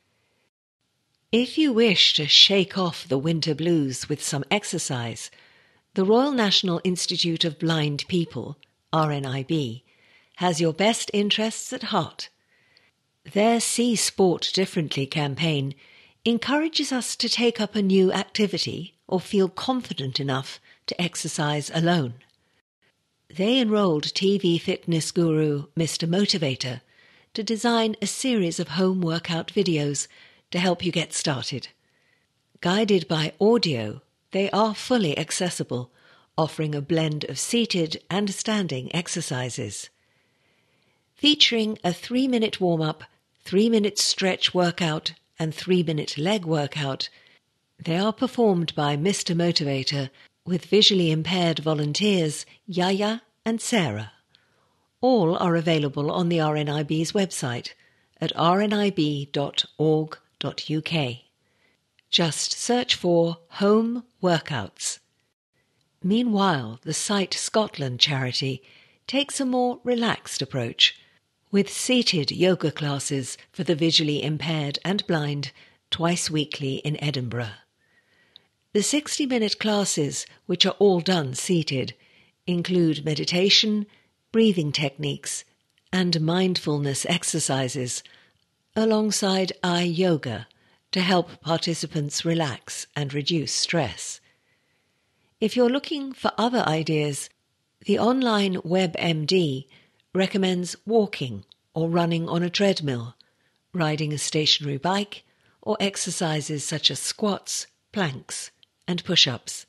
S4: If you wish to shake off the winter blues with some exercise, the Royal National Institute of Blind People, R N I B, has your best interests at heart. Their See Sport Differently campaign encourages us to take up a new activity or feel confident enough to exercise alone. They enrolled T V fitness guru Mister Motivator to design a series of home workout videos to help you get started. Guided by audio, they are fully accessible, offering a blend of seated and standing exercises. Featuring a three-minute warm-up, three-minute stretch workout and three-minute leg workout, they are performed by Mister Motivator with visually impaired volunteers Yaya and Sarah. All are available on the R N I B's website at r n i b dot org dot u k. Just search for Home Workouts. Meanwhile, the Sight Scotland charity takes a more relaxed approach, with seated yoga classes for the visually impaired and blind twice weekly in Edinburgh. The sixty-minute classes, which are all done seated, include meditation, breathing techniques, and mindfulness exercises, alongside eye yoga to help participants relax and reduce stress. If you're looking for other ideas, the online WebMD recommends walking or running on a treadmill, riding a stationary bike, or exercises such as squats, planks, and push-ups.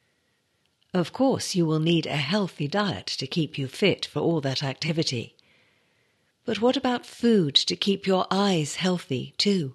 S4: Of course, you will need a healthy diet to keep you fit for all that activity. But what about food to keep your eyes healthy too?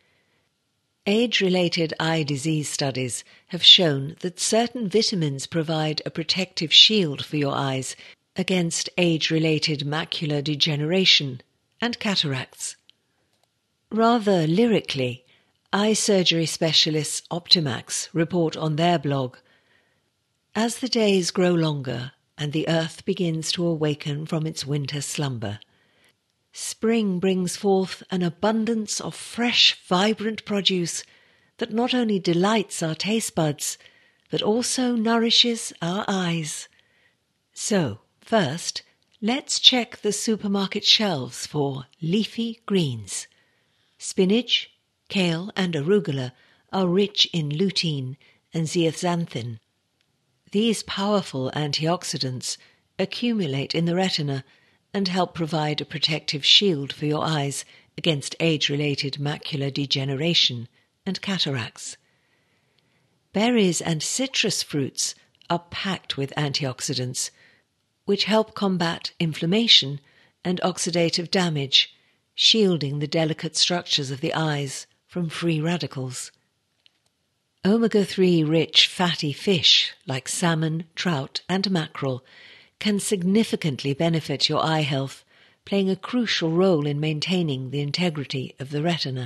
S4: Age-related eye disease studies have shown that certain vitamins provide a protective shield for your eyes against age-related macular degeneration and cataracts. Rather lyrically, eye surgery specialists Optimax report on their blog, "As the days grow longer and the earth begins to awaken from its winter slumber, spring brings forth an abundance of fresh, vibrant produce that not only delights our taste buds, but also nourishes our eyes. So, first, let's check the supermarket shelves for leafy greens. Spinach, kale and arugula are rich in lutein and zeaxanthin. These powerful antioxidants accumulate in the retina and help provide a protective shield for your eyes against age-related macular degeneration and cataracts. Berries and citrus fruits are packed with antioxidants, which help combat inflammation and oxidative damage, shielding the delicate structures of the eyes from free radicals. omega three rich fatty fish like salmon, trout and mackerel can significantly benefit your eye health, playing a crucial role in maintaining the integrity of the retina.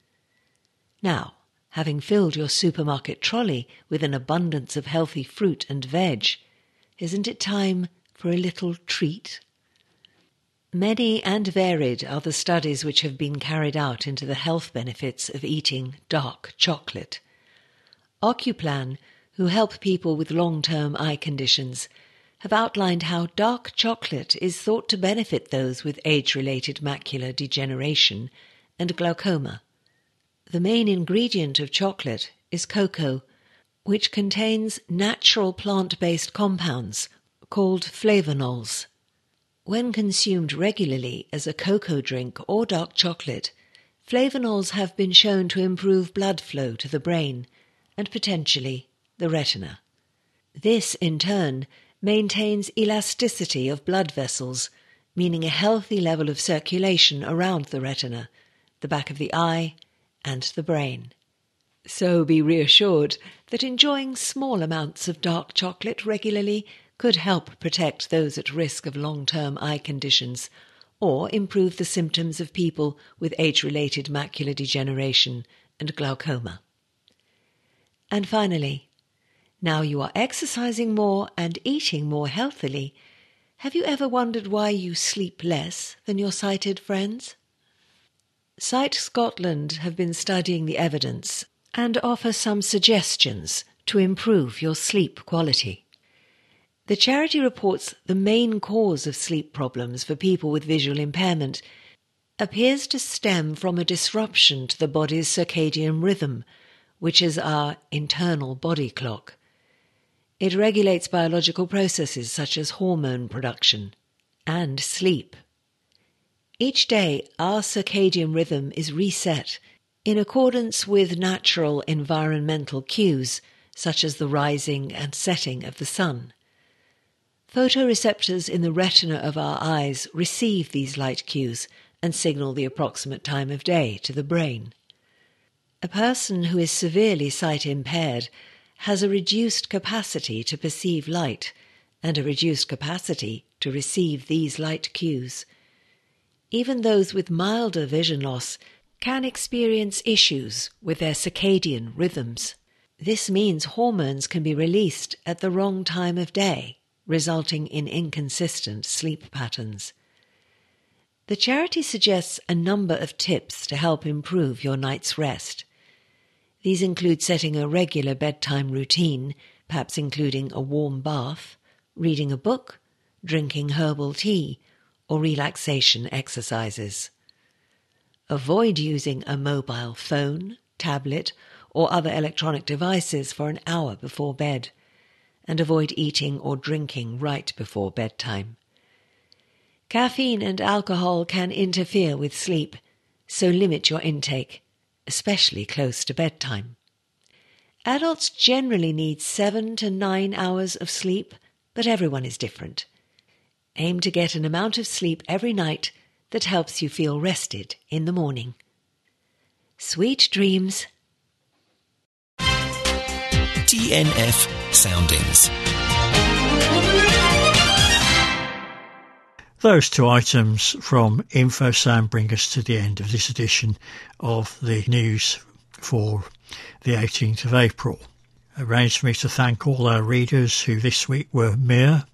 S4: Now, having filled your supermarket trolley with an abundance of healthy fruit and veg, isn't it time for a little treat? Many and varied are the studies which have been carried out into the health benefits of eating dark chocolate. Occuplan, who help people with long-term eye conditions, have outlined how dark chocolate is thought to benefit those with age-related macular degeneration and glaucoma. The main ingredient of chocolate is cocoa, which contains natural plant-based compounds called flavonols. When consumed regularly as a cocoa drink or dark chocolate, flavonols have been shown to improve blood flow to the brain and potentially the retina. This, in turn, maintains elasticity of blood vessels, meaning a healthy level of circulation around the retina, the back of the eye, and the brain. So be reassured that enjoying small amounts of dark chocolate regularly could help protect those at risk of long-term eye conditions or improve the symptoms of people with age-related macular degeneration and glaucoma. And finally, now you are exercising more and eating more healthily, have you ever wondered why you sleep less than your sighted friends? Sight Scotland have been studying the evidence and offer some suggestions to improve your sleep quality. The charity reports the main cause of sleep problems for people with visual impairment appears to stem from a disruption to the body's circadian rhythm, which is our internal body clock. It regulates biological processes such as hormone production and sleep. Each day, our circadian rhythm is reset in accordance with natural environmental cues, such as the rising and setting of the sun. Photoreceptors in the retina of our eyes receive these light cues and signal the approximate time of day to the brain. A person who is severely sight-impaired has a reduced capacity to perceive light and a reduced capacity to receive these light cues. Even those with milder vision loss can experience issues with their circadian rhythms. This means hormones can be released at the wrong time of day, resulting in inconsistent sleep patterns. The charity suggests a number of tips to help improve your night's rest. These include setting a regular bedtime routine, perhaps including a warm bath, reading a book, drinking herbal tea, or relaxation exercises. Avoid using a mobile phone, tablet, or other electronic devices for an hour before bed, and avoid eating or drinking right before bedtime. Caffeine and alcohol can interfere with sleep, so limit your intake, especially close to bedtime. Adults generally need seven to nine hours of sleep, but everyone is different. Aim to get an amount of sleep every night that helps you feel rested in the morning. Sweet dreams.
S15: T N F Soundings.
S2: Those two items from InfoSound bring us to the end of this edition of the news for the eighteenth of April. It remains for me to thank all our readers who this week were Mia,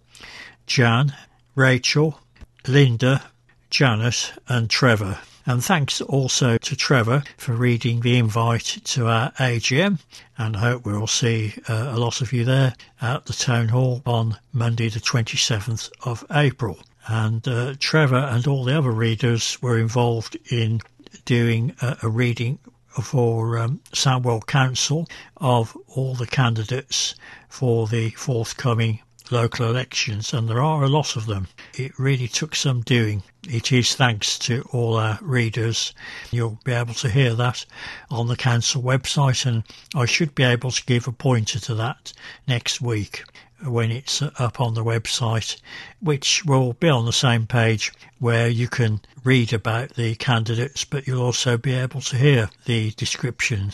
S2: Jan, Rachel, Linda, Janet and Trevor. And thanks also to Trevor for reading the invite to our A G M, and I hope we'll see uh, a lot of you there at the Town Hall on Monday the twenty-seventh of April. And uh, Trevor and all the other readers were involved in doing a, a reading for um, Sandwell Council of all the candidates for the forthcoming local elections, and there are a lot of them. It really took some doing. It is thanks to all our readers. You'll be able to hear that on the council website, and I should be able to give a pointer to that next week when it's up on the website, which will be on the same page where you can read about the candidates, but you'll also be able to hear the description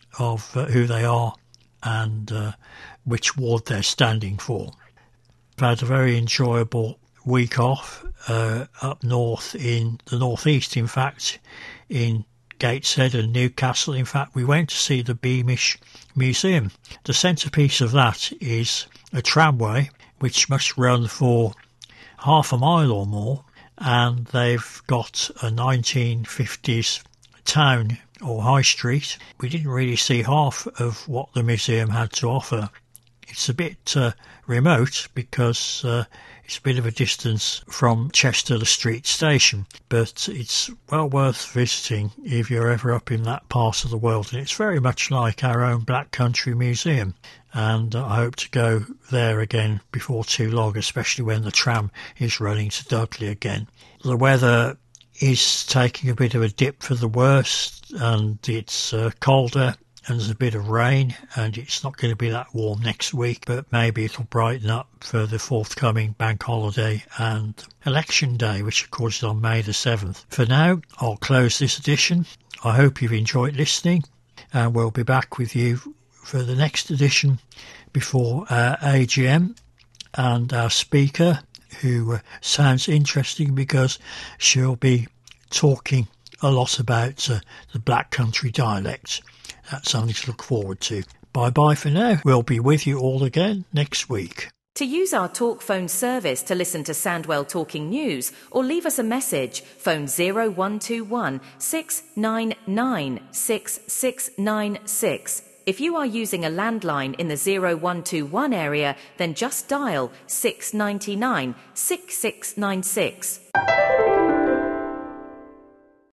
S2: of uh, who they are and uh, which ward they're standing for. I've had a very enjoyable week off uh, up north in the northeast, in fact, in Gateshead and Newcastle. In fact, we went to see the Beamish Museum. The centrepiece of that is a tramway which must run for half a mile or more, and they've got a nineteen fifties town or high street. We didn't really see half of what the museum had to offer. It's a bit uh, remote because uh, it's a bit of a distance from Chester the Street Station, but it's well worth visiting if you're ever up in that part of the world, and it's very much like our own Black Country Museum, and I hope to go there again before too long, especially when the tram is running to Dudley again. The weather is taking a bit of a dip for the worst, and it's uh, colder and there's a bit of rain, and it's not going to be that warm next week, but maybe it'll brighten up for the forthcoming bank holiday and election day, which of course is on May the seventh. For now, I'll close this edition. I hope you've enjoyed listening, and we'll be back with you for the next edition before our A G M, and our speaker, who uh, sounds interesting because she'll be talking a lot about uh, the Black Country dialect. That's something to look forward to. Bye-bye for now. We'll be with you all again next week.
S22: To use our talk phone service to listen to Sandwell Talking News or leave us a message, phone zero one two one, six nine nine, six six nine six. If you are using a landline in the zero one two one area, then just dial six nine nine, six six nine six.